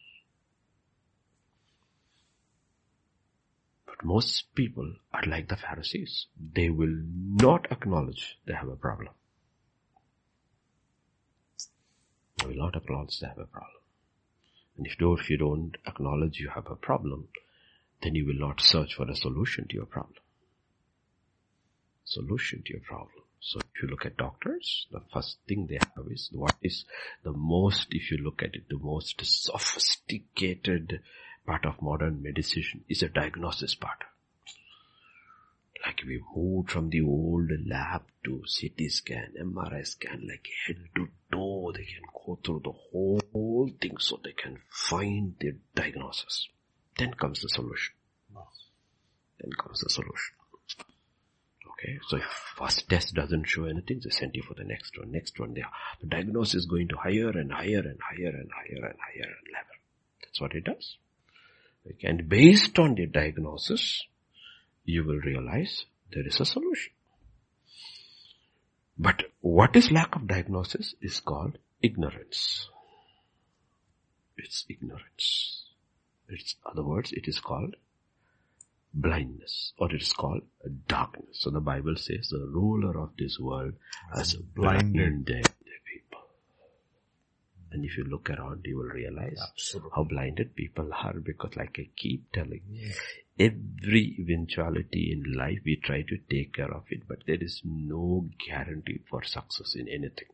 [SPEAKER 1] But most people are like the Pharisees. They will not acknowledge they have a problem. They will not acknowledge they have a problem. And if you, if you don't acknowledge you have a problem, then you will not search for a solution to your problem. Solution to your problem. So if you look at doctors, the first thing they have is, what is the most, if you look at it, the most sophisticated part of modern medicine is a diagnosis part. Like we moved from the old lab to C T scan, M R I scan, like head to toe, they can go through the whole thing so they can find their diagnosis. Then comes the solution. Then comes the solution. Okay, so if first test doesn't show anything, they send you for the next one, next one. There, the diagnosis is going to higher and higher and higher and higher and higher level. That's what it does. Okay, and based on the diagnosis, you will realize there is a solution. But what is lack of diagnosis is called ignorance. It's ignorance. It's, other words, it is called blindness, or it is called darkness. So the Bible says the ruler of this world has blinded the people. And if you look around, you will realize Absolutely. How blinded people are, because like I keep telling, yes. every eventuality in life we try to take care of it, but there is no guarantee for success in anything.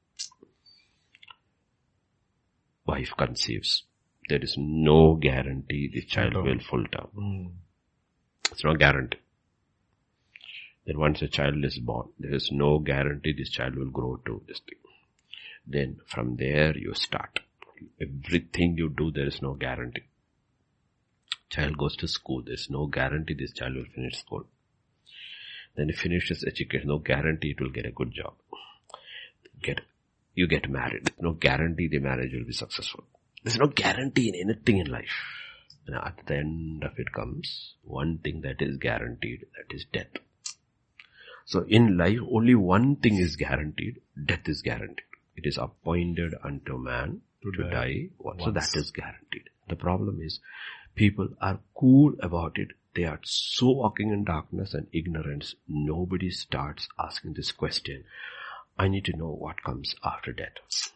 [SPEAKER 1] Wife conceives, there is no guarantee the child will full term. Mm. It's no guarantee. Then once a child is born, there is no guarantee this child will grow to this thing. Then from there you start. Everything you do, there is no guarantee. Child goes to school, there is no guarantee this child will finish school. Then he finishes education, no guarantee it will get a good job. Get, you get married, no guarantee the marriage will be successful. There's no guarantee in anything in life. And at the end of it comes one thing that is guaranteed, that is death. So in life, only one thing is guaranteed, death is guaranteed. It is appointed unto man to, to die, die once. So that is guaranteed. The problem is, people are cool about it. They are so walking in darkness and ignorance, nobody starts asking this question. I need to know what comes after death.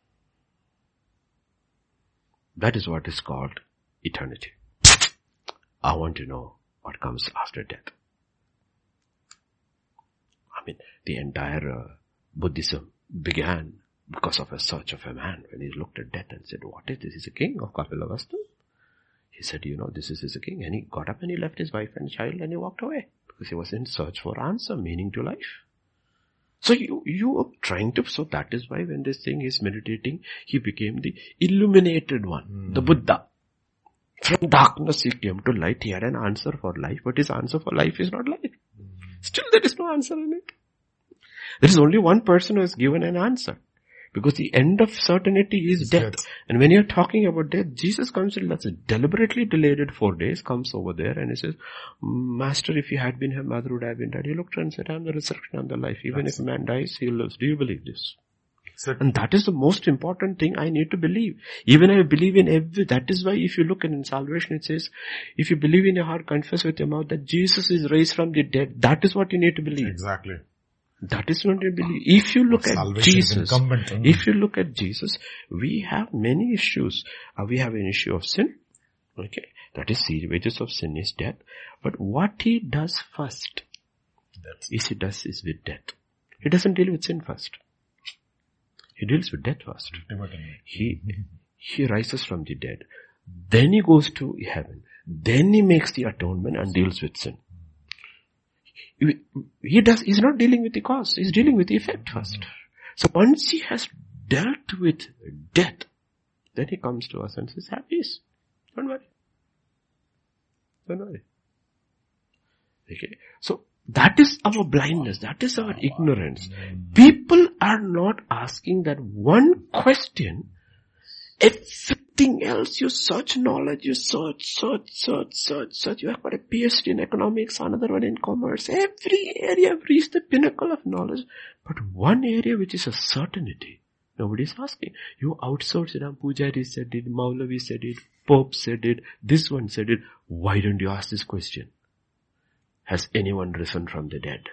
[SPEAKER 1] That is what is called eternity. I want to know what comes after death. I mean, the entire uh, Buddhism began because of a search of a man when he looked at death and said, what is this? He's a king of Kapilavastu. He said, you know, this is his king. And he got up and he left his wife and child and he walked away. Because he was in search for answer, meaning to life. So you, you are trying to, so that is why when this thing is meditating, he became the illuminated one, mm. the Buddha. From darkness he came to light. He had an answer for life, but his answer for life is not life. Mm. Still there is no answer in it. There is only one person who has given an answer. Because the end of certainty is death. death. And when you're talking about death, Jesus comes in, that's deliberately delayed it four days, comes over there and he says, Master, if you had been here, mother would have been dead. He looked and said, I'm the resurrection and the life. Even that's if a man dies, he lives. Do you believe this? Certainly. And that is the most important thing I need to believe. Even I believe in every, that is why if you look in salvation, it says, if you believe in your heart, confess with your mouth that Jesus is raised from the dead. That is what you need to believe.
[SPEAKER 2] Exactly.
[SPEAKER 1] That is what you believe. If you look at Jesus, if you look at Jesus, we have many issues. Uh, we have an issue of sin. Okay. That is the wages of sin is death. But what he does first death. is he does is with death. He doesn't deal with sin first. He deals with death first. He, he rises from the dead. Then he goes to heaven. Then he makes the atonement and deals with sin. He does, he's not dealing with the cause, he's dealing with the effect first. So once he has dealt with death, then he comes to us and says, have peace. Don't worry. Don't worry. Okay. So that is our blindness, that is our ignorance. People are not asking that one question. Everything else, you search knowledge, you search, search, search, search, search. You have got a P H D in economics, another one in commerce. Every area have reached the pinnacle of knowledge. But one area which is a certainty, nobody is asking. You outsource it, and Pujari said it, Maulavi said it, Pope said it, this one said it. Why don't you ask this question? Has anyone risen from the dead?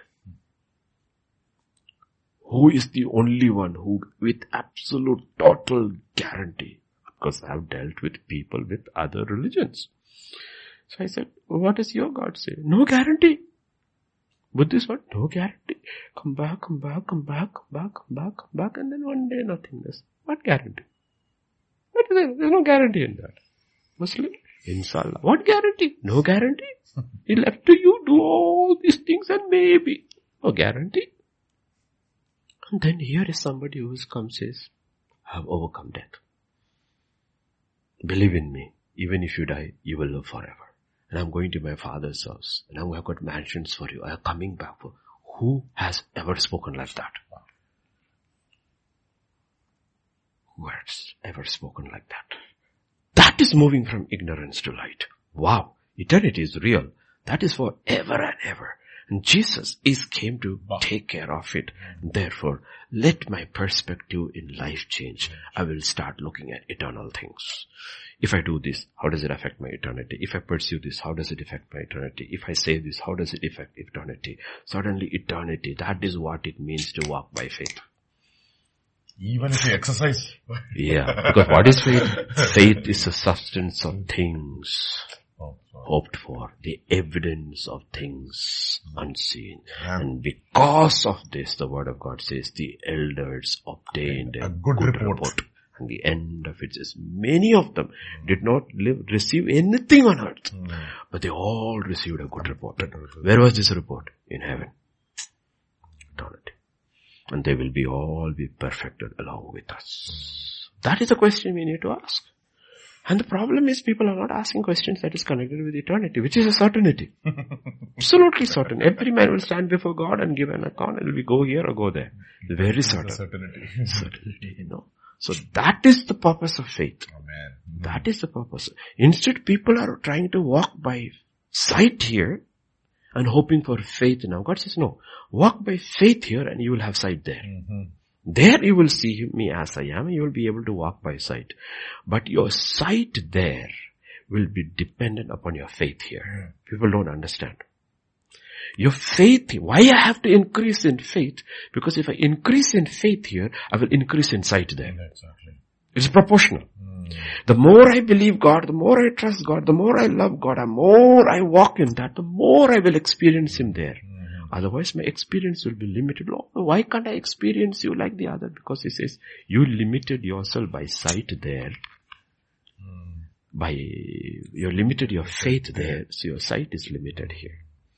[SPEAKER 1] Who is the only one who, with absolute total guarantee, because I have dealt with people with other religions. So I said, well, what does your God say? No guarantee. Buddhist what? No guarantee. Come back, come back, come back, come back, come back, come back, and then one day nothingness. What guarantee? What is it? There's no guarantee in that. Muslim? Inshallah. What guarantee? No guarantee. He left to you, do all these things and maybe. No guarantee. And then here is somebody who comes and says, I have overcome death. Believe in me. Even if you die, you will live forever. And I'm going to my Father's house. And I've got mansions for you. I am coming back for. Who has ever spoken like that? Who has ever spoken like that? That is moving from ignorance to light. Wow. Eternity is real. That is for ever and ever. And Jesus is came to take care of it. Therefore, let my perspective in life change. I will start looking at eternal things. If I do this, how does it affect my eternity? If I pursue this, how does it affect my eternity? If I say this, how does it affect eternity? Suddenly eternity, that is what it means to walk by faith.
[SPEAKER 2] Even if you exercise.
[SPEAKER 1] Yeah, because what is faith? Faith is the substance of things hoped for, the evidence of things unseen. Yeah. And because of this, the word of God says, the elders obtained a, a good, good report. report. And the end of it is, many of them mm. did not live, receive anything on earth, mm. but they all received a good report. Where was this report? In heaven. Eternity. And they will be all be perfected along with us. Mm. That is a question we need to ask. And the problem is people are not asking questions that is connected with eternity, which is a certainty. Absolutely certain. Every man will stand before God and give an account, and will we go here or go there. Very certain.
[SPEAKER 2] Certainty.
[SPEAKER 1] Certainty, you know. So that is the purpose of faith.
[SPEAKER 2] Amen.
[SPEAKER 1] That is the purpose. Instead, people are trying to walk by sight here and hoping for faith now. God says, no, walk by faith here and you will have sight there. Mm-hmm. There you will see me as I am, you will be able to walk by sight. But your sight there will be dependent upon your faith here. People don't understand. Your faith, why I have to increase in faith? Because if I increase in faith here, I will increase in sight there.
[SPEAKER 2] Exactly.
[SPEAKER 1] It's proportional. Mm. The more I believe God, the more I trust God, the more I love God, the more I walk in that, the more I will experience Him there. Mm. Otherwise, my experience will be limited. Oh, why can't I experience you like the other? Because He says, you limited yourself by sight there. Mm. By, you limited your faith there, so your sight is limited here.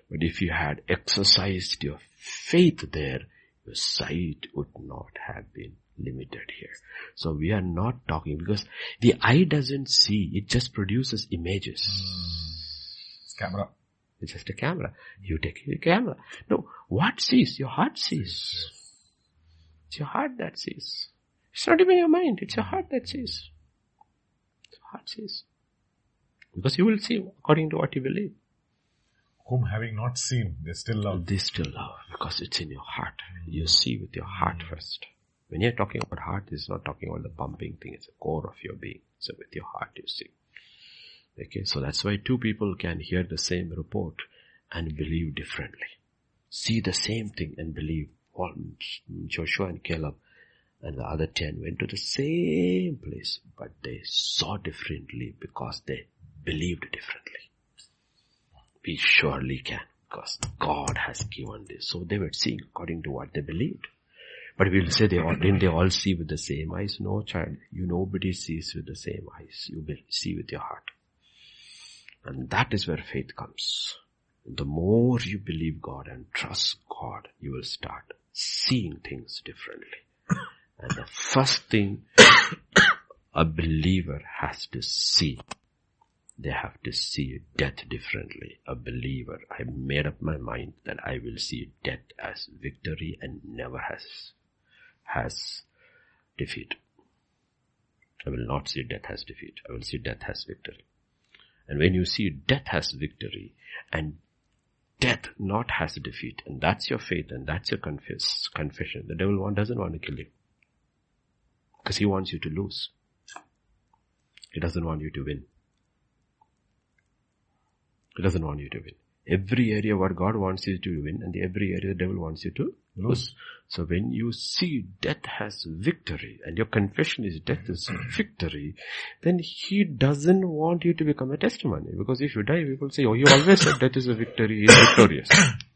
[SPEAKER 1] But if you had exercised your faith there, your sight would not have been limited here. So we are not talking, because the eye doesn't see, it just produces images.
[SPEAKER 2] Mm. It's camera.
[SPEAKER 1] It's just a camera. You take your camera. No, what sees? Your heart sees. It's your heart that sees. It's not even your mind, it's your heart that sees. It's your heart sees. Because you will see according to what you believe.
[SPEAKER 2] Whom having not seen, they still love.
[SPEAKER 1] They still love, because it's in your heart. You see with your heart first. When you're talking about heart, it's not talking about the pumping thing, it's the core of your being. So with your heart you see. Okay, so that's why two people can hear the same report and believe differently. See the same thing and believe. All Joshua and Caleb and the other ten went to the same place, but they saw differently because they believed differently. We surely can, because God has given this. So they were seeing according to what they believed. But we'll say, they all, didn't they all see with the same eyes? No, child. You, nobody sees with the same eyes. You will see with your heart. And that is where faith comes. The more you believe God and trust God, you will start seeing things differently. And the first thing a believer has to see, they have to see death differently. A believer, I made up my mind that I will see death as victory and never has, has defeat. I will not see death as defeat. I will see death as victory. And when you see death has victory and death not has defeat, and that's your faith and that's your confess, confession, the devil want, doesn't want to kill you. Because he wants you to lose. He doesn't want you to win. He doesn't want you to win. Every area what God wants you to win, and every area the devil wants you to lose. So when you see death has victory, and your confession is death is victory, then he doesn't want you to become a testimony. Because if you die, people say, oh, you always said death is a victory, he is victorious.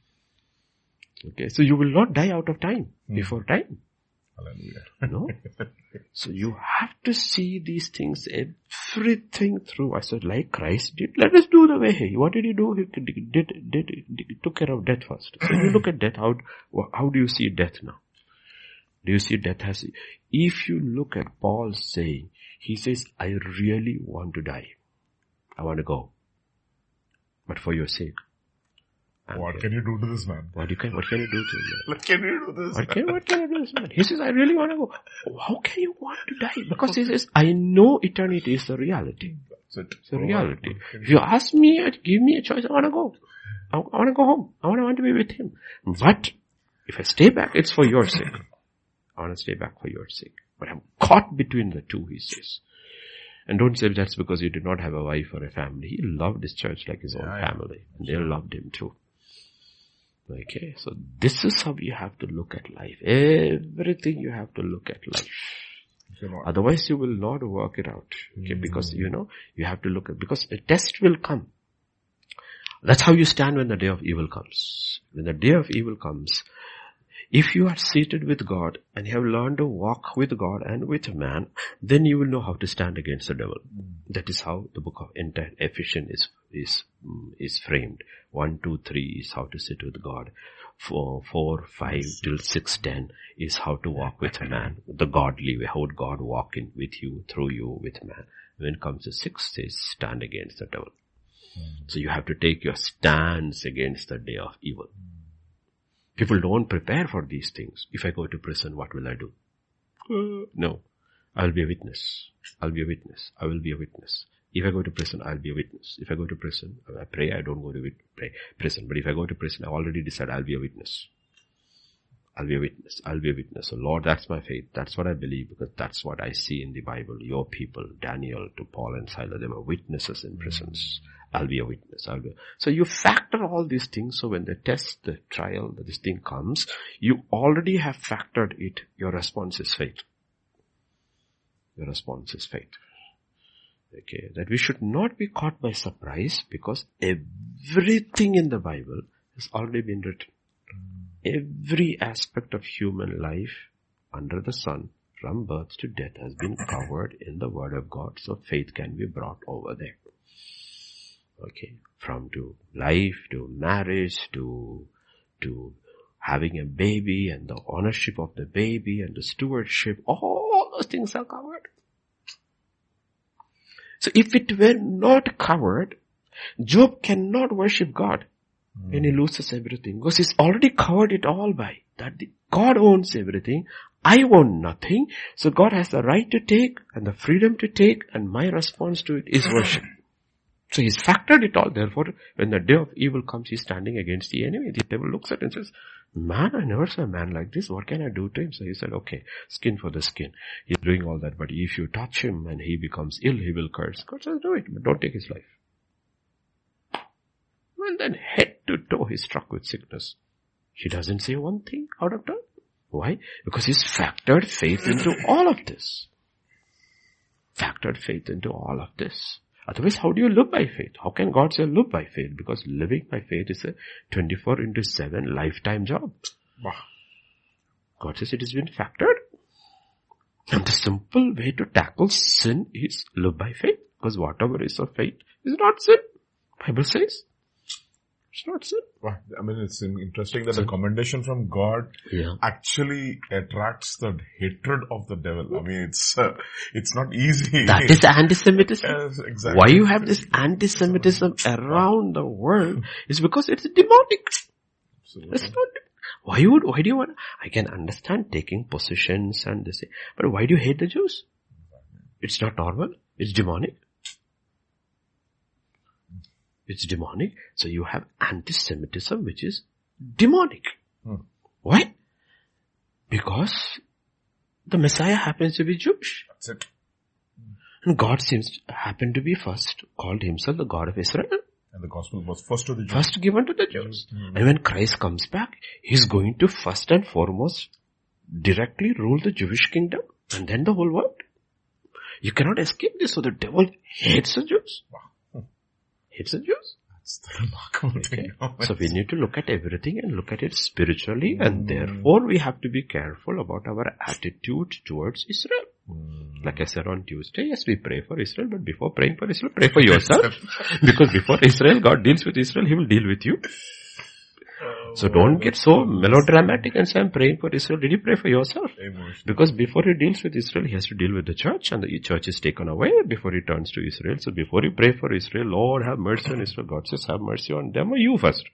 [SPEAKER 1] Okay, so you will not die out of time, mm. before time.
[SPEAKER 2] Hallelujah.
[SPEAKER 1] No? So you have to see these things, everything through. I said, like Christ did, let us do the way he. What did he do? He did, did, did, did took care of death first. So you look at death, how, how do you see death now? Do you see death as, if you look at Paul saying, he says, I really want to die. I want to go. But for your sake.
[SPEAKER 2] I'm what here. Can you do to this man?
[SPEAKER 1] What, you can, what can you do to him?
[SPEAKER 2] What can you do to this
[SPEAKER 1] what
[SPEAKER 2] man?
[SPEAKER 1] Can, what can you do to this man? He says, I really want to go. How can you want to die? Because he says, I know eternity is a reality.
[SPEAKER 2] That's it.
[SPEAKER 1] It's a reality. If you ask me, give me a choice, I want to go. I, I want to go home. I want, I want to be with him. But if I stay back, it's for your sake. I want to stay back for your sake. But I'm caught between the two, he says. And don't say that's because he did not have a wife or a family. He loved his church like his yeah, own family. And they loved him too. Okay, so this is how you have to look at life. Everything you have to look at life. Otherwise you will not work it out. Okay, mm-hmm. Because you know, you have to look at, because a test will come. That's how you stand when the day of evil comes. When the day of evil comes, if you are seated with God and you have learned to walk with God and with man, then you will know how to stand against the devil. Mm. That is how the book of entire Ephesians is, is, is framed. One, two, three is how to sit with God. Four, four, five till six, ten is how to walk with man. The godly way, how would God walk in with you, through you, with man. When it comes to six, says stand against the devil. Mm. So you have to take your stance against the day of evil. Mm. People don't prepare for these things. If I go to prison, what will I do? Uh, no. I'll be a witness. I'll be a witness. I will be a witness. If I go to prison, I'll be a witness. If I go to prison, I pray, I don't go to wit- pray, prison. But if I go to prison, I already decided I'll be a witness. I'll be a witness. I'll be a witness. So Lord, that's my faith. That's what I believe, because that's what I see in the Bible. Your people, Daniel to Paul and Silas, they were witnesses in prisons. I'll be a witness. I'll be. So you factor all these things. So when the test, the trial, this thing comes, you already have factored it. Your response is faith. Your response is faith. Okay. That we should not be caught by surprise, because everything in the Bible has already been written. Every aspect of human life under the sun, from birth to death, has been covered in the Word of God. So faith can be brought over there. Okay. From to life, to marriage, to, to having a baby and the ownership of the baby and the stewardship, all those things are covered. So if it were not covered, Job cannot worship God mm. when he loses everything, because he's already covered it all by that. The, God owns everything. I own nothing. So God has the right to take and the freedom to take, and my response to it is worship. So he's factored it all. Therefore, when the day of evil comes, he's standing against the enemy. The devil looks at him and says, man, I never saw a man like this. What can I do to him? So he said, okay, skin for the skin. He's doing all that. But if you touch him and he becomes ill, he will curse. God says, do it, but don't take his life. And then head to toe, he's struck with sickness. He doesn't say one thing out of turn. Why? Because he's factored faith into all of this. Factored faith into all of this. Otherwise, how do you live by faith? How can God say live by faith? Because living by faith is a twenty-four into seven lifetime job. God says it has been factored. And the simple way to tackle sin is live by faith. Because whatever is of faith is not sin. Bible says it's not sin.
[SPEAKER 2] I mean, it's interesting that sin. The commendation from God yeah. actually attracts the hatred of the devil. I mean, it's uh, it's not easy.
[SPEAKER 1] That is anti-Semitism.
[SPEAKER 2] Yes, exactly.
[SPEAKER 1] Why you have this anti-Semitism around the world is because it's demonic. Absolutely. It's not. Why would? Why do you want? I can understand taking possessions and this, but why do you hate the Jews? It's not normal. It's demonic. It's demonic. So you have anti-Semitism, which is demonic. Hmm. Why? Because the Messiah happens to be Jewish.
[SPEAKER 2] That's it.
[SPEAKER 1] And God seems to happen to be first, called himself the God of Israel.
[SPEAKER 2] And the gospel was first to the Jews.
[SPEAKER 1] First given to the Jews. Hmm. And when Christ comes back, he's going to first and foremost directly rule the Jewish kingdom and then the whole world. You cannot escape this. So the devil hates the Jews. Wow. Hates the Jews.
[SPEAKER 2] That's the remarkable thing.
[SPEAKER 1] Okay. So we need to look at everything and look at it spiritually, mm. and therefore we have to be careful about our attitude towards Israel. Mm. Like I said on Tuesday, yes, we pray for Israel, but before praying for Israel, pray for yourself. Because before Israel, God deals with Israel, He will deal with you. So don't get so melodramatic and say, I'm praying for Israel. Did you pray for yourself? Emotional. Because before he deals with Israel, he has to deal with the church, and the church is taken away before he turns to Israel. So before you pray for Israel, Lord, have mercy on Israel. God says, have mercy on them or you first.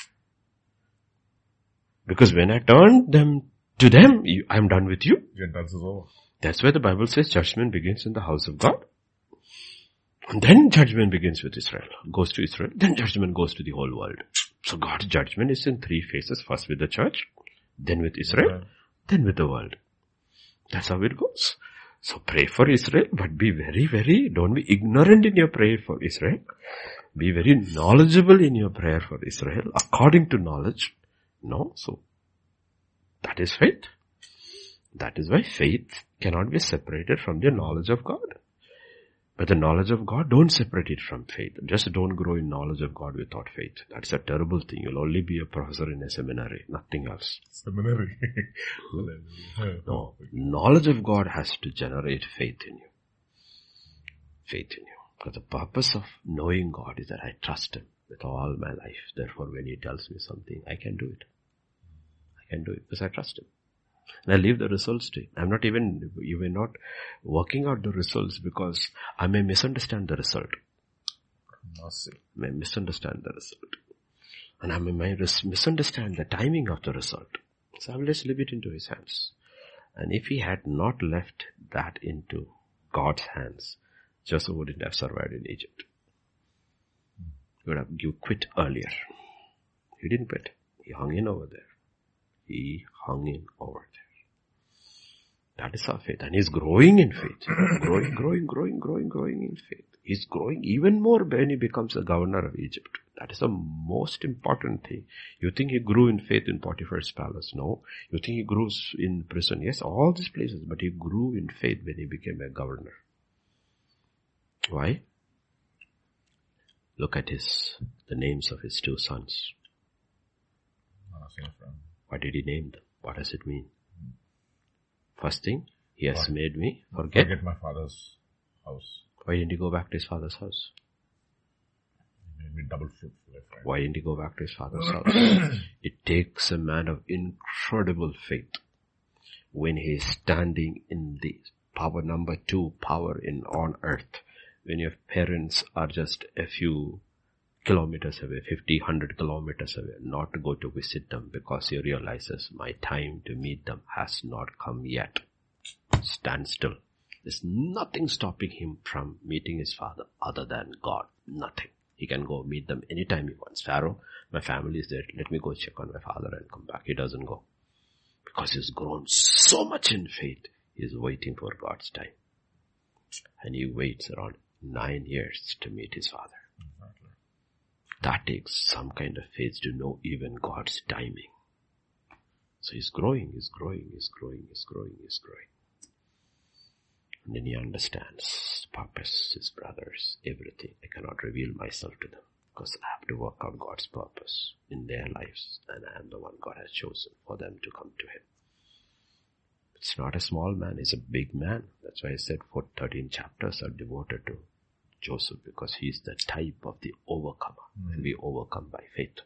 [SPEAKER 1] Because when I turn them to them, you, I'm done with you.
[SPEAKER 2] Gentiles is over.
[SPEAKER 1] That's why the Bible says judgment begins in the house of God. And then judgment begins with Israel. Goes to Israel. Then judgment goes to the whole world. So God's judgment is in three phases. First with the church, then with Israel, okay. then with the world. That's how it goes. So pray for Israel, but be very, very, don't be ignorant in your prayer for Israel. Be very knowledgeable in your prayer for Israel, according to knowledge. No, so that is faith. That is why faith cannot be separated from the knowledge of God. But the knowledge of God, don't separate it from faith. Just don't grow in knowledge of God without faith. That's a terrible thing. You'll only be a professor in a seminary, nothing else.
[SPEAKER 2] Seminary?
[SPEAKER 1] No. Knowledge of God has to generate faith in you. Faith in you. Because the purpose of knowing God is that I trust Him with all my life. Therefore, when He tells me something, I can do it. I can do it because I trust Him. And I leave the results to Him. I'm not even, even not working out the results because I may misunderstand the result. I may misunderstand the result. And I may misunderstand the timing of the result. So I will just leave it into His hands. And if He had not left that into God's hands, Joseph wouldn't have survived in Egypt. He would have you quit earlier. He didn't quit. He hung in over there. He hung in over there. That is our faith. And he's growing in faith. growing, growing, growing, growing, growing in faith. He's growing even more when he becomes the governor of Egypt. That is the most important thing. You think he grew in faith in Potiphar's palace? No. You think he grew in prison? Yes, all these places. But he grew in faith when he became a governor. Why? Look at his, the names of his two sons. What did he name them? What does it mean? First thing, he has what? made me forget.
[SPEAKER 2] Forget my father's house.
[SPEAKER 1] Why didn't he go back to his father's house?
[SPEAKER 2] be double fruitful. I find.
[SPEAKER 1] Why didn't he go back to his father's house? It takes a man of incredible faith when he is standing in the power number two, power in on earth. When your parents are just a few kilometers away, fifty, one hundred kilometers away, not to go to visit them because he realizes my time to meet them has not come yet. Stand still. There's nothing stopping him from meeting his father other than God. Nothing. He can go meet them anytime he wants. Pharaoh, my family is there. Let me go check on my father and come back. He doesn't go. Because he's grown so much in faith. He's waiting for God's time. And he waits around nine years to meet his father.
[SPEAKER 2] Exactly.
[SPEAKER 1] That takes some kind of faith to know even God's timing. So he's growing, he's growing, he's growing, he's growing, he's growing. And then he understands purpose, his brothers, everything. I cannot reveal myself to them because I have to work out God's purpose in their lives, and I am the one God has chosen for them to come to him. It's not a small man, he's a big man. That's why I said for thirteen chapters are devoted to Joseph, because he's the type of the overcomer, mm. and we overcome by faith.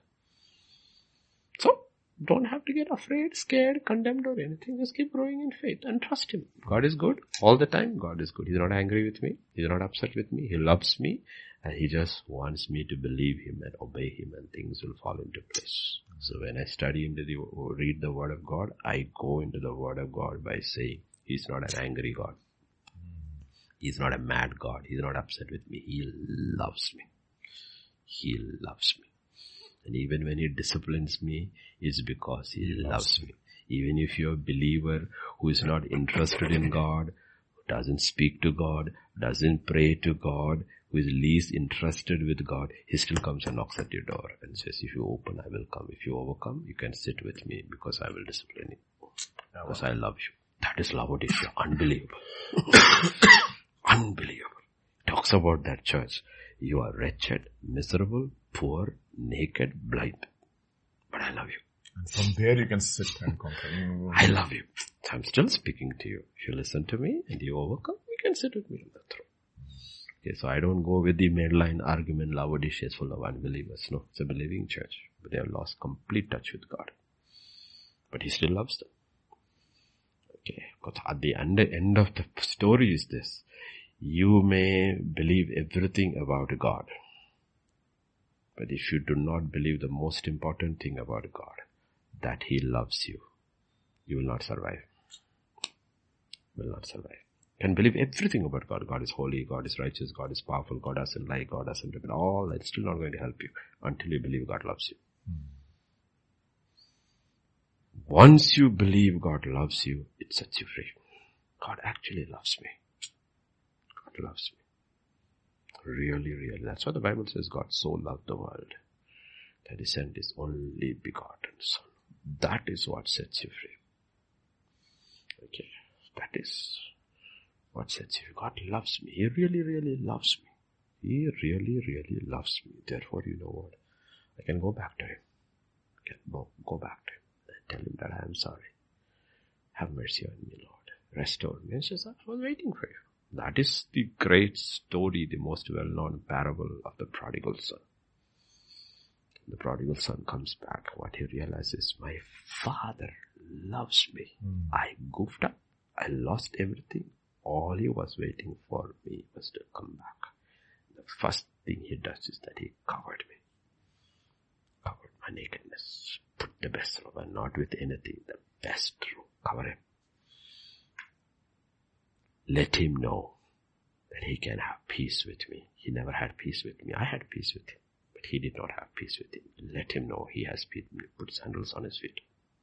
[SPEAKER 1] So, don't have to get afraid, scared, condemned or anything. Just keep growing in faith and trust him. God is good all the time. God is good. He's not angry with me. He's not upset with me. He loves me. And he just wants me to believe him and obey him, and things will fall into place. So when I study into the, read the word of God, I go into the word of God by saying, he's not an angry God. He's not a mad God. He's not upset with me. He loves me. He loves me. And even when he disciplines me, it's because he, he loves me. me. Even if you're a believer who is not interested in God, doesn't speak to God, doesn't pray to God, who is least interested with God, he still comes and knocks at your door and says, if you open, I will come. If you overcome, you can sit with me because I will discipline you. Because I love you. That is Laodicea. Unbelievable. Unbelievable. Talks about that church. You are wretched, miserable, poor, naked, blind. But I love you.
[SPEAKER 2] And from there you can sit and conquer.
[SPEAKER 1] I love you. I'm still speaking to you. If you listen to me and you overcome, you can sit with me on the throne. Okay, so I don't go with the mainline argument, Laodicea is full of unbelievers. No, it's a believing church. But they have lost complete touch with God. But he still loves them. Okay, because at the end, end of the story is this. You may believe everything about God. But if you do not believe the most important thing about God, that he loves you, you will not survive. You will not survive. You can believe everything about God. God is holy, God is righteous, God is powerful, God doesn't lie, God doesn't repent. All that's still not going to help you until you believe God loves you. Hmm. Once you believe God loves you, it sets you free. God actually loves me. God loves me. Really, really. That's what the Bible says. God so loved the world that he sent his only begotten Son. That is what sets you free. Okay. That is what sets you free. God loves me. He really, really loves me. He really, really loves me. Therefore, you know what? I can go back to him. I can go, go back to him and tell him that I am sorry. Have mercy on me, Lord. Restore me. And she says, I was waiting for you. That is the great story, the most well-known parable of the prodigal son. The prodigal son comes back. What he realizes, my father loves me. Mm. I goofed up. I lost everything. All he was waiting for me was to come back. The first thing he does is that he covered me. Covered my nakedness. Put the best robe, and not with anything, the best robe. Cover him. Let him know that he can have peace with me. He never had peace with me. I had peace with him, but he did not have peace with him. Let him know he has peace. Put sandals on his feet.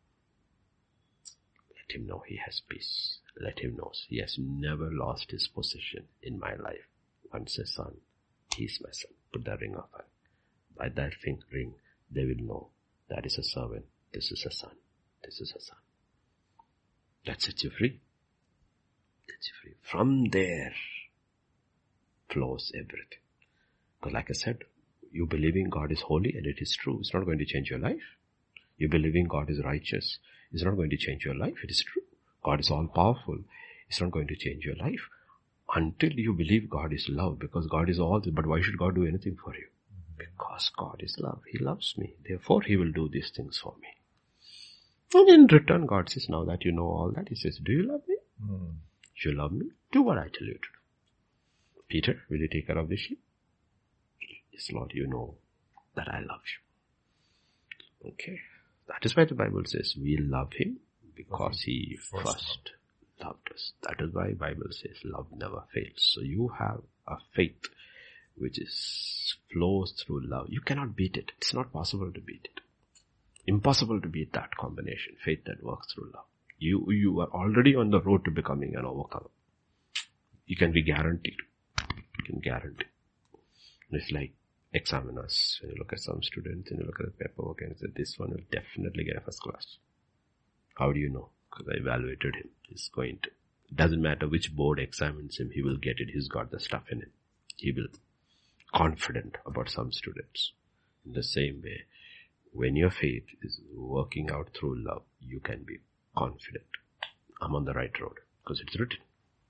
[SPEAKER 1] Let him know he has peace. Let him know he has never lost his position in my life. Once a son, he's my son. Put that ring on him. By that ring, they will know that is a servant. This is a son. This is a son. That sets you free. Free. From there flows everything. Because like I said, you believing God is holy and it is true. It's not going to change your life. You believing God is righteous. It's not going to change your life. It is true. God is all powerful. It's not going to change your life until you believe God is love, because God is all this. But why should God do anything for you? Because God is love. He loves me. Therefore, He will do these things for me. And in return, God says, now that you know all that, He says, do you love me?
[SPEAKER 2] Mm.
[SPEAKER 1] You love me? Do what I tell you to do. Peter, will you take care of the sheep? Yes, Lord, you know that I love you. Okay. That is why the Bible says we love Him because okay. He first, first loved us. That is why the Bible says love never fails. So you have a faith which is flows through love. You cannot beat it. It's not possible to beat it. Impossible to beat that combination. Faith that works through love. You, you are already on the road to becoming an overcomer. You can be guaranteed. You can guarantee. It's like examiners. When you look at some students and you look at the paperwork and say, this one will definitely get a first class. How do you know? Because I evaluated him. He's going to. It doesn't matter which board examines him, he will get it. He's got the stuff in him. He will. Confident about some students. In the same way, when your faith is working out through love, you can be confident. I'm on the right road because it's written.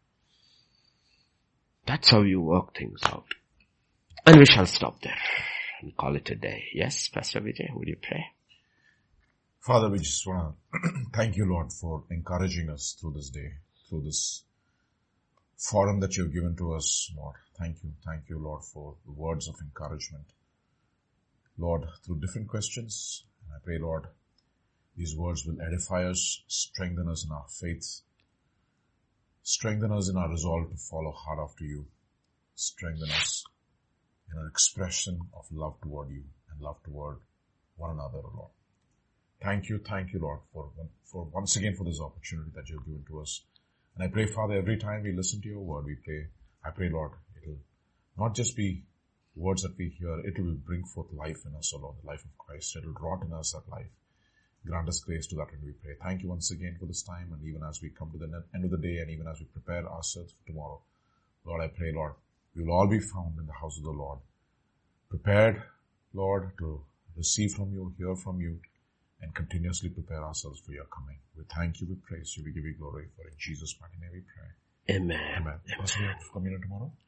[SPEAKER 1] That's how you work things out. And we shall stop there and call it a day. Yes, Pastor Vijay, would you pray?
[SPEAKER 2] Father, we just want to thank you, Lord, for encouraging us through this day, through this forum that you've given to us, Lord. Thank you. Thank you, Lord, for the words of encouragement. Lord, through different questions, I pray, Lord, these words will edify us, strengthen us in our faith, strengthen us in our resolve to follow hard after you, strengthen us in our expression of love toward you and love toward one another, Lord. Thank you, thank you, Lord, for, for once again for this opportunity that you've given to us. And I pray, Father, every time we listen to your word, we pray, I pray, Lord, it will not just be words that we hear, it will bring forth life in us, O Lord, the life of Christ. It will wrought in us that life. Grant us grace to that when we pray. Thank you once again for this time, and even as we come to the end of the day, and even as we prepare ourselves for tomorrow, Lord, I pray, Lord, we will all be found in the house of the Lord, prepared, Lord, to receive from you, hear from you, and continuously prepare ourselves for your coming. We thank you, we praise you, we give you glory for it. In Jesus' mighty name we pray.
[SPEAKER 1] Amen.
[SPEAKER 2] Amen. Amen. Communion tomorrow?